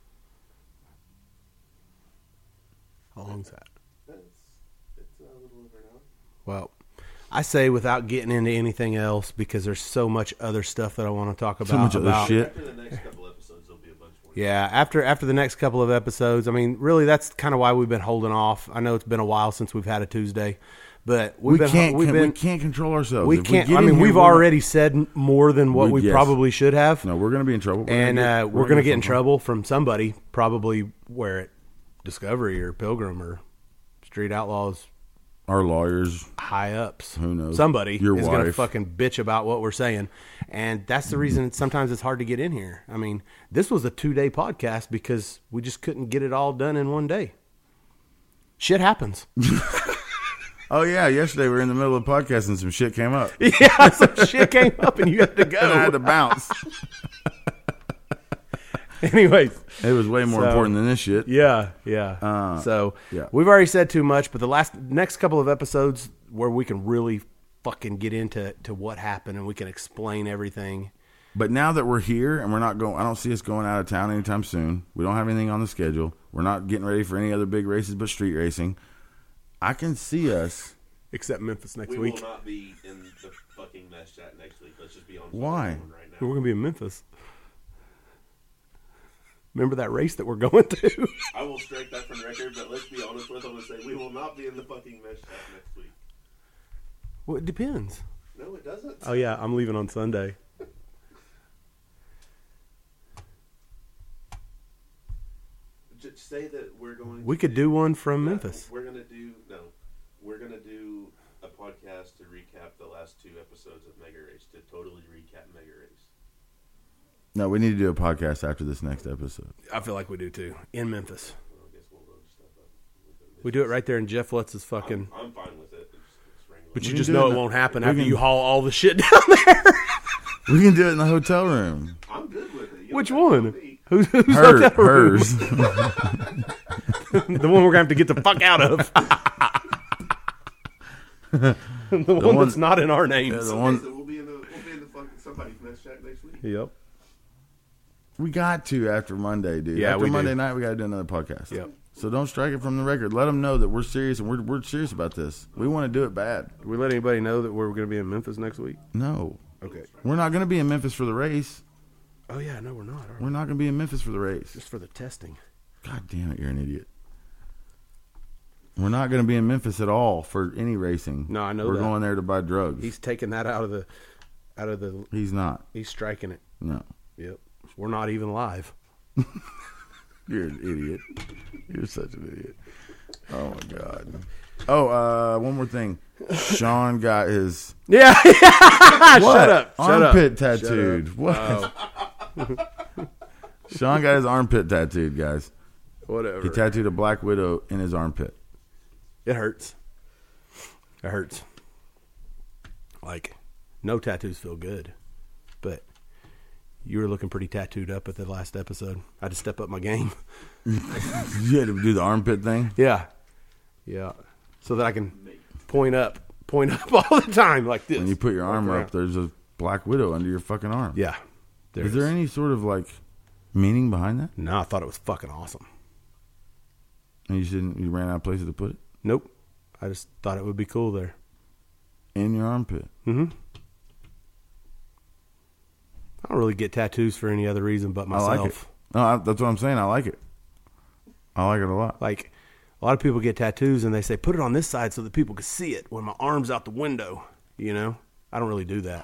[SPEAKER 4] How long's that?
[SPEAKER 5] It's, it's a little over an hour.
[SPEAKER 4] Well, I say without getting into anything else, because there's so much other stuff that I want to talk about.
[SPEAKER 2] So much other
[SPEAKER 4] about,
[SPEAKER 2] shit.
[SPEAKER 5] After the next couple episodes, there'll be a bunch more.
[SPEAKER 4] Yeah, after after the next couple of episodes, I mean, really, that's kind of why we've been holding off. I know it's been a while since we've had a Tuesday, but we've
[SPEAKER 2] We
[SPEAKER 4] been
[SPEAKER 2] can't.
[SPEAKER 4] we've
[SPEAKER 2] can-
[SPEAKER 4] been
[SPEAKER 2] we can't control ourselves.
[SPEAKER 4] we
[SPEAKER 2] If
[SPEAKER 4] can't.
[SPEAKER 2] get
[SPEAKER 4] I
[SPEAKER 2] in
[SPEAKER 4] mean,
[SPEAKER 2] here,
[SPEAKER 4] we've
[SPEAKER 2] we're not-
[SPEAKER 4] already said more than what
[SPEAKER 2] We-
[SPEAKER 4] we
[SPEAKER 2] yes.
[SPEAKER 4] probably should have,
[SPEAKER 2] No, we're going to be in trouble. We're
[SPEAKER 4] and
[SPEAKER 2] gonna get-
[SPEAKER 4] uh, we're going to get in
[SPEAKER 2] some-
[SPEAKER 4] trouble from somebody, probably where it Discovery or Pilgrim or Street Outlaws
[SPEAKER 2] Our lawyers.
[SPEAKER 4] high ups.
[SPEAKER 2] Who knows?
[SPEAKER 4] Somebody
[SPEAKER 2] Your
[SPEAKER 4] is going to
[SPEAKER 2] wife.
[SPEAKER 4] fucking bitch about what we're saying. And that's the reason sometimes it's hard to get in here. I mean, this was a two day podcast because we just couldn't get it all done in one day. Shit happens.
[SPEAKER 2] Oh yeah, yesterday we were in the middle of the podcast and some shit came up.
[SPEAKER 4] Yeah, some shit came up and you had to
[SPEAKER 2] And I had
[SPEAKER 4] go.
[SPEAKER 2] to bounce.
[SPEAKER 4] Anyways.
[SPEAKER 2] It was way more
[SPEAKER 4] So-
[SPEAKER 2] important than this shit.
[SPEAKER 4] Yeah, yeah.
[SPEAKER 2] Uh,
[SPEAKER 4] so
[SPEAKER 2] yeah.
[SPEAKER 4] we've already said too much, but the last next couple of episodes where we can really fucking get into to what happened and we can explain everything.
[SPEAKER 2] But now that we're here and we're not going, I don't see us going out of town anytime soon. We don't have anything on the schedule. We're not getting ready for any other big races but street racing. I can see us.
[SPEAKER 4] Except Memphis next
[SPEAKER 5] We
[SPEAKER 4] week.
[SPEAKER 5] will not be in the fucking mess chat next week. Let's just be honest.
[SPEAKER 2] Why?
[SPEAKER 5] with everyone right
[SPEAKER 4] We're
[SPEAKER 5] now.
[SPEAKER 4] going to be in Memphis. Remember that race that we're going to?
[SPEAKER 5] I will strike that from record, but let's be honest with them and say we will not be in the fucking mess chat next week.
[SPEAKER 4] Well, it depends.
[SPEAKER 5] No, it doesn't.
[SPEAKER 4] Oh, yeah, I'm leaving on Sunday.
[SPEAKER 5] Just say that we're going.
[SPEAKER 4] We
[SPEAKER 5] to
[SPEAKER 4] could do one from
[SPEAKER 5] No,
[SPEAKER 4] Memphis.
[SPEAKER 5] We're gonna do no. We're gonna do a podcast to recap the last two episodes of Mega Race to totally recap Mega Race.
[SPEAKER 2] No, we need to do a podcast after this next episode.
[SPEAKER 4] I feel like we do, too. In Memphis.
[SPEAKER 5] Well, I guess we'll load stuff up.
[SPEAKER 4] We do it right there in Jeff Lutz's fucking...
[SPEAKER 5] I'm, I'm fine with it. It's, it's regular.
[SPEAKER 4] But
[SPEAKER 2] We
[SPEAKER 4] you
[SPEAKER 2] can
[SPEAKER 4] just
[SPEAKER 2] do
[SPEAKER 4] know
[SPEAKER 2] it
[SPEAKER 4] it
[SPEAKER 2] in-
[SPEAKER 4] won't happen
[SPEAKER 2] we
[SPEAKER 4] after
[SPEAKER 2] can-
[SPEAKER 4] you haul all the shit down there.
[SPEAKER 2] We can do it in the hotel room.
[SPEAKER 5] I'm good with it. You
[SPEAKER 4] Which
[SPEAKER 5] don't have to
[SPEAKER 4] one?
[SPEAKER 5] tell me.
[SPEAKER 4] Who's, who's
[SPEAKER 2] Her,
[SPEAKER 4] hotel room?
[SPEAKER 2] hers.
[SPEAKER 4] The one we're going to have to get the fuck out of. the, one,
[SPEAKER 2] one-
[SPEAKER 4] that's not in our names.
[SPEAKER 2] Yeah, the
[SPEAKER 5] Okay,
[SPEAKER 2] one-
[SPEAKER 5] so we'll be in the we'll be in the fucking somebody's mess chat next week.
[SPEAKER 4] Yep.
[SPEAKER 2] We got to after Monday, dude.
[SPEAKER 4] Yeah,
[SPEAKER 2] after
[SPEAKER 4] we do.
[SPEAKER 2] Monday night, we got to do another podcast.
[SPEAKER 4] Yep.
[SPEAKER 2] So don't strike it from the record. Let them know that we're serious and we're we're serious about this. We want to do it bad.
[SPEAKER 4] Did we let anybody know that we're going to be in Memphis next week?
[SPEAKER 2] No,
[SPEAKER 4] Okay.
[SPEAKER 2] we're not going to be in Memphis for the race.
[SPEAKER 4] Oh, yeah, no, we're not. Are we?
[SPEAKER 2] We're not going to be in Memphis for the race.
[SPEAKER 4] Just for the testing.
[SPEAKER 2] God damn it, you're an idiot. We're not going to be in Memphis at all for any racing.
[SPEAKER 4] No, I know
[SPEAKER 2] We're
[SPEAKER 4] that.
[SPEAKER 2] going there to buy drugs.
[SPEAKER 4] He's taking that out of the, out of the,
[SPEAKER 2] He's not.
[SPEAKER 4] he's striking it.
[SPEAKER 2] No.
[SPEAKER 4] Yep. We're not even live.
[SPEAKER 2] You're an idiot. You're such an idiot. Oh my god. Oh, uh, one more thing. Sean got his
[SPEAKER 4] Yeah.
[SPEAKER 2] what?
[SPEAKER 4] Shut up. Shut
[SPEAKER 2] armpit
[SPEAKER 4] up.
[SPEAKER 2] tattooed.
[SPEAKER 4] Shut
[SPEAKER 2] What?
[SPEAKER 4] Oh,
[SPEAKER 2] Sean got his armpit tattooed, guys.
[SPEAKER 4] whatever.
[SPEAKER 2] He tattooed a black widow in his armpit.
[SPEAKER 4] It hurts. It hurts. Like, no tattoos feel good, but You were looking pretty tattooed up at the last episode. I had to step up my game.
[SPEAKER 2] You had to do the armpit thing.
[SPEAKER 4] Yeah, yeah, so that I can point up, point up all the time like this.
[SPEAKER 2] When you put your arm
[SPEAKER 4] Walk
[SPEAKER 2] up, there's a Black Widow under your fucking arm.
[SPEAKER 4] Yeah. There
[SPEAKER 2] Is there any sort of like meaning behind that?
[SPEAKER 4] No, I thought it was fucking awesome.
[SPEAKER 2] And you didn't. You ran out of places to put it
[SPEAKER 4] Nope. I just thought it would be cool there.
[SPEAKER 2] in your armpit.
[SPEAKER 4] Mm-hmm. I don't really get tattoos for any other reason but myself.
[SPEAKER 2] I like it. No, I, that's what I'm saying. I like it. I like it a lot.
[SPEAKER 4] Like, a lot of people get tattoos and they say, put it on this side so that people can see it when my arm's out the window. You know? I don't really do that.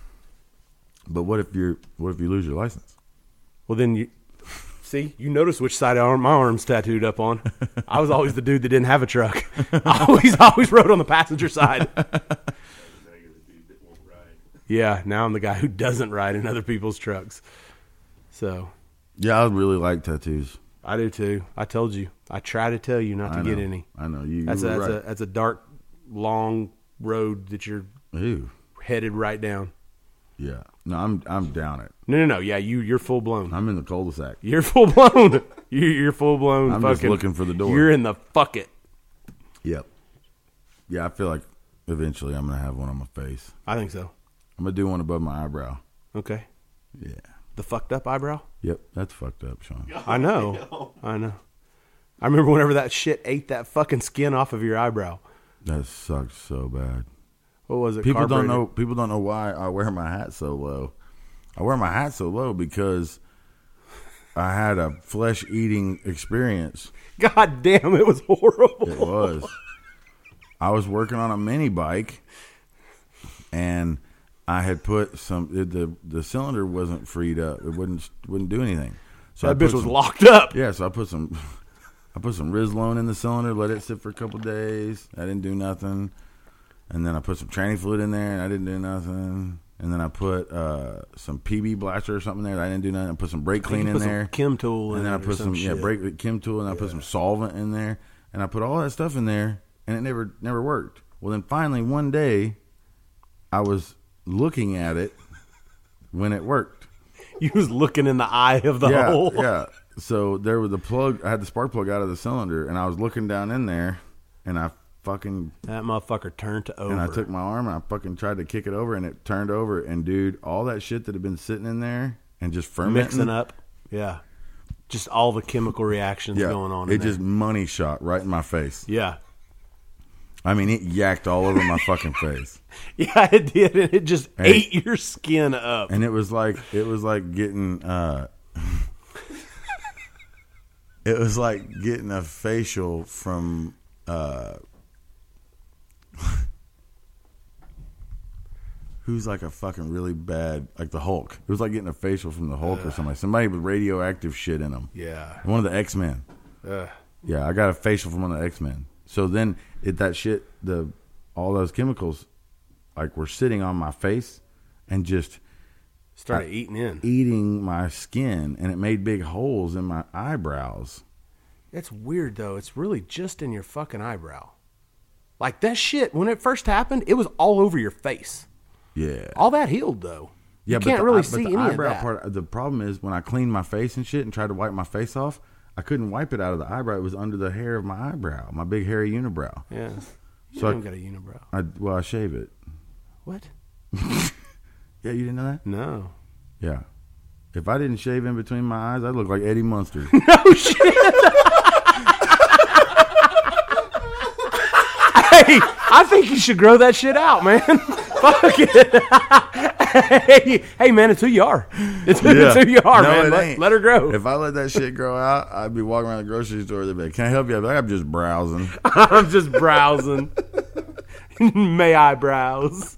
[SPEAKER 2] But what if you what if you lose your license?
[SPEAKER 4] Well, then you see, you notice which side of my arm's tattooed up on. I was always the dude that didn't have a truck. I always, always rode on the passenger side.
[SPEAKER 5] Now you're the dude that won't ride.
[SPEAKER 4] Yeah, now I'm the guy who doesn't ride in other people's trucks. So,
[SPEAKER 2] Yeah, I really like tattoos.
[SPEAKER 4] I do too. I told you. I try to tell you not to
[SPEAKER 2] I
[SPEAKER 4] get
[SPEAKER 2] know.
[SPEAKER 4] any.
[SPEAKER 2] I know you.
[SPEAKER 4] That's,
[SPEAKER 2] you
[SPEAKER 4] a,
[SPEAKER 2] were
[SPEAKER 4] that's,
[SPEAKER 2] right.
[SPEAKER 4] a, that's a dark, long road that you're
[SPEAKER 2] Ew.
[SPEAKER 4] headed right down.
[SPEAKER 2] Yeah. No, I'm I'm down it.
[SPEAKER 4] No, no, no. Yeah, you, you're full blown.
[SPEAKER 2] I'm in the cul-de-sac.
[SPEAKER 4] You're full blown. You're, you're full blown.
[SPEAKER 2] I'm
[SPEAKER 4] fucking,
[SPEAKER 2] just looking for the door.
[SPEAKER 4] You're in the fuck it.
[SPEAKER 2] Yep. Yeah, I feel like eventually I'm gonna have one on my face.
[SPEAKER 4] I think so.
[SPEAKER 2] I'm gonna do one above my eyebrow.
[SPEAKER 4] Okay.
[SPEAKER 2] Yeah.
[SPEAKER 4] The fucked up eyebrow?
[SPEAKER 2] Yep. That's fucked up, Sean.
[SPEAKER 4] I know. I know. I remember whenever that shit ate that fucking skin off of your eyebrow.
[SPEAKER 2] That sucks so bad.
[SPEAKER 4] What was it?
[SPEAKER 2] People don't
[SPEAKER 4] Carbureted?
[SPEAKER 2] know. People don't know why I wear my hat so low. I wear my hat so low because I had a flesh eating experience.
[SPEAKER 4] God damn, it was horrible.
[SPEAKER 2] It was. I was working on a mini bike, and I had put some. It, the The cylinder wasn't freed up. It wouldn't wouldn't do anything. So
[SPEAKER 4] That
[SPEAKER 2] I put
[SPEAKER 4] bitch was
[SPEAKER 2] some-
[SPEAKER 4] locked up.
[SPEAKER 2] Yeah, so I put some. I put some Rizlone in the cylinder, let it sit for a couple days. I didn't do nothing. And then I put some tranny fluid in there, and I didn't do nothing. And then I put uh, some P B blaster or something there. That I didn't do nothing. I put some brake clean in
[SPEAKER 4] Put
[SPEAKER 2] there.
[SPEAKER 4] some Kim tool in
[SPEAKER 2] And then I
[SPEAKER 4] it or
[SPEAKER 2] put some, yeah,
[SPEAKER 4] shit.
[SPEAKER 2] brake Kim tool, and I put some solvent in there. And I put all that stuff in there, and it never never worked. Well, then finally one day, I was looking at it when it worked.
[SPEAKER 4] You was looking in the eye of the
[SPEAKER 2] yeah,
[SPEAKER 4] hole.
[SPEAKER 2] yeah. So there was the plug. I had the spark plug out of the cylinder, and I was looking down in there, and I fucking
[SPEAKER 4] That motherfucker turned to over.
[SPEAKER 2] and I took my arm and I fucking tried to kick it over, and it turned over. And dude, all that shit that had been sitting in there and just fermenting,
[SPEAKER 4] mixing up. Yeah. Just all the chemical reactions
[SPEAKER 2] yeah,
[SPEAKER 4] going on.
[SPEAKER 2] it
[SPEAKER 4] in there.
[SPEAKER 2] just money shot right in my face.
[SPEAKER 4] Yeah.
[SPEAKER 2] I mean, it yacked all over my fucking face,
[SPEAKER 4] Yeah, it did. And it just
[SPEAKER 2] Hey.
[SPEAKER 4] ate your skin up.
[SPEAKER 2] and it was like it was like getting. uh It was like getting a facial from. uh Who's like a fucking really bad, like the Hulk. It was like getting a facial from the Hulk or somebody. Somebody with radioactive shit in them.
[SPEAKER 4] Yeah.
[SPEAKER 2] One of the X-Men.
[SPEAKER 4] Ugh.
[SPEAKER 2] Yeah, I got a facial from one of the X-Men. So then it that shit, the all those chemicals, like were sitting on my face and just
[SPEAKER 4] Started
[SPEAKER 2] I-
[SPEAKER 4] eating in.
[SPEAKER 2] eating my skin, and it made big holes in my eyebrows.
[SPEAKER 4] It's weird, though. It's really just in your fucking eyebrow. Like, that shit, when it first happened, it was all over your face.
[SPEAKER 2] Yeah.
[SPEAKER 4] All that healed, though.
[SPEAKER 2] Yeah,
[SPEAKER 4] You
[SPEAKER 2] but
[SPEAKER 4] can't
[SPEAKER 2] the
[SPEAKER 4] really
[SPEAKER 2] eye- but
[SPEAKER 4] see
[SPEAKER 2] the
[SPEAKER 4] any of
[SPEAKER 2] eyebrow
[SPEAKER 4] that.
[SPEAKER 2] part. The problem is when I cleaned my face and shit and tried to wipe my face off, I couldn't wipe it out of the eyebrow. It was under the hair of my eyebrow, my big hairy unibrow.
[SPEAKER 4] Yeah. You
[SPEAKER 2] So I-
[SPEAKER 4] don't got a unibrow.
[SPEAKER 2] I well, I shave it.
[SPEAKER 4] What?
[SPEAKER 2] Yeah, you didn't know that?
[SPEAKER 4] No.
[SPEAKER 2] Yeah. If I didn't shave in between my eyes, I'd look like Eddie Munster.
[SPEAKER 4] Oh, shit. Hey, I think you should grow that shit out, man. Fuck it. hey, hey, man, it's who you are. It's, it's who you are,
[SPEAKER 2] No,
[SPEAKER 4] man.
[SPEAKER 2] it
[SPEAKER 4] Let,
[SPEAKER 2] ain't.
[SPEAKER 4] let her grow.
[SPEAKER 2] If I let that shit grow out, I'd be walking around the grocery store. They'd be like, "Can I help you?" I'd be like, "I'm just browsing."
[SPEAKER 4] I'm just browsing. May I browse?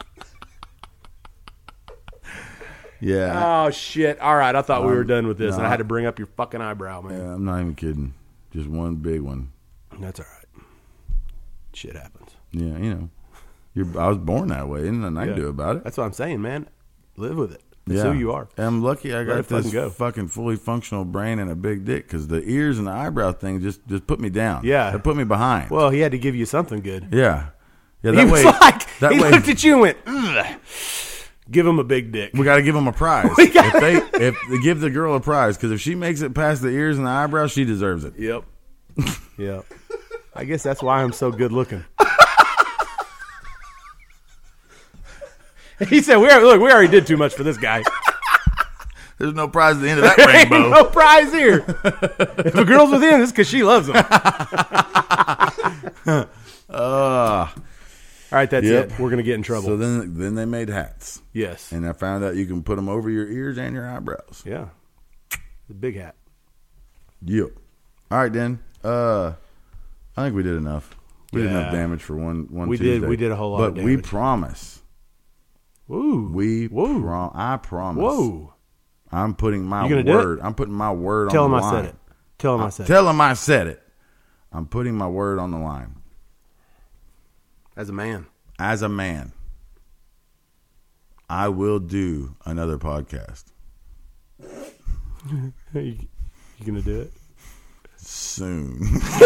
[SPEAKER 2] Yeah.
[SPEAKER 4] Oh, shit. All right, I thought we were
[SPEAKER 2] Um,
[SPEAKER 4] done with this, and I
[SPEAKER 2] no.
[SPEAKER 4] had to bring up your fucking eyebrow, man.
[SPEAKER 2] Yeah, I'm not even kidding. Just one big one.
[SPEAKER 4] That's all right. Shit happens.
[SPEAKER 2] Yeah, you know. You're, I was born that way. Ain't nothing I can
[SPEAKER 4] Yeah.
[SPEAKER 2] do about it.
[SPEAKER 4] That's what I'm saying, man. Live with it. That's
[SPEAKER 2] Yeah.
[SPEAKER 4] who you are.
[SPEAKER 2] And I'm lucky I
[SPEAKER 4] Let
[SPEAKER 2] got
[SPEAKER 4] it fucking
[SPEAKER 2] this
[SPEAKER 4] go.
[SPEAKER 2] fucking fully functional brain and a big dick, because the ears and the eyebrow thing just, just put me down.
[SPEAKER 4] Yeah.
[SPEAKER 2] It put me behind.
[SPEAKER 4] Well, he had to give you something good.
[SPEAKER 2] yeah. Yeah,
[SPEAKER 4] He
[SPEAKER 2] that
[SPEAKER 4] was
[SPEAKER 2] way.
[SPEAKER 4] like,
[SPEAKER 2] that
[SPEAKER 4] he
[SPEAKER 2] way,
[SPEAKER 4] looked at you and went, ugh. Give him a big dick.
[SPEAKER 2] We got to give them a prize. if they if they give the girl a prize, because if she makes it past the ears and the eyebrows, she deserves it.
[SPEAKER 4] Yep. Yep. I guess that's why I'm so good looking. He said, "We are, look, we already did too much for this guy.
[SPEAKER 2] There's no prize at the end of that
[SPEAKER 4] There ain't
[SPEAKER 2] rainbow.
[SPEAKER 4] no prize here. If a girl's within, it's because she loves him."
[SPEAKER 2] Uh,
[SPEAKER 4] All right, that's
[SPEAKER 2] Yep.
[SPEAKER 4] it. We're gonna get in trouble.
[SPEAKER 2] so then then they made hats,
[SPEAKER 4] yes.
[SPEAKER 2] and I found out you can put them over your ears and your eyebrows.
[SPEAKER 4] Yeah. The big hat.
[SPEAKER 2] Yep. All right, then. Uh, I think we did enough. We did
[SPEAKER 4] Yeah.
[SPEAKER 2] enough damage for one one.
[SPEAKER 4] We did-
[SPEAKER 2] Tuesday.
[SPEAKER 4] we did a whole lot
[SPEAKER 2] but
[SPEAKER 4] of
[SPEAKER 2] we
[SPEAKER 4] damage.
[SPEAKER 2] promise.
[SPEAKER 4] Woo.
[SPEAKER 2] We
[SPEAKER 4] Whoa.
[SPEAKER 2] prom- I promise.
[SPEAKER 4] Whoa.
[SPEAKER 2] I'm putting my
[SPEAKER 4] You gonna do it?
[SPEAKER 2] word. I'm putting my word
[SPEAKER 4] Tell
[SPEAKER 2] on
[SPEAKER 4] him
[SPEAKER 2] the
[SPEAKER 4] I
[SPEAKER 2] line.
[SPEAKER 4] said it. Tell him I said it.
[SPEAKER 2] Tell him I said it. I'm putting my word on the line.
[SPEAKER 4] As a man.
[SPEAKER 2] As a man, I will do another podcast
[SPEAKER 4] you, you gonna do it?
[SPEAKER 2] soon.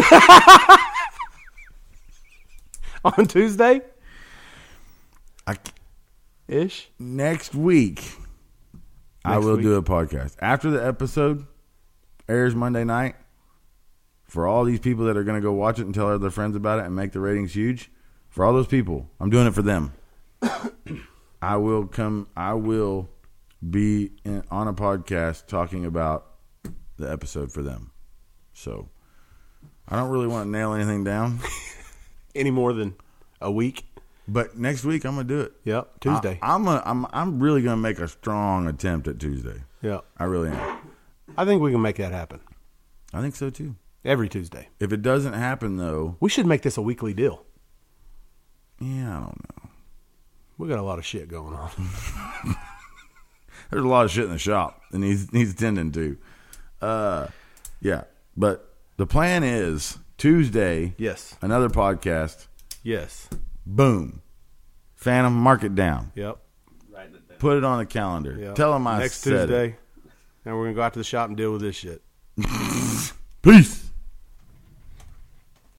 [SPEAKER 4] On Tuesday?
[SPEAKER 2] I,
[SPEAKER 4] Ish?
[SPEAKER 2] next week, I
[SPEAKER 4] Next
[SPEAKER 2] will
[SPEAKER 4] week?
[SPEAKER 2] do a podcast. After the episode airs Monday night, for all these people that are going to go watch it and tell their friends about it and make the ratings huge, for all those people, I'm doing it for them. I will come, I will be in, on a podcast talking about the episode for them. So, I don't really want to nail anything down,
[SPEAKER 4] Any more than a week?
[SPEAKER 2] but next week I'm going to do it.
[SPEAKER 4] Yep. Tuesday.
[SPEAKER 2] I, I'm, a, I'm, I'm really going to make a strong attempt at Tuesday.
[SPEAKER 4] Yep.
[SPEAKER 2] I really am.
[SPEAKER 4] I think we can make that happen.
[SPEAKER 2] I think so too.
[SPEAKER 4] Every Tuesday.
[SPEAKER 2] If it doesn't happen though,
[SPEAKER 4] We should make this a weekly deal.
[SPEAKER 2] yeah, I don't know.
[SPEAKER 4] We got a lot of shit going on.
[SPEAKER 2] There's a lot of shit in the shop that needs needs tending to. Uh, yeah, but the plan is Tuesday.
[SPEAKER 4] Yes.
[SPEAKER 2] Another podcast.
[SPEAKER 4] Yes.
[SPEAKER 2] Boom. Phantom, mark it down.
[SPEAKER 4] Yep.
[SPEAKER 5] Writing it down.
[SPEAKER 2] Put it on the calendar.
[SPEAKER 4] Yep.
[SPEAKER 2] Tell them I
[SPEAKER 4] Next
[SPEAKER 2] said
[SPEAKER 4] Tuesday.
[SPEAKER 2] it.
[SPEAKER 4] Now we're gonna go out to the shop and deal with this shit.
[SPEAKER 2] Peace.